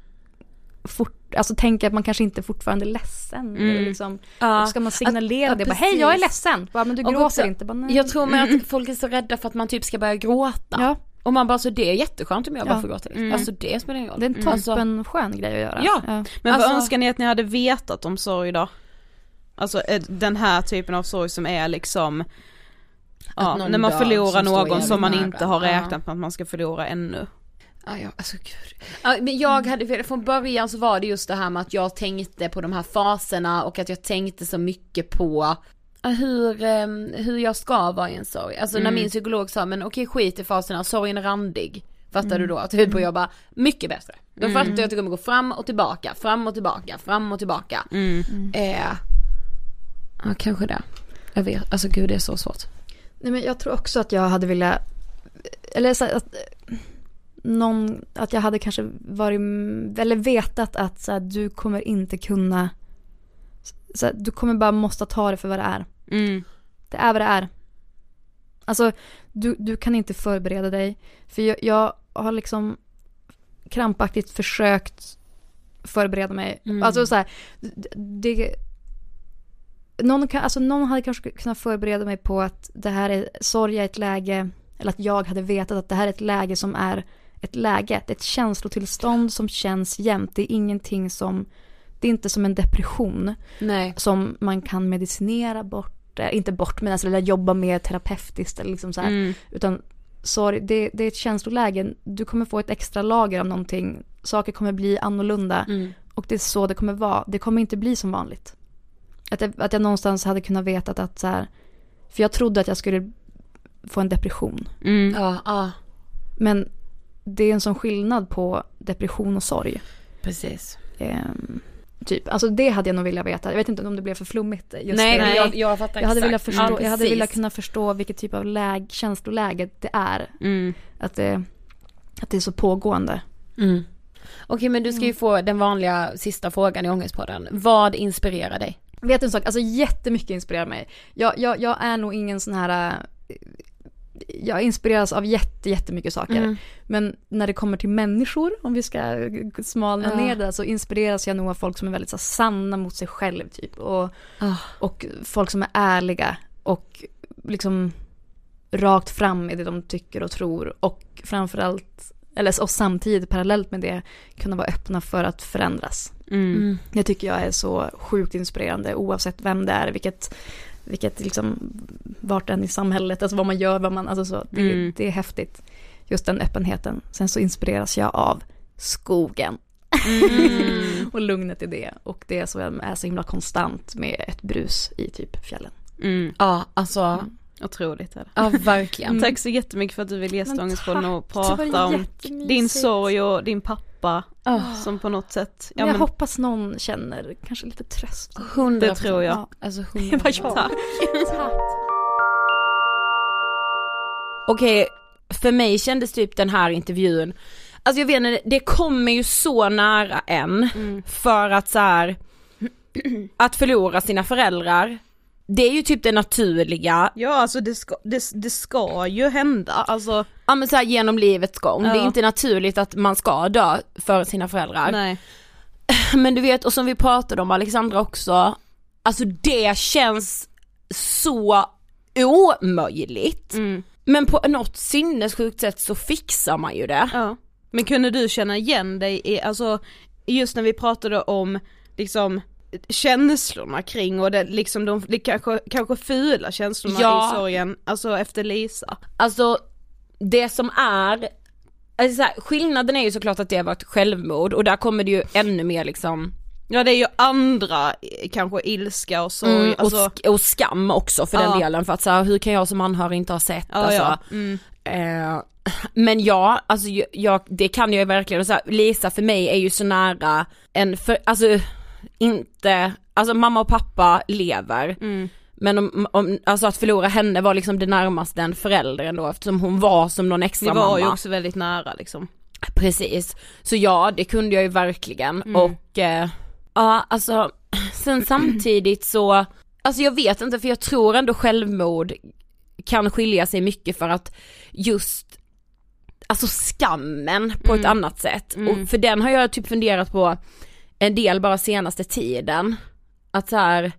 Speaker 5: fort, alltså tänker att man kanske inte fortfarande är ledsen.
Speaker 2: Mm.
Speaker 5: Eller liksom,
Speaker 1: Ja.
Speaker 5: ska man signalera
Speaker 1: Att-
Speaker 5: det?
Speaker 1: ja,
Speaker 5: Bara, hej jag är
Speaker 1: precis.
Speaker 5: ledsen. Bara, men du
Speaker 1: Och
Speaker 5: gråter
Speaker 1: också-
Speaker 5: inte. Bara, nej.
Speaker 1: Jag tror med att folk är så rädda för att man typ ska börja gråta.
Speaker 5: Ja,
Speaker 1: Och man bara, så det är jätteskönt om jag bara
Speaker 5: Ja.
Speaker 1: får gråta.
Speaker 2: Mm.
Speaker 1: Alltså det spelar ingen roll.
Speaker 5: det är en
Speaker 1: Mm. Alltså,
Speaker 5: toppen skön grej att göra.
Speaker 1: Ja.
Speaker 2: Men vad
Speaker 1: Alltså-
Speaker 2: önskar ni att ni hade vetat om sorg då? Alltså eh, den här typen av sorg som är liksom ja,
Speaker 1: någon
Speaker 2: när man
Speaker 1: dör
Speaker 2: förlorar
Speaker 1: som står
Speaker 2: någon
Speaker 1: jävligt
Speaker 2: som man
Speaker 1: nära.
Speaker 2: inte har
Speaker 1: Ja.
Speaker 2: räknat med att man ska förlora ännu.
Speaker 1: Ja, ja, alltså gud. Ja, men jag hade, från början så var det just det här med att jag tänkte på de här faserna och att jag tänkte så mycket på hur, um, hur jag ska vara i en sorg. Alltså när
Speaker 2: Mm.
Speaker 1: min psykolog sa, men okej skit i faserna, sorgen är randig. Fattar
Speaker 2: Mm.
Speaker 1: du då? Typ och jag bara, mycket bättre. Då
Speaker 2: Mm.
Speaker 1: fattar jag att det kommer gå fram och tillbaka, fram och tillbaka, fram och tillbaka.
Speaker 2: Mm.
Speaker 1: Eh, ja, kanske det. Jag vet, alltså gud det är så svårt.
Speaker 5: Nej, men jag tror också att jag hade velat, eller så att någon, att jag hade kanske varit, eller vetat att så här, du kommer inte kunna, så här, du kommer bara måste ta det för vad det är.
Speaker 2: Mm.
Speaker 5: Det är vad det är. Alltså du, du kan inte förbereda dig, för jag, jag har liksom krampaktigt försökt förbereda mig.
Speaker 1: Mm.
Speaker 5: Alltså så här, det, det någon, kan, alltså någon hade kanske kunnat förbereda mig på att det här är sorg är ett läge, eller att jag hade vetat att det här är ett läge som är ett läge, ett känslotillstånd som känns jämt. Det är ingenting som, det är inte som en depression.
Speaker 1: Nej.
Speaker 5: Som man kan medicinera bort, inte bort men alltså, eller jobba med terapeutiskt eller liksom så här.
Speaker 2: Mm.
Speaker 5: Utan sorry, det, det är ett känsloläge. Du kommer få ett extra lager av någonting. Saker kommer bli annorlunda.
Speaker 1: Mm.
Speaker 5: Och det är så det kommer vara. Det kommer inte bli som vanligt. Att jag, att jag någonstans hade kunnat veta att, att så här, för jag trodde att jag skulle få en depression.
Speaker 2: Mm.
Speaker 1: Ja, ja.
Speaker 5: Men det är en sån skillnad på depression och sorg.
Speaker 1: Precis.
Speaker 5: Ehm, typ. Alltså det hade jag nog vilja veta. Jag vet inte om det blev för flummigt. Just
Speaker 1: Nej,
Speaker 5: det.
Speaker 1: men jag, jag fattar
Speaker 5: Jag hade,
Speaker 1: exakt.
Speaker 5: velat förstå,
Speaker 1: Ja,
Speaker 5: jag hade
Speaker 1: precis.
Speaker 5: velat kunna förstå vilket typ av läg, känsloläge det är.
Speaker 2: Mm.
Speaker 5: Att det, att det är så pågående.
Speaker 1: Mm. Okej, men du ska ju få den vanliga sista frågan i Ångestpodden. Vad inspirerar dig?
Speaker 5: Vet du en sak? Alltså jättemycket inspirerar mig. Jag, jag, jag är nog ingen sån här... äh, Jag inspireras av jätte, jättemycket saker.
Speaker 1: Mm.
Speaker 5: Men när det kommer till människor, om vi ska smalna
Speaker 1: Ja.
Speaker 5: ner det, så inspireras jag nog av folk som är väldigt så, sanna mot sig själv typ. Och,
Speaker 1: Ah.
Speaker 5: och folk som är ärliga och liksom rakt fram i det de tycker och tror. Och framförallt, eller och samtidigt parallellt med det, kunna vara öppna för att förändras.
Speaker 2: Mm.
Speaker 1: Mm.
Speaker 5: Det tycker jag är så sjukt inspirerande oavsett vem det är, vilket, vilket liksom, vart än i samhället, alltså vad man gör, vad man, alltså så, det,
Speaker 2: Mm.
Speaker 5: det är häftigt. Just den öppenheten. Sen så inspireras jag av skogen.
Speaker 2: Mm.
Speaker 5: Och lugnet i det. Och det som är så himla konstant med ett brus i typ fjällen.
Speaker 2: Mm.
Speaker 1: Ja, alltså.
Speaker 2: Otroligt är det.
Speaker 1: Ja, verkligen.
Speaker 2: Mm. Tack så jättemycket för att du vill
Speaker 5: Men
Speaker 2: gästa Ångestpodden och
Speaker 5: tack, det var
Speaker 2: prata om
Speaker 5: jättemysigt.
Speaker 2: din sorg och din pappa
Speaker 1: Oh,
Speaker 2: som på något sätt, ja
Speaker 5: jag
Speaker 2: men
Speaker 5: hoppas någon känner kanske lite tröst.
Speaker 1: hundra
Speaker 2: det tror jag.
Speaker 5: Ja.
Speaker 1: Alltså
Speaker 5: Det
Speaker 1: hundra
Speaker 5: var jag.
Speaker 2: Tack.
Speaker 5: Tack.
Speaker 1: Okej, för mig kändes typ den här intervjun, alltså jag vet inte, det kommer ju så nära en
Speaker 2: Mm.
Speaker 1: för att så här, att förlora sina föräldrar, det är ju typ det naturliga,
Speaker 2: Ja, alltså det ska, det, det ska ju hända, alltså
Speaker 1: ja men så här, genom livets gång.
Speaker 2: Ja.
Speaker 1: Det är inte naturligt att man ska dö för sina föräldrar.
Speaker 2: nej.
Speaker 1: Men du vet, och som vi pratade om Alexandra också, alltså det känns så omöjligt.
Speaker 2: Mm.
Speaker 1: Men på något sinnessjukt sätt så fixar man ju det.
Speaker 2: Ja. Men kunde du känna igen dig i, alltså just när vi pratade om liksom känslorna kring och det, liksom de, det kanske, kanske fula känslorna
Speaker 1: Ja.
Speaker 2: i sorgen, alltså efter Lisa.
Speaker 1: Alltså det som är, alltså så här, skillnaden är ju såklart att det var ett självmord och där kommer det ju ännu mer liksom
Speaker 2: Ja, det är ju andra eh, kanske ilska och sorg,
Speaker 1: mm, och,
Speaker 2: alltså,
Speaker 1: sk- och skam också för
Speaker 2: Ja.
Speaker 1: den delen, för att så här, hur kan jag som anhörig inte ha sett,
Speaker 2: ja,
Speaker 1: alltså,
Speaker 2: ja. Mm.
Speaker 1: eh, men ja, alltså jag, jag, det kan jag ju verkligen, och så här, Lisa för mig är ju så nära en, för, alltså inte, alltså mamma och pappa lever,
Speaker 2: Mm.
Speaker 1: men om, om, alltså att förlora henne var liksom det närmaste en förälder ändå, eftersom hon var som någon extra
Speaker 2: Ni var
Speaker 1: mamma.
Speaker 2: ju också väldigt nära liksom.
Speaker 1: Precis, så ja, det kunde jag ju verkligen.
Speaker 2: Mm.
Speaker 1: Och eh, ja, alltså sen samtidigt så, alltså jag vet inte, för jag tror ändå självmord kan skilja sig mycket för att just, alltså skammen på
Speaker 2: Mm.
Speaker 1: ett annat sätt.
Speaker 2: Mm.
Speaker 1: Och för den har jag typ funderat på en del bara senaste tiden. Att så här,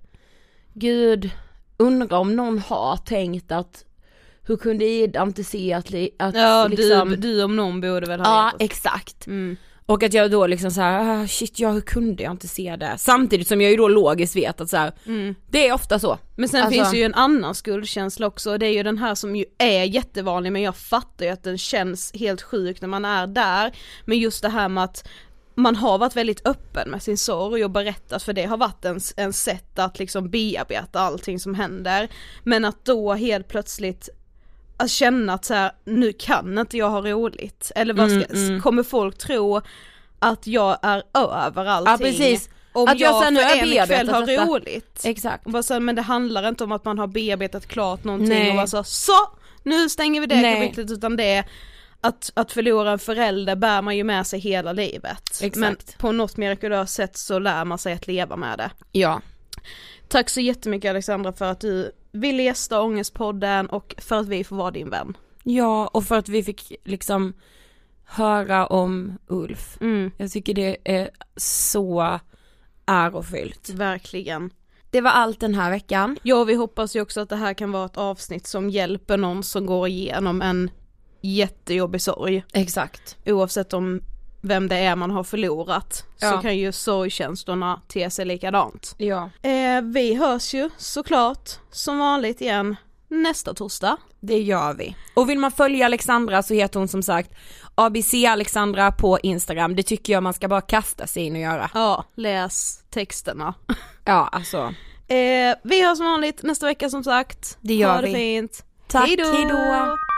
Speaker 1: gud, undrar om någon har tänkt att hur kunde Ida inte se att, li- att
Speaker 2: Ja,
Speaker 1: liksom,
Speaker 2: du, du om någon borde väl ha
Speaker 1: ja,
Speaker 2: vetat.
Speaker 1: exakt.
Speaker 2: Mm.
Speaker 1: Och att jag då liksom så här, ah, shit, ja, hur kunde jag inte se det? Samtidigt som jag ju då logiskt vet att så här,
Speaker 2: Mm.
Speaker 1: det är ofta så.
Speaker 2: Men sen
Speaker 1: Alltså-
Speaker 2: finns det ju en annan skuldkänsla också, och det är ju den här som ju är jättevanlig, men jag fattar ju att den känns helt sjuk när man är där. Men just det här med att man har varit väldigt öppen med sin sorg och berättat, för det har varit en, en sätt att liksom bearbeta allting som händer. Men att då helt plötsligt att känna att så här, nu kan inte jag ha roligt. Eller vad ska,
Speaker 1: Mm, mm.
Speaker 2: kommer folk tro att jag är över allting?
Speaker 1: Ja, precis.
Speaker 2: Om
Speaker 1: Att jag
Speaker 2: jag,
Speaker 1: sen nu
Speaker 2: för
Speaker 1: är
Speaker 2: en kväll
Speaker 1: bearbetat
Speaker 2: har
Speaker 1: detta.
Speaker 2: roligt.
Speaker 1: Exakt.
Speaker 2: Och bara så här, men det handlar inte om att man har bearbetat klart någonting
Speaker 1: Nej.
Speaker 2: och bara så, så nu stänger vi det
Speaker 1: Nej.
Speaker 2: kapitlet, utan det är att, att förlora en förälder bär man ju med sig hela livet.
Speaker 1: Exakt.
Speaker 2: Men på något mirakulöst sätt så lär man sig att leva med det.
Speaker 1: Ja.
Speaker 2: Tack så jättemycket Alexandra för att du ville gästa Ångestpodden och för att vi får vara din vän.
Speaker 1: Ja, och för att vi fick liksom höra om Ulf.
Speaker 2: Mm,
Speaker 1: Jag tycker det är så ärofyllt.
Speaker 2: verkligen.
Speaker 1: Det var allt den här veckan.
Speaker 2: Ja, vi hoppas ju också att det här kan vara ett avsnitt som hjälper någon som går igenom en jättejobbig sorg.
Speaker 1: Exakt.
Speaker 2: Oavsett om vem det är man har förlorat,
Speaker 1: Ja.
Speaker 2: så kan ju sorgkänslorna te sig likadant.
Speaker 1: Ja.
Speaker 2: Eh, vi hörs ju såklart som vanligt igen nästa torsdag.
Speaker 1: Det gör vi. Och vill man följa Alexandra så heter hon som sagt A B C Alexandra på Instagram. Det tycker jag man ska bara kasta sig in och göra.
Speaker 2: Ja, läs texterna.
Speaker 1: Ja, alltså.
Speaker 2: Eh, vi hörs som vanligt nästa vecka som sagt.
Speaker 1: Det gör
Speaker 2: ha det
Speaker 1: vi.
Speaker 2: fint.
Speaker 1: Tack,
Speaker 2: Hejdå!
Speaker 1: hejdå.